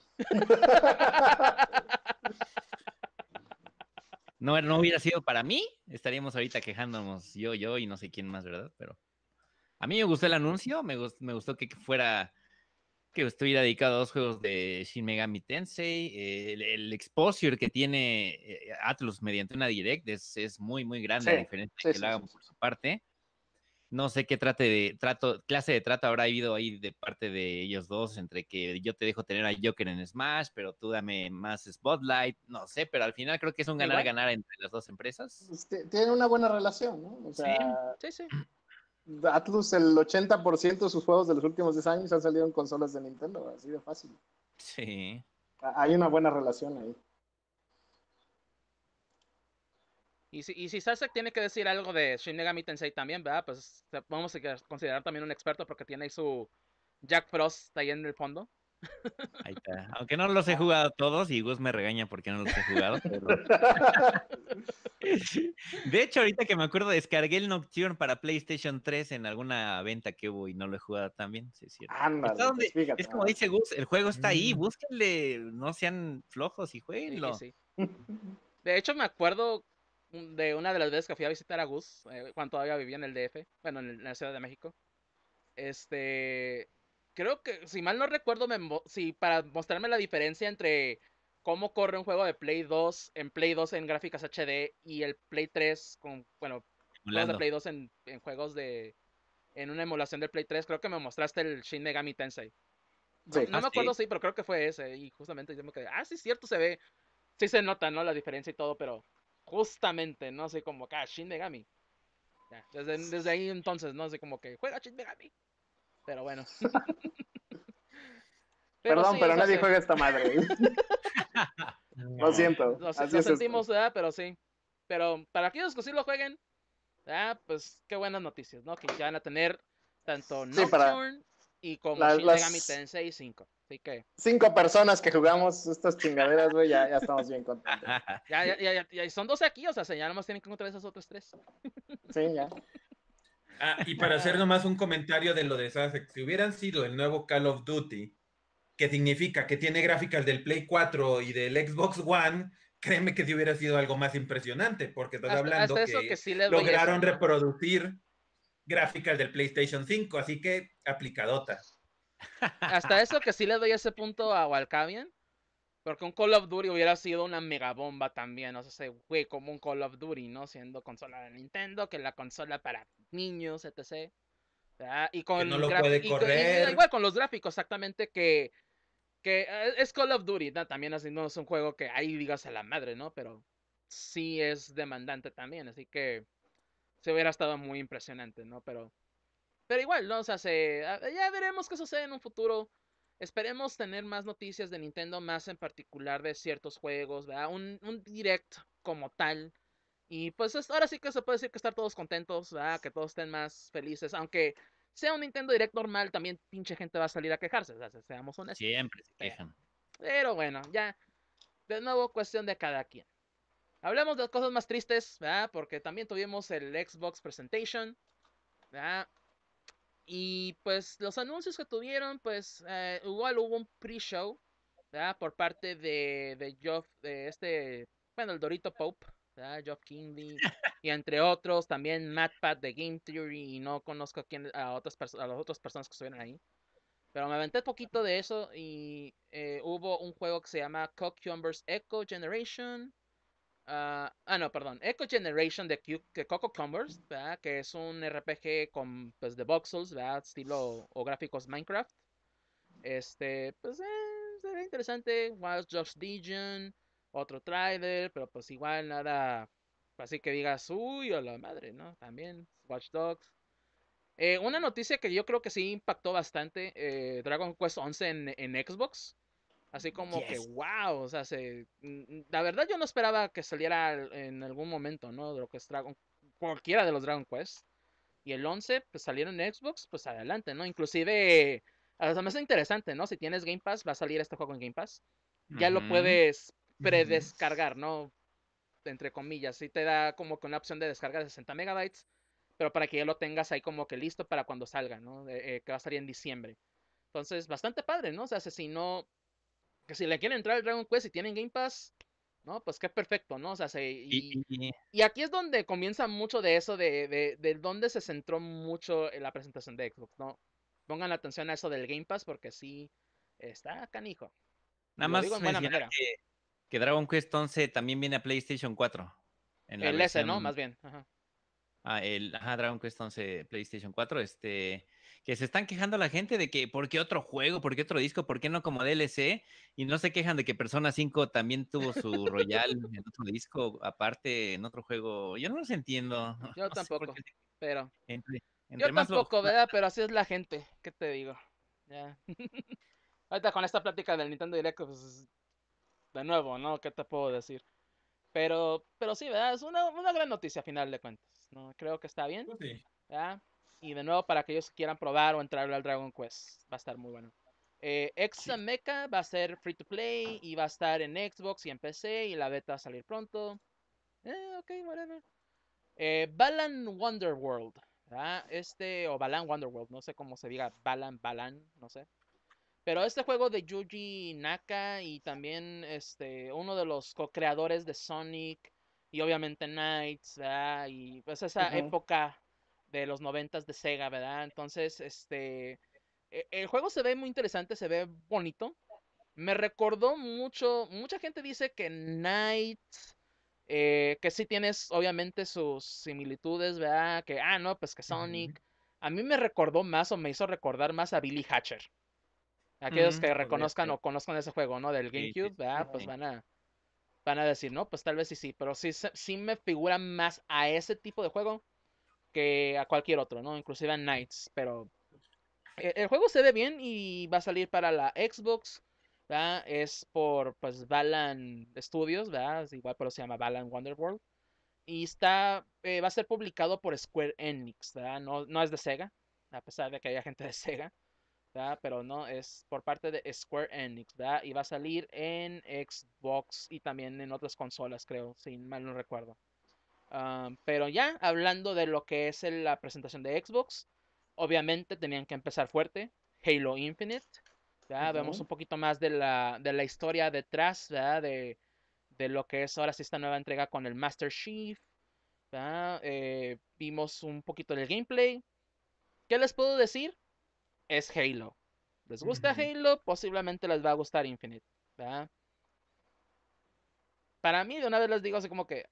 No hubiera sido para mí, estaríamos ahorita quejándonos yo y no sé quién más, ¿verdad? Pero a mí me gustó el anuncio, me gustó que fuera, que estuviera dedicado a dos juegos de Shin Megami Tensei. El exposure que tiene Atlus mediante una direct es muy, muy grande, Sí, a diferencia de sí, que lo sí, hagan sí, sí. por su parte. No sé qué clase de trato habrá habido ahí de parte de ellos dos, entre que yo te dejo tener a Joker en Smash, pero tú dame más Spotlight, no sé, pero al final creo que es un Igual, ganar-ganar entre las dos empresas. Pues, tienen una buena relación, ¿no? O Sí, sea, sí, sí. Atlus, el 80% de sus juegos de los últimos 10 años han salido en consolas de Nintendo, así de fácil. Sí. Hay una buena relación ahí. Y si Sasek tiene que decir algo de Shin Megami Tensei también, ¿verdad? Pues vamos a considerar también un experto porque tiene ahí su Jack Frost ahí en el fondo. Ahí está. Aunque no los he jugado todos y Gus me regaña porque no los he jugado. Pero... De hecho, ahorita que me acuerdo, descargué el Nocturne para PlayStation 3 en alguna venta que hubo y no lo he jugado también, sí es cierto. Ándale, pues fíjate. Es como dice Gus, el juego está ahí, búsquenle, no sean flojos y jueguenlo. Sí. De hecho, me acuerdo de una de las veces que fui a visitar a Gus, cuando todavía vivía en el DF, bueno, en la Ciudad de México. Creo que, si mal no recuerdo, si para mostrarme la diferencia entre cómo corre un juego de Play 2 en Play 2 en gráficas HD y el Play 3 con, bueno, juegos de Play 2 en juegos en una emulación del Play 3, creo que me mostraste el Shin Megami Tensei. No me acuerdo, sí, pero creo que fue ese. Y justamente yo me quedé, sí, es cierto, se ve, sí se nota, ¿no? La diferencia y todo, pero justamente, ¿no? Así como que, Shin Megami. Ya, desde ahí entonces, ¿no? Así como que, juega Shin Megami. Pero bueno. Perdón, sí, pero nadie juega esta madre. Lo siento. Lo sentimos, ¿verdad? Pero sí. Pero para aquellos que sí lo jueguen, pues qué buenas noticias, ¿no? Que ya van a tener tanto Nocturne y como Shin Megami Tensei 5. Así que 5 personas que jugamos estas chingaderas, güey, ya estamos bien contentos. Ya son 12 aquí, o sea, ya nomás tienen que encontrar esas otras 3. Sí, ya. Y para hacer nomás un comentario de lo de Sasek, si hubieran sido el nuevo Call of Duty, que significa que tiene gráficas del Play 4 y del Xbox One, créeme que sí hubiera sido algo más impresionante, porque estás hablando hasta eso que sí les doy lograron eso, ¿no? reproducir gráficas del PlayStation 5, así que aplicadota. Hasta eso que sí le doy ese punto a Walcavian, porque un Call of Duty hubiera sido una mega bomba también, o sea, güey, como un Call of Duty, ¿no? Siendo consola de Nintendo, que la consola para niños, etc. Y Que no con lo puede correr. igual con los gráficos, exactamente, que es Call of Duty, ¿no? También así no es un juego que ahí digas a la madre, ¿no? Pero sí es demandante también, así que se hubiera estado muy impresionante, ¿no? Pero igual, ¿no? O sea, ya veremos qué sucede en un futuro. Esperemos tener más noticias de Nintendo, más en particular de ciertos juegos, ¿verdad? Un direct como tal. Y pues ahora sí que se puede decir que estar todos contentos, ¿verdad? Que todos estén más felices. Aunque sea un Nintendo Direct normal, también pinche gente va a salir a quejarse, o sea, seamos honestos. Siempre se quejan. Pero bueno, ya, de nuevo, cuestión de cada quien. Hablemos de cosas más tristes, ¿verdad? Porque también tuvimos el Xbox Presentation, ¿verdad? Y pues los anuncios que tuvieron, pues igual hubo un pre-show, ¿verdad? Por parte de Geoff, bueno, el Dorito Pope, ¿verdad? Geoff Keighley, y entre otros, también MatPat de Game Theory, y no conozco a las otras personas que estuvieron ahí. Pero me aventé poquito de eso y hubo un juego que se llama Cucumbers Echo Generation. No, perdón. Echo Generation de Coco Cumbers, ¿verdad? Que es un RPG con, pues, de voxels, ¿verdad? Estilo o gráficos Minecraft. Pues, se ve interesante. Watch Dogs Legion, otro trailer, pero pues igual nada, así que digas, uy, a la madre, ¿no? También Watch Dogs. Una noticia que yo creo que sí impactó bastante, Dragon Quest 11 en Xbox. Así como que, wow, o sea, la verdad yo no esperaba que saliera en algún momento, ¿no? De lo que es cualquiera de los Dragon Quest. Y el 11, pues salieron en Xbox, pues adelante, ¿no? Inclusive, o sea, me hace interesante, ¿no? Si tienes Game Pass, va a salir este juego en Game Pass. Ya lo puedes predescargar, ¿no? Entre comillas, sí te da como que una opción de descarga de 60 megabytes, pero para que ya lo tengas ahí como que listo para cuando salga, ¿no? Que va a salir en diciembre. Entonces, bastante padre, ¿no? O sea, si no, que si le quieren entrar al Dragon Quest y tienen Game Pass, ¿no? Pues qué perfecto, ¿no? O sea, y aquí es donde comienza mucho de eso, de donde se centró mucho en la presentación de Xbox, ¿no? Pongan atención a eso del Game Pass porque sí está canijo. Nada Lo digo más en buena mencionar manera. que Dragon Quest 11 también viene a PlayStation 4. En la El S, ¿no? versión... Más bien. Ajá. Dragon Quest 11 PlayStation 4, que se están quejando la gente de que ¿por qué otro juego? ¿Por qué otro disco? ¿Por qué no como DLC? Y no se quejan de que Persona 5 también tuvo su Royal en otro disco, aparte en otro juego. Yo no los entiendo. Yo No sé por tampoco, qué pero entre además tampoco, ¿verdad? Pero así es la gente, ¿qué te digo? Ya. Ahorita con esta plática del Nintendo Direct, pues, de nuevo, ¿no? ¿Qué te puedo decir? Pero sí, ¿verdad? Es una gran noticia a final de cuentas, ¿no? Creo que está bien, Pues sí. ¿verdad? Y de nuevo, para aquellos que quieran probar o entrar al Dragon Quest, va a estar muy bueno. Sí. Examecha va a ser free to play y va a estar en Xbox y en PC y la beta va a salir pronto. Ok, whatever. Balan Wonderworld, ¿verdad? O Balan Wonderworld, no sé cómo se diga, Balan, no sé. Pero este juego de Yuji Naka y también uno de los co-creadores de Sonic y obviamente Knights, ¿verdad? Y pues esa Ujú. época de los 90 de Sega, ¿verdad? Entonces, el juego se ve muy interesante, se ve bonito. Me recordó mucho, mucha gente dice que Knights, que sí tienes obviamente sus similitudes, ¿verdad? Que, no, pues que Ujú. Sonic. A mí me recordó más o me hizo recordar más a Billy Hatcher. Aquellos que Podría reconozcan ser. o conozcan ese juego, ¿no? Del Sí, sí, GameCube, ¿verdad? Pues sí. van a decir, no, pues tal vez sí, pero sí, sí me figura más a ese tipo de juego que a cualquier otro, ¿no? Inclusive a Knights, pero el juego se ve bien y va a salir para la Xbox, ¿verdad? Es por, pues, Balan Studios, ¿verdad? Es igual, pero se llama Balan Wonderworld. Y va a ser publicado por Square Enix, ¿verdad? No, no es de Sega, a pesar de que haya gente de Sega. ¿Verdad? Pero no, es por parte de Square Enix, ¿verdad? Y va a salir en Xbox y también en otras consolas, creo, si mal no recuerdo. Pero ya, hablando de lo que es la presentación de Xbox, obviamente tenían que empezar fuerte. Halo Infinite, ¿verdad? Vemos Ujú. un poquito más de la historia detrás, ¿verdad? De lo que es ahora sí esta nueva entrega con el Master Chief, ¿verdad? Vimos un poquito del gameplay. ¿Qué les puedo decir? Es Halo. ¿Les gusta Ujú. Halo? Posiblemente les va a gustar Infinite, ¿verdad? Para mí, de una vez les digo así como que,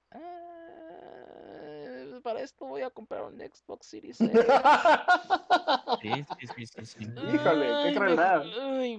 para esto voy a comprar un Xbox Series X. Sí, sí, sí, sí, sí. Híjole, qué Ay, mejor, crueldad. ay,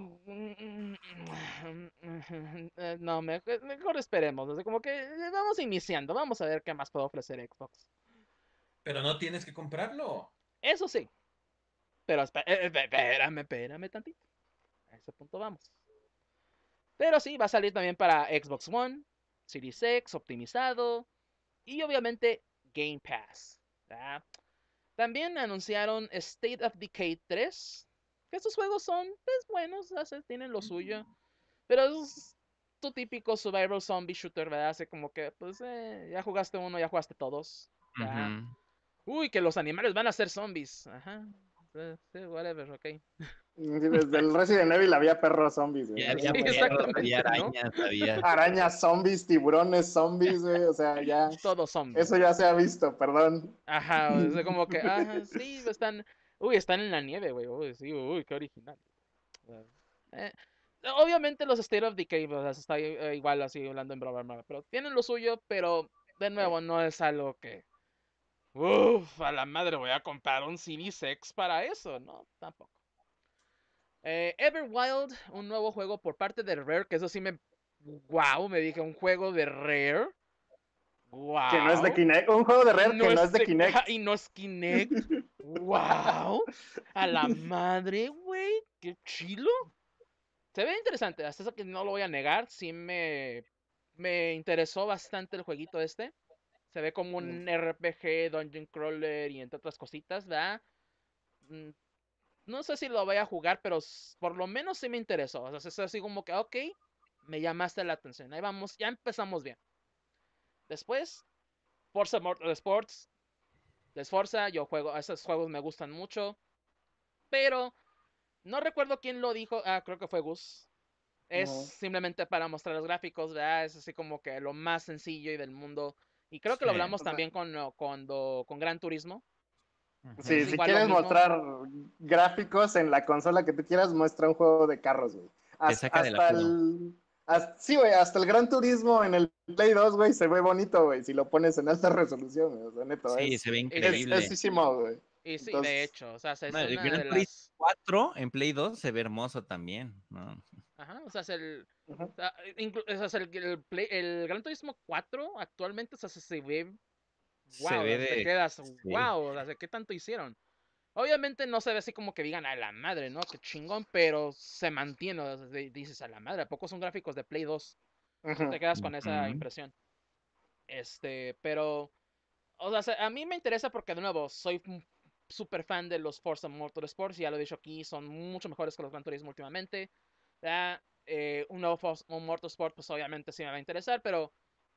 no, mejor esperemos. Así como que vamos iniciando, vamos a ver qué más puede ofrecer Xbox. Pero no tienes que comprarlo. Eso sí, pero espérame tantito. A ese punto vamos. Pero sí, va a salir también para Xbox One, Series X, optimizado y obviamente Game Pass. ¿Verdad? También anunciaron State of Decay 3, que estos juegos son pues, buenos, tienen lo suyo, pero es tu típico survival zombie shooter, ¿verdad? Así como que, pues, ya jugaste uno, ya jugaste todos. ¿Verdad? Ujú. Uy, que los animales van a ser zombies. Ajá. Sí, whatever, ok. Sí, desde el Resident Evil había perros zombies, güey. Ya O sea, había Sí, ya puede ser. perros, había exactamente, ¿no? arañas, había. Arañas zombies, tiburones zombies, güey. O sea, ya. Todo zombie. Eso ya se ha visto, perdón. Ajá, o sea, como que, sí, están en la nieve, güey, uy, sí, uy, qué original. Eh, obviamente los State of Decay, o sea, está igual así hablando en broma, pero tienen lo suyo, pero de nuevo no es algo que, a la madre voy a comprar un Series X para eso, no, tampoco. Everwild, un nuevo juego por parte de Rare, que eso sí me dije, un juego de Rare, Que no es de wow. Kinect. Un juego de Y Rare que no no es es de Kinect. y no es Kinect. ¡Wow! A la madre, güey. ¡Qué chilo! Se ve interesante, hasta eso que no lo voy a negar. Sí me interesó bastante el jueguito este. Se ve como un RPG, Dungeon Crawler y entre otras cositas, ¿verdad? Mm, No sé si lo voy a jugar, pero por lo menos sí me interesó. O sea, es así como que, ok, me llamaste la atención. Ahí vamos, ya empezamos bien. Después, Forza Motorsports. De Forza, yo juego, esos juegos me gustan mucho, pero no recuerdo quién lo dijo, creo que fue Gus. Es Ujú. simplemente para mostrar los gráficos, ¿verdad? Es así como que lo más sencillo y del mundo. Y creo que lo Sí. hablamos O sea, también con Gran Turismo. sí, Es Ujú. si igual lo quieres mismo. mostrar gráficos en la consola que tú quieras, muestra un juego de carros, güey. Te Hasta, saca del hasta apuro. el. Sí, güey, hasta el Gran Turismo en el Play 2, güey, se ve bonito, güey, si lo pones en alta resolución, güey. O sea, neto, Sí, se ve Sí, es increíble. hísimo, güey. y sí, de Entonces, hecho, o sea, No, es el una Gran de Turismo las... 4 en Play 2 se ve hermoso también, ¿no? Ajá, o sea, ujú. o sea, o sea, el Gran Turismo 4 actualmente, o sea, se ve... Se Wow, o ve sea, te de. quedas, Sí. wow, o sea, ¿qué tanto hicieron? Obviamente no se ve así como que digan a la madre, ¿no? Qué chingón, pero se mantiene. O sea, dices a la madre, ¿a poco son gráficos de Play 2? Te Ujú. quedas con esa Ujú. impresión. Pero, o sea, a mí me interesa porque, de nuevo, soy un súper fan de los Forza Motorsports. Ya lo he dicho aquí, son mucho mejores que los Gran Turismo últimamente. ¿Ya? Un nuevo un Motorsport, pues obviamente sí me va a interesar, pero,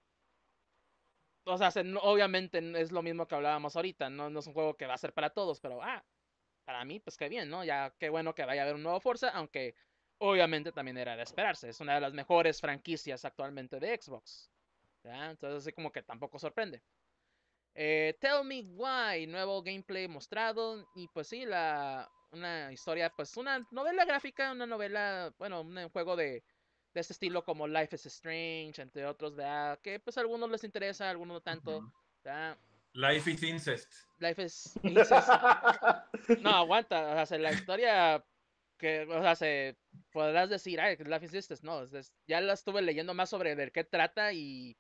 o sea, obviamente es lo mismo que hablábamos ahorita. No es un juego que va a ser para todos, pero, para mí, pues qué bien, ¿no? Ya qué bueno que vaya a haber un nuevo Forza, aunque obviamente también era de esperarse. Es una de las mejores franquicias actualmente de Xbox. ¿Ya? Entonces, así como que tampoco sorprende. Tell Me Why, nuevo gameplay mostrado. Y pues sí, una historia, pues una novela gráfica, una novela, bueno, un juego de este estilo como Life is Strange, entre otros, ¿verdad? Que pues a algunos les interesa, a algunos no tanto. Ujú. ¿Verdad? Life is incest. Life is Incest. No, aguanta, o sea, la historia que, o sea, podrás decir, ay, Life is Incest, no, ya la estuve leyendo más sobre de qué trata y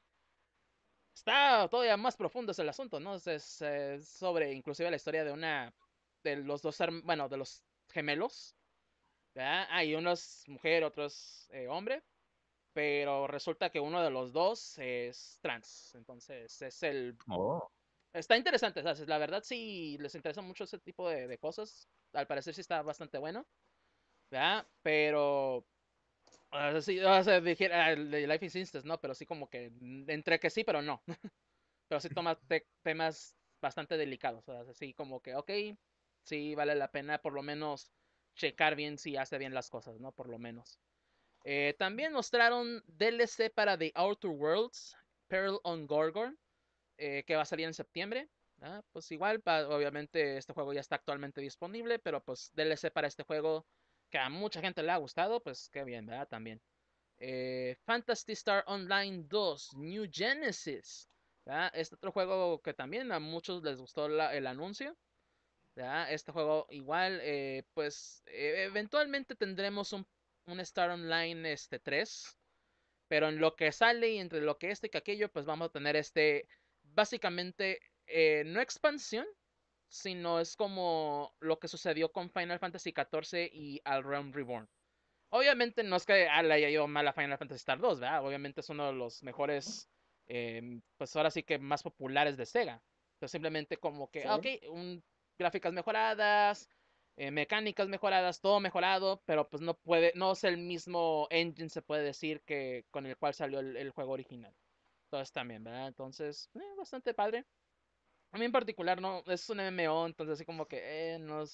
está todavía más profundo es el asunto, ¿no? Es sobre inclusive la historia de los dos, bueno, de los gemelos, ¿verdad? Y uno es mujer, otro es hombre, pero resulta que uno de los dos es trans, entonces Oh. está interesante, ¿sabes? La verdad sí les interesa mucho ese tipo de cosas, al parecer sí está bastante bueno, ¿verdad? Pero, sí, o sea, dijera el de Life is Instance, ¿no? Pero sí como que entre que sí, pero no. Pero sí toma temas bastante delicados. O sea, así como que, ok, sí vale la pena por lo menos checar bien si hace bien las cosas, ¿no? Por lo menos. También mostraron DLC para The Outer Worlds, Peril on Gorgon, que va a salir en septiembre. Pues igual, obviamente este juego ya está actualmente disponible, pero pues DLC para este juego que a mucha gente le ha gustado, pues qué bien, ¿verdad? También. Phantasy Star Online 2, New Genesis. ¿Verdad? Este otro juego que también a muchos les gustó el anuncio. ¿Verdad? Este juego igual, pues eventualmente tendremos un Star Online 3. Pero en lo que sale y entre lo que y que aquello, pues vamos a tener básicamente, no expansión, sino es como lo que sucedió con Final Fantasy XIV y Al Realm Reborn. Obviamente no es que le haya ido mal a Final Fantasy Star 2, ¿verdad? Obviamente es uno de los mejores, pues ahora sí que más populares de Sega. Entonces simplemente como que, ok, Sí. gráficas mejoradas, mecánicas mejoradas, todo mejorado, pero pues no es el mismo engine, se puede decir, que con el cual salió el juego original. Entonces también, ¿verdad? Entonces, bastante padre. A mí en particular no, es un MMO, entonces así como que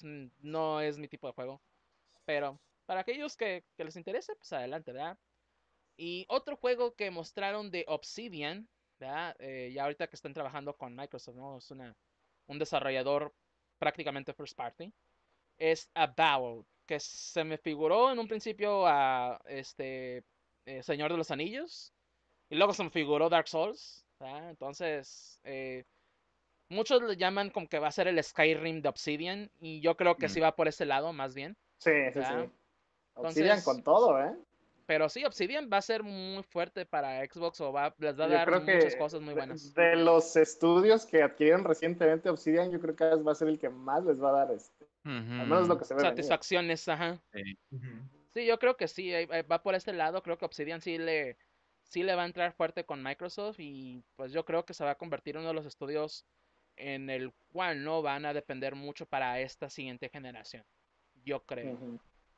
no es mi tipo de juego. Pero para aquellos que les interese, pues adelante, ¿verdad? Y otro juego que mostraron de Obsidian, ¿verdad? Ya ahorita que están trabajando con Microsoft, ¿no? Es un desarrollador prácticamente first party. Es Avowed, que se me figuró en un principio a Señor de los Anillos. Y luego se me figuró Dark Souls, ¿verdad? Entonces, muchos le llaman como que va a ser el Skyrim de Obsidian. Y yo creo que sí Mm. va por ese lado, más bien, Sí, sí, ¿verdad? sí. Obsidian Entonces, con todo, ¿eh? pero sí, Obsidian va a ser muy fuerte para Xbox o les va a Yo dar creo muchas que cosas muy buenas. de los estudios que adquirieron recientemente Obsidian, yo creo que va a ser el que más les va a dar al menos lo Ujú. que se ve venir. Satisfacciones, ajá. Sí. Ujú. Sí, yo creo que sí, va por este lado. Creo que Obsidian sí le va a entrar fuerte con Microsoft y pues yo creo que se va a convertir en uno de los estudios en el cual no van a depender mucho para esta siguiente generación. Yo creo. Ujú.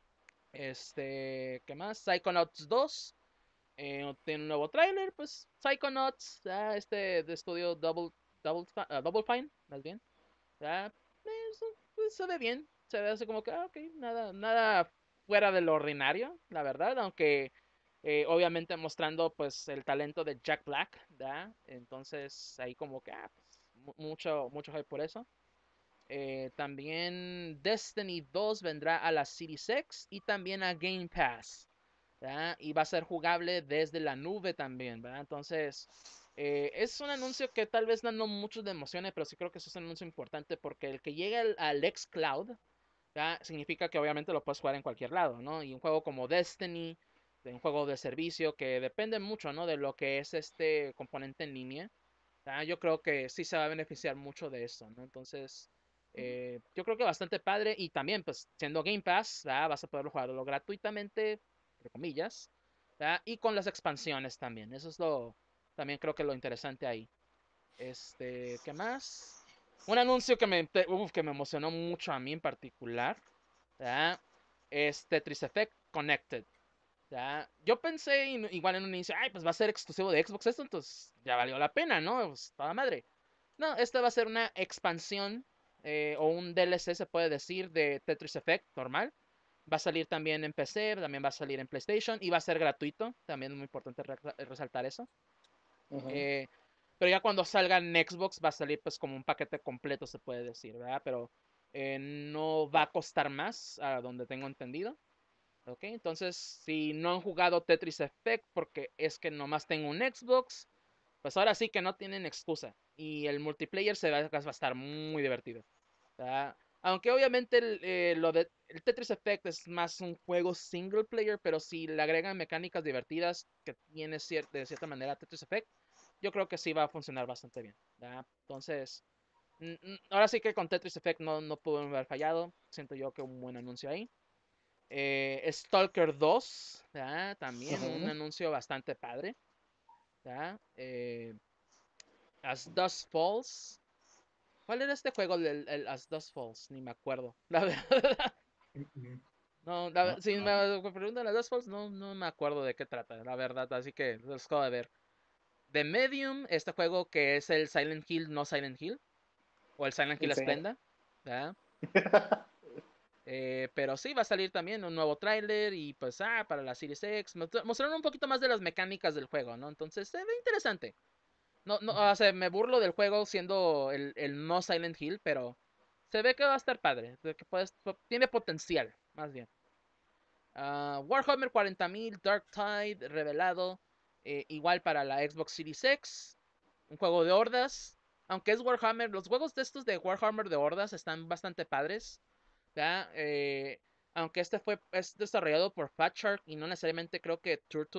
¿Qué más? Psychonauts 2. Tiene un nuevo tráiler, pues Psychonauts, de estudio Double Fine, más bien. Ah, pues, se ve bien, se ve así como que, ok, nada fuera de lo ordinario, la verdad, aunque obviamente mostrando pues el talento de Jack Black, ¿verdad? Entonces ahí como que, pues, mucho hype por eso. También Destiny 2 vendrá a la Series X y también a Game Pass. ¿Verdad? Y va a ser jugable desde la nube también, ¿verdad? Entonces, es un anuncio que tal vez no muchos le emocione, pero sí creo que eso es un anuncio importante porque el que llegue al xCloud, ¿verdad? Significa que obviamente lo puedes jugar en cualquier lado, ¿no? Y un juego como Destiny, de un juego de servicio que depende mucho, ¿no? De lo que es este componente en línea, ¿verdad? Yo creo que sí se va a beneficiar mucho de esto, ¿no? Entonces, Yo creo que bastante padre y también, pues, siendo Game Pass, ¿verdad? Vas a poder jugarlo gratuitamente, entre comillas, ¿verdad? Y con las expansiones también. Eso es también creo que lo interesante ahí. ¿Qué más? Un anuncio que me emocionó mucho a mí en particular, ¿verdad? Es Tetris Effect Connected. ¿Ya? Yo pensé igual en un inicio, ay, pues va a ser exclusivo de Xbox esto, entonces ya valió la pena, ¿no? Pues toda madre. No, esta va a ser una expansión o un DLC, se puede decir, de Tetris Effect normal. Va a salir también en PC, también va a salir en PlayStation y va a ser gratuito. También es muy importante resaltar eso. Ujú. Eh, pero ya cuando salga en Xbox va a salir pues como un paquete completo, se puede decir, ¿verdad? Pero no va a costar más, a donde tengo entendido. Ok, entonces si no han jugado Tetris Effect porque es que nomás tengo un Xbox, pues ahora sí que no tienen excusa. Y el multiplayer va a estar muy divertido. ¿Verdad? Aunque obviamente el Tetris Effect es más un juego single player, pero si le agregan mecánicas divertidas que tiene de cierta manera Tetris Effect, yo creo que sí va a funcionar bastante bien. ¿Verdad? Entonces, ahora sí que con Tetris Effect no pudo haber fallado. Siento yo que un buen anuncio ahí. Stalker 2, ¿verdad? También un Ujú. anuncio bastante padre. ¿Verdad? As Dust Falls. ¿Cuál era este juego del el As Dust Falls? Ni me acuerdo. La verdad. Ujú. No, No, si no. me preguntan las Dust Falls, no me acuerdo de qué trata, la verdad. Así que los acabo de ver. The Medium, este juego que es el Silent Hill, no Silent Hill. O el Silent Hill Sí. Splenda. ¿Verdad? Pero sí, va a salir también un nuevo tráiler y pues, para la Series X. Mostraron un poquito más de las mecánicas del juego, ¿no? Entonces, se ve interesante. O sea, me burlo del juego siendo el no Silent Hill, pero se ve que va a estar padre. Que tiene potencial, más bien. Warhammer 40.000 Dark Tide revelado. Igual para la Xbox Series X. Un juego de hordas. Aunque es Warhammer, los juegos de estos de Warhammer de hordas están bastante padres. ¿Verdad? Aunque es desarrollado por Fat Shark y no necesariamente creo que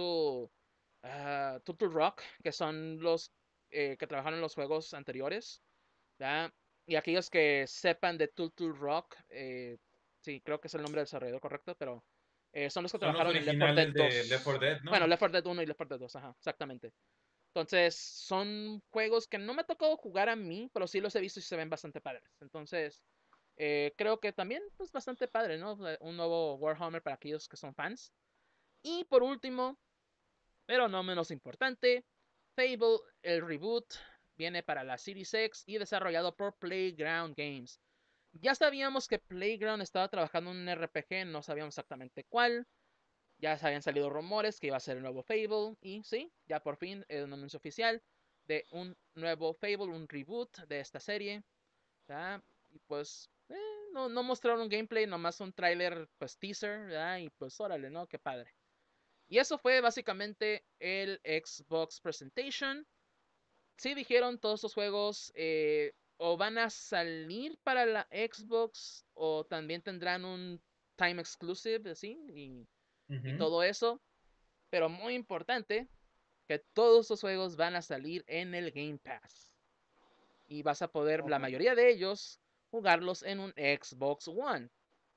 Turtle Rock, que son los que trabajaron en los juegos anteriores. ¿Verdad? Y aquellos que sepan de Turtle Rock, sí, creo que es el nombre del desarrollador correcto, pero son los que Son los trabajaron en Left 4 Dead originales de Left 4 2. Dead, Bueno, ¿no? Left 4 Dead 1 y Left 4 Dead 2, ajá, exactamente. Entonces, son juegos que no me ha tocado jugar a mí, pero sí los he visto y se ven bastante padres. Entonces, creo que también, pues, bastante padre, ¿no? Un nuevo Warhammer para aquellos que son fans. Y por último, pero no menos importante, Fable, el reboot, viene para la Series X y desarrollado por Playground Games. Ya sabíamos que Playground estaba trabajando en un RPG, no sabíamos exactamente cuál. Ya se habían salido rumores que iba a ser el nuevo Fable. Y sí, ya por fin es un anuncio oficial de un nuevo Fable, un reboot de esta serie. ¿Ya? Y pues no mostraron un gameplay, nomás un tráiler, pues teaser. ¿Ya? Y pues órale, ¿no? Qué padre. Y eso fue básicamente el Xbox Presentation. Sí dijeron todos estos juegos o van a salir para la Xbox o también tendrán un time exclusive, ¿sí? Y Ujú. todo eso. Pero muy importante, que todos estos juegos van a salir en el Game Pass. Y vas a poder, la Ujú. mayoría de ellos, jugarlos en un Xbox One.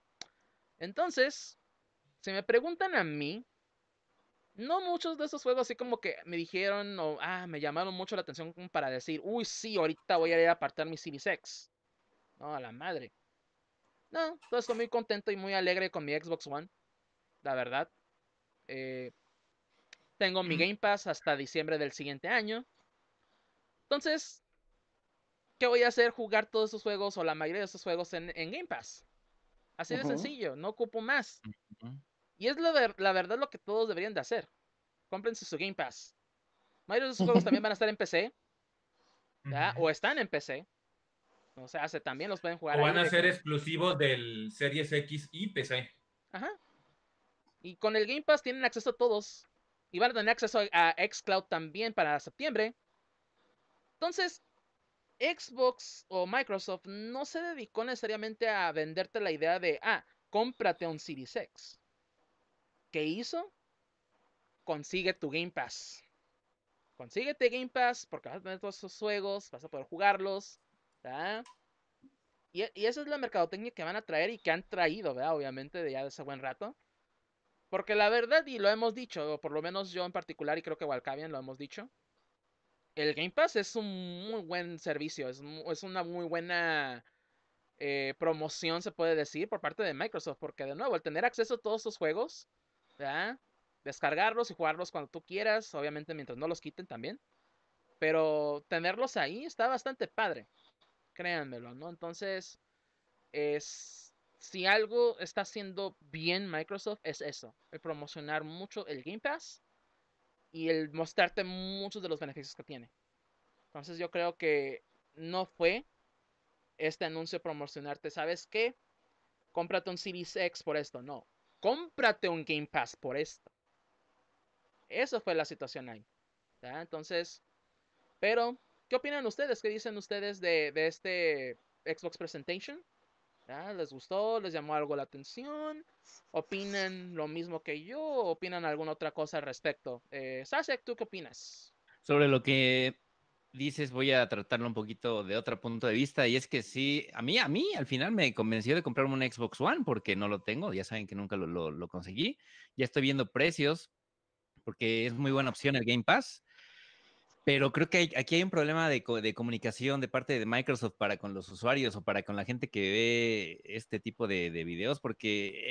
Entonces, si me preguntan a mí, no muchos de esos juegos así como que me dijeron o me llamaron mucho la atención como para decir, uy, sí, ahorita voy a ir a apartar mi Series X. No, a la madre. No, todo estoy muy contento y muy alegre con mi Xbox One, la verdad. Eh, Tengo mi Game Pass hasta diciembre del siguiente año. Entonces, ¿qué voy a hacer? Jugar todos esos juegos o la mayoría de esos juegos en Game Pass. Así de Ujú. sencillo, no ocupo más. Ujú. Y es la verdad lo que todos deberían de hacer. Cómprense su Game Pass. La mayoría de esos juegos también van a estar en PC, ¿verdad? Ujú. O están en PC. O sea, también los pueden jugar O ahí van a de ser que. exclusivos del Series X y PC. Ajá. Y con el Game Pass tienen acceso a todos. Y van a tener acceso a xCloud también para septiembre. Entonces, Xbox o Microsoft no se dedicó necesariamente a venderte la idea de, cómprate un Series X. ¿Qué hizo? Consigue tu Game Pass. Consíguete Game Pass porque vas a tener todos esos juegos, vas a poder jugarlos. ¿Verdad? Y esa es la mercadotecnia que van a traer y que han traído, ¿verdad? Obviamente, de ya de ese buen rato. Porque la verdad, y lo hemos dicho, o por lo menos yo en particular, y creo que Walcavian lo hemos dicho, el Game Pass es un muy buen servicio, es una muy buena promoción, se puede decir, por parte de Microsoft, porque de nuevo, el tener acceso a todos estos juegos, ¿verdad? Descargarlos y jugarlos cuando tú quieras, obviamente mientras no los quiten también, pero tenerlos ahí está bastante padre, créanmelo, ¿no? Entonces, si algo está haciendo bien Microsoft es eso, el promocionar mucho el Game Pass y el mostrarte muchos de los beneficios que tiene. Entonces yo creo que no fue este anuncio promocionarte, ¿sabes qué? Cómprate un Series X por esto, no. Cómprate un Game Pass por esto. Eso fue la situación ahí. ¿Ya? Entonces, pero, ¿qué opinan ustedes? ¿Qué dicen ustedes de este Xbox Presentation? ¿Ya? ¿Les gustó? ¿Les llamó algo la atención? ¿Opinan lo mismo que yo? ¿O opinan alguna otra cosa al respecto? Sasek, ¿tú qué opinas? Sobre lo que dices, voy a tratarlo un poquito de otro punto de vista, y es que sí, a mí al final me convenció de comprarme un Xbox One porque no lo tengo, ya saben que nunca lo conseguí, ya estoy viendo precios porque es muy buena opción el Game Pass, pero creo que aquí hay un problema de comunicación de parte de Microsoft para con los usuarios o para con la gente que ve este tipo de videos, porque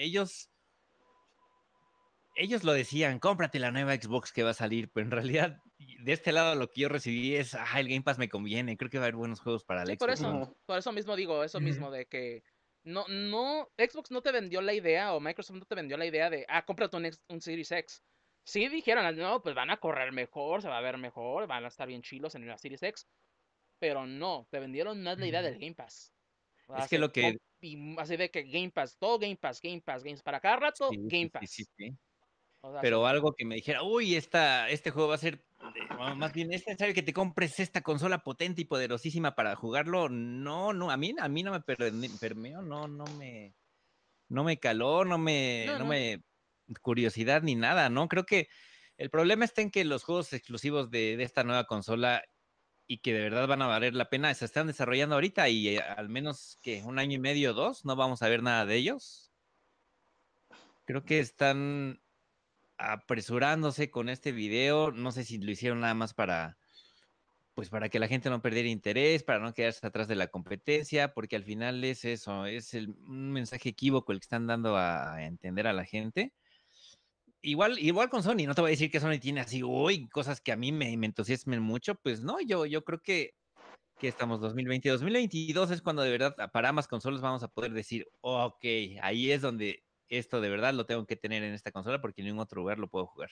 ellos lo decían, cómprate la nueva Xbox que va a salir, pero en realidad de este lado lo que yo recibí es, el Game Pass me conviene, creo que va a haber buenos juegos para Sí, el Xbox One. Ujú. por eso mismo digo, eso mismo de que Xbox no te vendió la idea o Microsoft no te vendió la idea de, cómprate un Series X. Sí dijeron, no, pues van a correr mejor, se va a ver mejor, van a estar bien chilos en la Series X, pero no, te vendieron más la idea del Game Pass. O sea, Es que lo que... y así de que Game Pass, todo Game Pass, Game Pass, Game Pass, para cada rato, Sí, Game sí, sí, sí, Pass. sí. O sea, así. Pero algo que me dijera, uy, este juego va a ser, bueno, más bien, es necesario que te compres esta consola potente y poderosísima para jugarlo. No, no, a mí no me permeó, no me caló, No, no no, me curiosidad ni nada, ¿no? Creo que el problema está en que los juegos exclusivos de esta nueva consola y que de verdad van a valer la pena se están desarrollando ahorita y al menos que un año y medio o dos no vamos a ver nada de ellos. Creo que están apresurándose con este video. No sé si lo hicieron nada más pues para que la gente no perdiera interés, para no quedarse atrás de la competencia, porque al final es eso, es un mensaje equívoco el que están dando a entender a la gente. Igual con Sony, no te voy a decir que Sony tiene así, uy, cosas que a mí me entusiasmen mucho, pues no, yo creo que estamos 2020, 2022 es cuando de verdad para ambas consolas vamos a poder decir, ok, ahí es donde esto de verdad lo tengo que tener en esta consola porque en ningún otro lugar lo puedo jugar.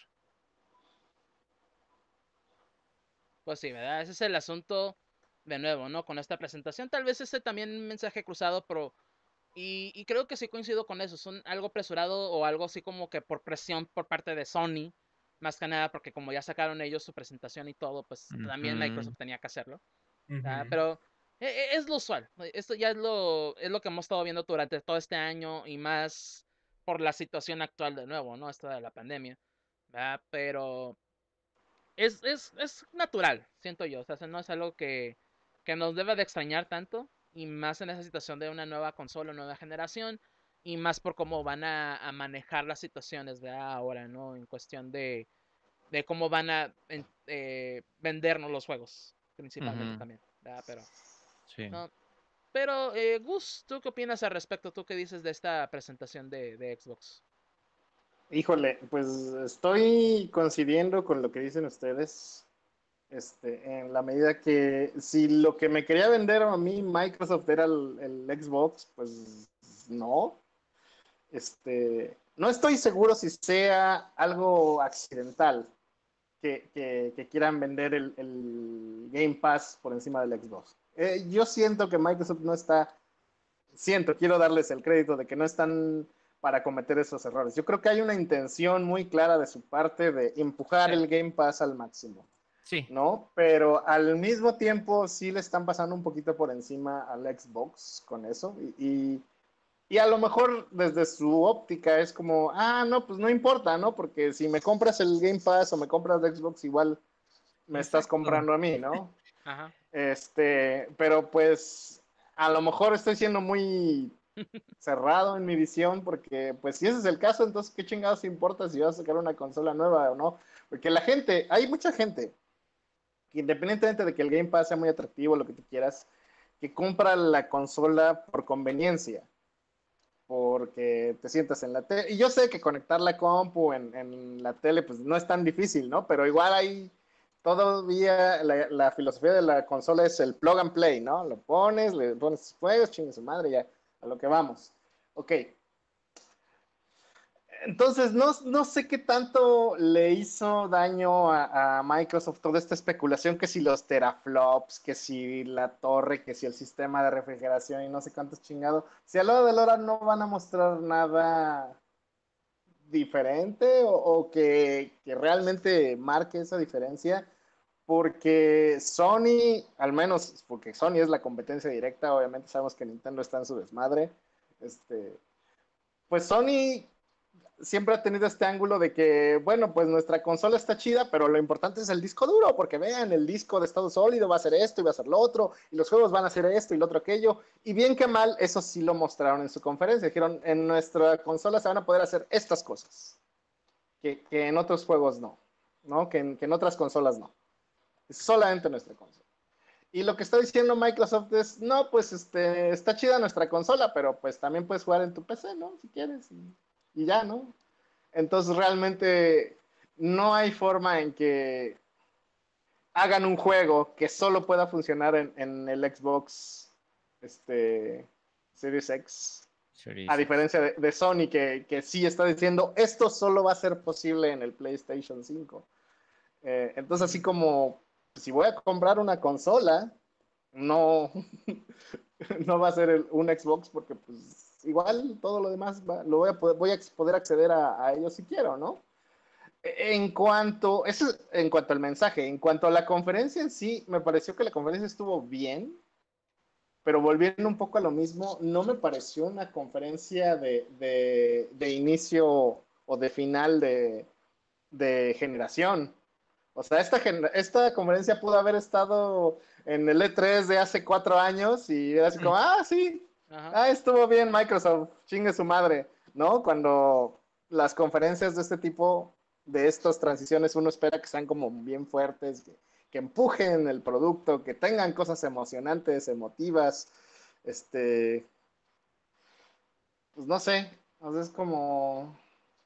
pues sí, ¿verdad? Ese es el asunto de nuevo, ¿no? Con esta presentación, tal vez ese también mensaje cruzado, pero y creo que sí coincido con eso, son algo apresurado o algo así como que por presión por parte de Sony, más que nada porque como ya sacaron ellos su presentación y todo, pues también Ujú. Microsoft tenía que hacerlo. Ujú. Pero es lo usual, esto ya es lo que hemos estado viendo durante todo este año y más por la situación actual de nuevo, ¿no? Esta de la pandemia, ¿verdad? Pero es natural, siento yo, o sea, no es algo que nos debe de extrañar tanto y más en esa situación de una nueva consola, nueva generación y más por cómo van a manejar las situaciones de ahora, ¿no? En cuestión de cómo van a vendernos los juegos, principalmente Ujú. también, ¿verdad? Pero, Sí. no. Pero, Gus, ¿tú qué opinas al respecto? ¿Tú qué dices de esta presentación de Xbox? Híjole, pues estoy coincidiendo con lo que dicen ustedes, en la medida que si lo que me quería vender a mí Microsoft era el Xbox, pues no. No estoy seguro si sea algo accidental que quieran vender el Game Pass por encima del Xbox. Yo siento que Microsoft no está, quiero darles el crédito de que no están para cometer esos errores. Yo creo que hay una intención muy clara de su parte de empujar Sí. el Game Pass al máximo, Sí. ¿no? Pero al mismo tiempo sí le están pasando un poquito por encima al Xbox con eso y a lo mejor desde su óptica es como, no, pues no importa, ¿no? Porque si me compras el Game Pass o me compras el Xbox, igual me estás Exacto. comprando a mí, ¿no? Ajá. Pero pues A lo mejor estoy siendo muy cerrado en mi visión, porque pues si ese es el caso, entonces qué chingados importa si vas a sacar una consola nueva o no. Porque la gente, hay mucha gente que independientemente de que el Game Pass sea muy atractivo, lo que tú quieras, que compra la consola por conveniencia, porque te sientas en la tele. Y yo sé que conectar la compu en la tele pues no es tan difícil, ¿no? Pero igual hay todavía la filosofía de la consola es el plug and play, ¿no? Lo pones, le pones juegos, chingue su madre, ya, a lo que vamos. Ok, entonces, no sé qué tanto le hizo daño a Microsoft toda esta especulación, que si los teraflops, que si la torre, que si el sistema de refrigeración y no sé cuántos chingados. Si a la hora de la hora no van a mostrar nada diferente o que realmente marque esa diferencia, porque Sony, al menos porque Sony es la competencia directa, obviamente sabemos que Nintendo está en su desmadre, pues Sony siempre ha tenido este ángulo de que, bueno, pues nuestra consola está chida, pero lo importante es el disco duro, porque vean, el disco de estado sólido va a ser esto y va a ser lo otro, y los juegos van a hacer esto y lo otro aquello. Y bien que mal, eso sí lo mostraron en su conferencia. Dijeron, en nuestra consola se van a poder hacer estas cosas, que en otros juegos no, ¿no? Que en otras consolas no. Es solamente nuestra consola. Y lo que está diciendo Microsoft es, no, pues está chida nuestra consola, pero pues también puedes jugar en tu PC, ¿no? Si quieres. Y ya, ¿no? Entonces realmente no hay forma en que hagan un juego que solo pueda funcionar en el Xbox Series X. A Series X. diferencia de Sony, que sí está diciendo, esto solo va a ser posible en el PlayStation 5. Entonces, así como si voy a comprar una consola, no, no va a ser un Xbox, porque pues igual todo lo demás lo voy a poder acceder a ello si quiero, ¿no? Eso es en cuanto al mensaje, en cuanto a la conferencia en sí, me pareció que la conferencia estuvo bien, pero volviendo un poco a lo mismo, no me pareció una conferencia de inicio o de final de generación. O sea, esta conferencia pudo haber estado en el E3 de hace 4 años y era así como, sí, Ajá. estuvo bien Microsoft, chingue su madre, ¿no? Cuando las conferencias de este tipo, de estas transiciones, uno espera que sean como bien fuertes, que empujen el producto, que tengan cosas emocionantes, emotivas, pues no sé, o sea, es como...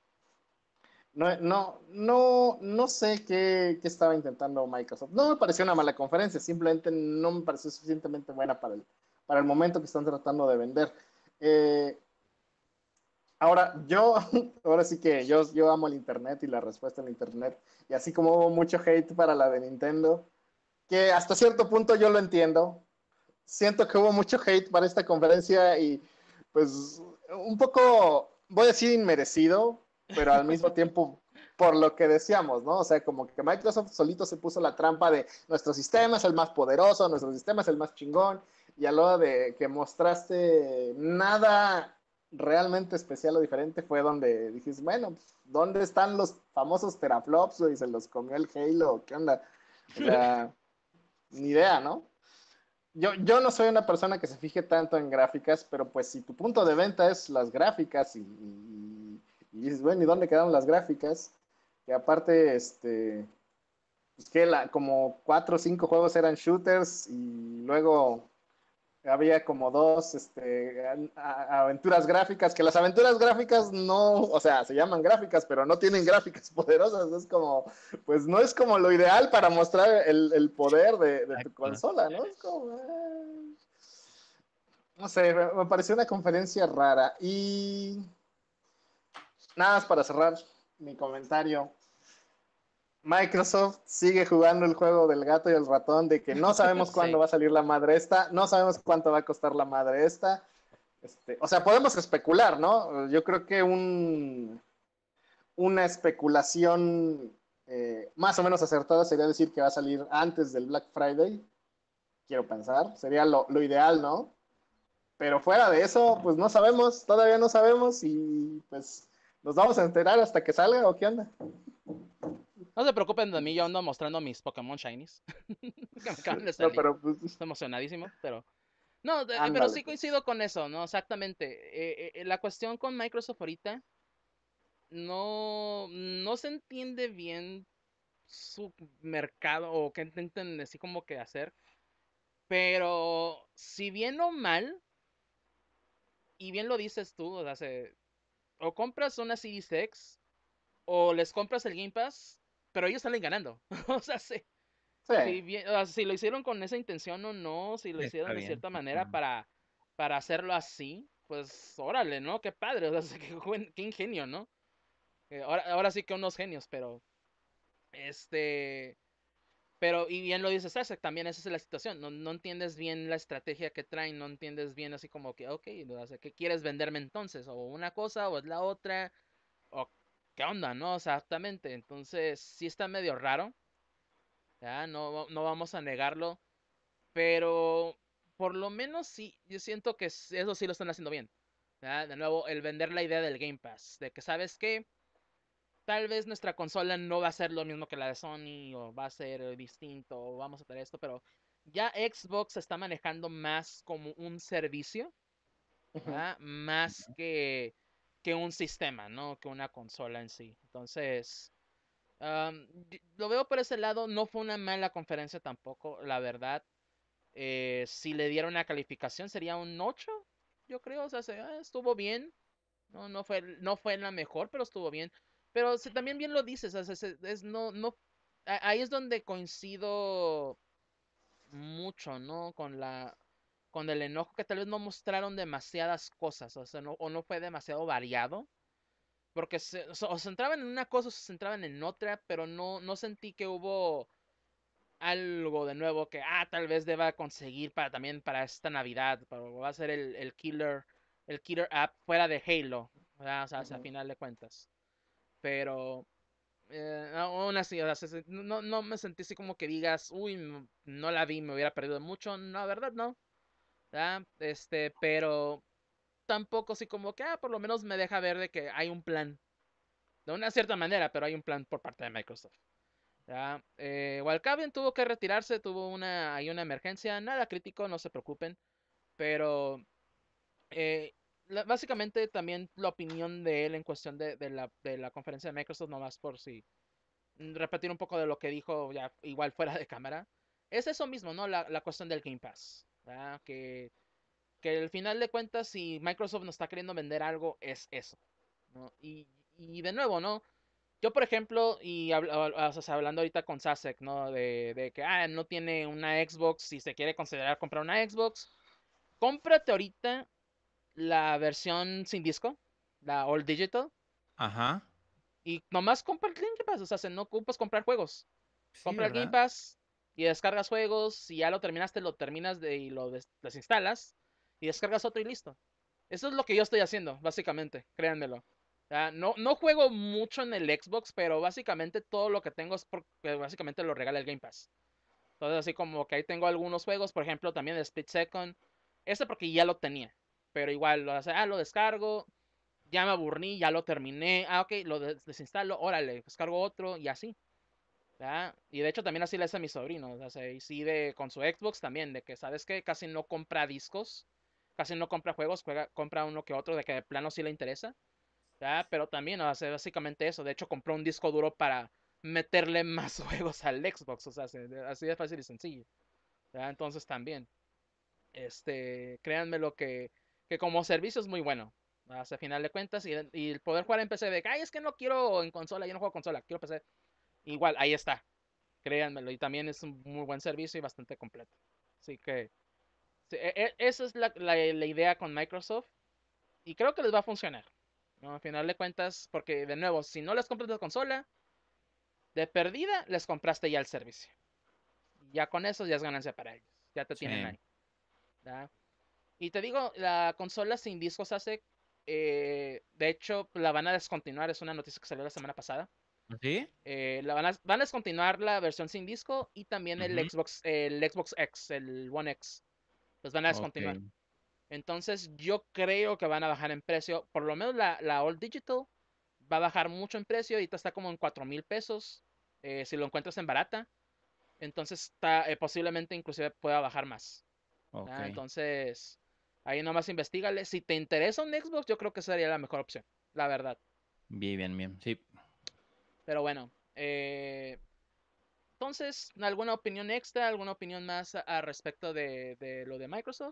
No sé qué estaba intentando Microsoft. No me pareció una mala conferencia, simplemente no me pareció suficientemente buena para el momento que están tratando de vender. Eh, ahora sí que yo amo el Internet y la respuesta al Internet, y así como hubo mucho hate para la de Nintendo, que hasta cierto punto yo lo entiendo. Siento que hubo mucho hate para esta conferencia y pues un poco, voy a decir inmerecido, pero al mismo tiempo por lo que decíamos, ¿no? O sea, como que Microsoft solito se puso la trampa de nuestro sistema es el más poderoso, nuestro sistema es el más chingón, y a lo de que mostraste nada realmente especial o diferente fue donde dijiste, bueno, pues, ¿dónde están los famosos teraflops? Y se los comió el Halo, ¿qué onda? O sea, ni idea, ¿no? Yo no soy una persona que se fije tanto en gráficas, pero pues si tu punto de venta es las gráficas y dices, bueno, ¿y dónde quedaron las gráficas? Que aparte, pues que como 4 o 5 juegos eran shooters y luego había como dos aventuras gráficas, que las aventuras gráficas no, o sea, se llaman gráficas, pero no tienen gráficas poderosas, es como, pues no es como lo ideal para mostrar el poder de tu Exacto. consola, ¿no? Es como, no sé, me pareció una conferencia rara. Y nada más para cerrar mi comentario. Microsoft sigue jugando el juego del gato y el ratón de que no sabemos Sí. cuándo va a salir la madre esta, no sabemos cuánto va a costar la madre esta. O sea, podemos especular, ¿no? Yo creo que una especulación más o menos acertada sería decir que va a salir antes del Black Friday, quiero pensar, sería lo ideal, ¿no? Pero fuera de eso, pues no sabemos, todavía no sabemos y pues nos vamos a enterar hasta que salga o qué onda. No se preocupen de mí, yo ando mostrando mis Pokémon Shinies que me acaban de No, salir. pero pues, Estoy emocionadísimo, pero No, pero Ándale, sí pues. coincido con eso, ¿no? Exactamente. La cuestión con Microsoft ahorita no se entiende bien su mercado o qué intentan así como que hacer. Pero si bien o mal, y bien lo dices tú, o sea, o compras una Series X o les compras el Game Pass, pero ellos salen ganando. O sea, Sí, o sea, si lo hicieron con esa intención o no, si lo Está hicieron de bien. cierta manera para hacerlo así, pues órale, ¿no? Qué padre, o sea, qué ingenio, ¿no? Ahora sí que unos genios, pero este, y bien lo dices, Sasek, también esa es la situación, no entiendes bien la estrategia que traen, no entiendes bien así como que, ok, o sea, ¿qué quieres venderme entonces? O una cosa o es la otra, o qué onda, ¿no? Exactamente, entonces sí está medio raro, ya, no vamos a negarlo. Pero por lo menos sí, yo siento que eso sí lo están haciendo bien. ¿Verdad? De nuevo, el vender la idea del Game Pass, de que sabes que tal vez nuestra consola no va a ser lo mismo que la de Sony, o va a ser distinto, o vamos a tener esto, pero ya Xbox se está manejando más como un servicio, ujú, ¿verdad? Más que un sistema, ¿no? Que una consola en sí. Entonces, lo veo por ese lado, no fue una mala conferencia tampoco, la verdad. Si le diera una calificación sería un 8 yo creo. O sea, estuvo bien. No fue la mejor, pero estuvo bien. Pero si también bien lo dices, o sea, ahí es donde coincido mucho, ¿no? Con el enojo que tal vez no mostraron demasiadas cosas, o sea, o no fue demasiado variado. Porque o se centraban en una cosa o se centraban en otra, pero no sentí que hubo algo de nuevo que tal vez deba conseguir para esta Navidad, va a ser el killer app fuera de Halo, ¿verdad? O sea, a ujú. final de cuentas. Pero aún así, o sea, no me sentí así como que digas, uy, no la vi, me hubiera perdido mucho. No, verdad, no. ¿Verdad? Pero tampoco así como que, por lo menos me deja ver de que hay un plan. De una cierta manera, pero hay un plan por parte de Microsoft. Ya, Walcavian tuvo que retirarse, tuvo hay una emergencia, nada crítico, no se preocupen, pero eh, básicamente también la opinión de él en cuestión de la conferencia de Microsoft, nomás por si repetir un poco de lo que dijo ya igual fuera de cámara, es eso mismo, ¿no? La cuestión del Game Pass, ¿verdad? Que al final de cuentas, si Microsoft nos está queriendo vender algo, es eso, ¿no? Y de nuevo, ¿no? Yo, por ejemplo, o sea, hablando ahorita con Sasek, ¿no? De que no tiene una Xbox, si se quiere considerar comprar una Xbox, cómprate ahorita la versión sin disco, la All Digital, Ajá. y nomás compra el Game Pass, o sea, no ocupas comprar juegos. Sí, Compra el Game ¿verdad? Pass y descargas juegos, si ya lo terminaste, lo terminas y lo desinstalas y descargas otro y listo. Eso es lo que yo estoy haciendo, básicamente, créanmelo. No juego mucho en el Xbox, pero básicamente todo lo que tengo es porque básicamente lo regala el Game Pass. Entonces, así como que ahí tengo algunos juegos, por ejemplo, también el Split Second. Este porque ya lo tenía, pero igual, lo descargo, ya me aburrí, ya lo terminé. Ok, lo desinstalo, órale, descargo otro y así. ¿Verdad? Y de hecho también así le hace a mi sobrino. O sea, y sí con su Xbox también, de que, ¿sabes qué? Casi no compra discos, casi no compra juegos, compra uno que otro, de que de plano sí le interesa. ¿Verdad? Pero también hace básicamente eso. De hecho, compró un disco duro para meterle más juegos al Xbox. O sea, así de fácil y sencillo. ¿Verdad? Entonces también, créanme lo que como servicio es muy bueno. ¿Verdad? O sea, a final de cuentas, y el poder jugar en PC de que, es que no quiero en consola, yo no juego consola, quiero PC. Igual, ahí está. Créanmelo, y también es un muy buen servicio y bastante completo. Así que sí, esa es la idea con Microsoft y creo que les va a funcionar. ¿No? Al final de cuentas, porque de nuevo, si no les compras la consola, de perdida les compraste ya el servicio. Y ya con eso ya es ganancia para ellos. Ya te tienen Sí. ahí. ¿Verdad? Y te digo, la consola sin discos hace, de hecho, la van a descontinuar. Es una noticia que salió la semana pasada. ¿Sí? Van a descontinuar la versión sin disco y también el Ujú. Xbox X, el One X. Los van a Ok. descontinuar. Entonces yo creo que van a bajar en precio. Por lo menos la All Digital va a bajar mucho en precio. Ahorita está como en 4,000 pesos. Si lo encuentras en barata. Entonces posiblemente inclusive pueda bajar más. Ok. Entonces, ahí nomás investigale. Si te interesa un Xbox, yo creo que sería la mejor opción, la verdad. Bien, bien, sí. Pero bueno, entonces, ¿alguna opinión extra, alguna opinión más a respecto de lo de Microsoft?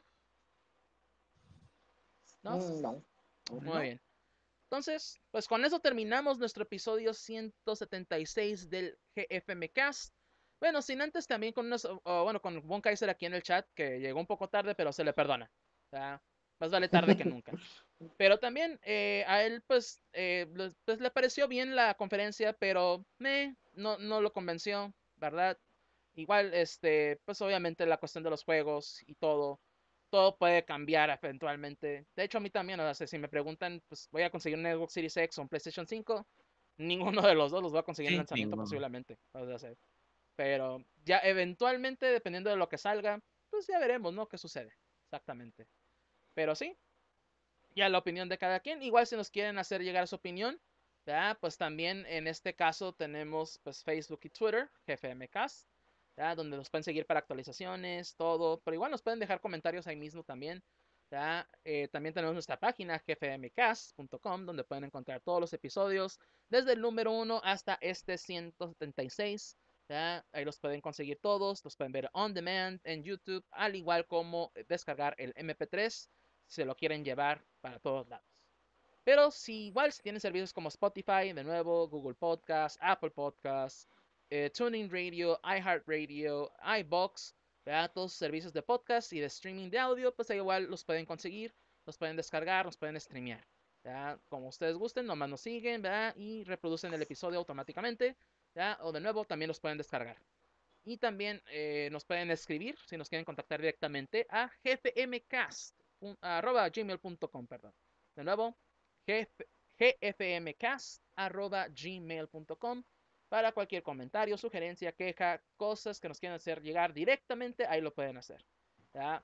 ¿No? No. Muy bien. Entonces, pues con eso terminamos nuestro episodio 176 del GFM Cast. Bueno, sin antes también con con Von Kaiser aquí en el chat, que llegó un poco tarde, pero se le perdona. Más vale tarde que nunca. Pero también a él, pues le pareció bien la conferencia, pero no lo convenció, ¿verdad? Igual, pues obviamente la cuestión de los juegos y todo puede cambiar eventualmente. De hecho, a mí también, o sea, si me preguntan, pues voy a conseguir un Xbox Series X o un PlayStation 5, ninguno de los dos los voy a conseguir en Sí, lanzamiento ninguno. posiblemente. O sea, pero ya eventualmente, dependiendo de lo que salga, pues ya veremos, ¿no? ¿Qué sucede? Exactamente. Pero sí, ya la opinión de cada quien. Igual si nos quieren hacer llegar su opinión, ¿verdad? Pues también en este caso tenemos pues Facebook y Twitter, GFMcast, ¿verdad? Donde nos pueden seguir para actualizaciones, todo, pero igual nos pueden dejar comentarios ahí mismo también. ¿Verdad? También tenemos nuestra página gfmcast.com donde pueden encontrar todos los episodios desde el número 1 hasta este 176. ¿Verdad? Ahí los pueden conseguir todos, los pueden ver on demand en YouTube, al igual como descargar el MP3 si se lo quieren llevar para todos lados. Pero si igual si tienen servicios como Spotify, de nuevo, Google Podcast, Apple Podcast, Tuning Radio, iHeartRadio, iBox, ¿verdad? Todos los servicios de podcast y de streaming de audio, pues igual los pueden conseguir, los pueden descargar, los pueden streamear. ¿Verdad? Como ustedes gusten, nomás nos siguen, ¿verdad? Y reproducen el episodio automáticamente, ¿verdad? O de nuevo, también los pueden descargar. Y también nos pueden escribir si nos quieren contactar directamente a gfmcast@gmail.com, perdón. De nuevo, gfmcast@gmail.com para cualquier comentario, sugerencia, queja, cosas que nos quieran hacer llegar directamente, ahí lo pueden hacer. ¿Ya?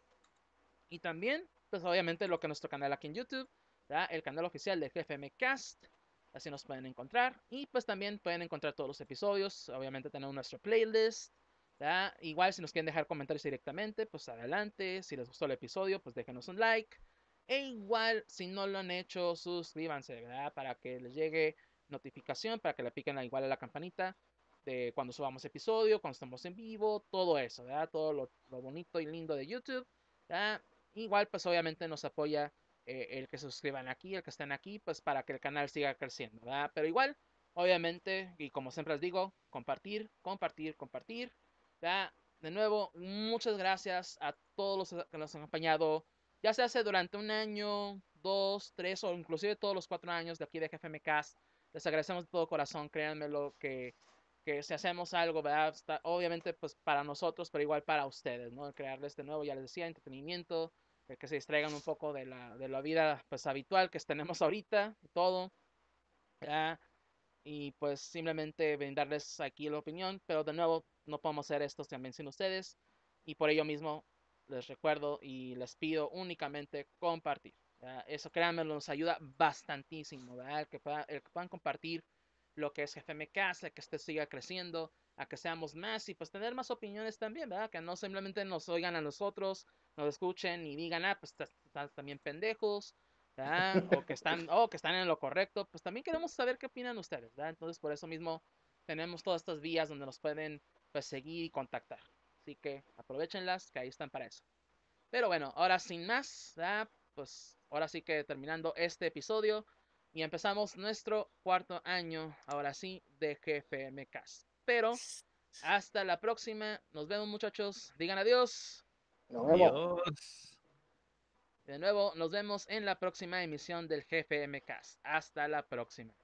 Y también, pues obviamente lo que es nuestro canal aquí en YouTube, ¿ya? El canal oficial de GFMcast, así nos pueden encontrar. Y pues también pueden encontrar todos los episodios, obviamente tenemos nuestro playlist. ¿Ya? Igual si nos quieren dejar comentarios directamente, pues adelante. Si les gustó el episodio, pues déjenos un like. E igual, si no lo han hecho, suscríbanse, ¿verdad? Para que les llegue notificación, para que le piquen igual a la campanita de cuando subamos episodio, cuando estamos en vivo, todo eso, ¿verdad? Todo lo bonito y lindo de YouTube, ¿verdad? Igual, pues obviamente nos apoya el que se suscriban aquí, el que estén aquí, pues para que el canal siga creciendo, ¿verdad? Pero igual, obviamente, y como siempre les digo, compartir, compartir, compartir, ¿verdad? De nuevo, muchas gracias a todos los que nos han acompañado, ya se hace durante un año, dos, tres o inclusive todos los 4 años de aquí de GFMcast. Les agradecemos de todo corazón, créanmelo, que si hacemos algo, ¿verdad? Obviamente, pues para nosotros, pero igual para ustedes, ¿no? Crearles de nuevo, ya les decía, entretenimiento, que se distraigan un poco de la vida, pues habitual que tenemos ahorita, y todo, ¿ya? Y pues simplemente brindarles aquí la opinión, pero de nuevo, no podemos hacer esto también sin ustedes, y por ello mismo les recuerdo y les pido únicamente compartir. ¿Verdad? Eso, créanme, nos ayuda bastantísimo, ¿verdad? El que puedan compartir lo que es GFMcast, que este siga creciendo, a que seamos más y pues tener más opiniones también, ¿verdad? Que no simplemente nos oigan a nosotros, nos escuchen y digan, pues están también pendejos, ¿verdad? O que están en lo correcto, pues también queremos saber qué opinan ustedes, ¿verdad? Entonces por eso mismo tenemos todas estas vías donde nos pueden pues seguir y contactar. Así que aprovechenlas, que ahí están para eso. Pero bueno, ahora sin más, ¿verdad? Pues ahora sí que terminando este episodio y empezamos nuestro 4 año, ahora sí, de GFMcast. Pero hasta la próxima, nos vemos muchachos, digan adiós. Nos vemos. Dios. De nuevo, nos vemos en la próxima emisión del GFMcast. Hasta la próxima.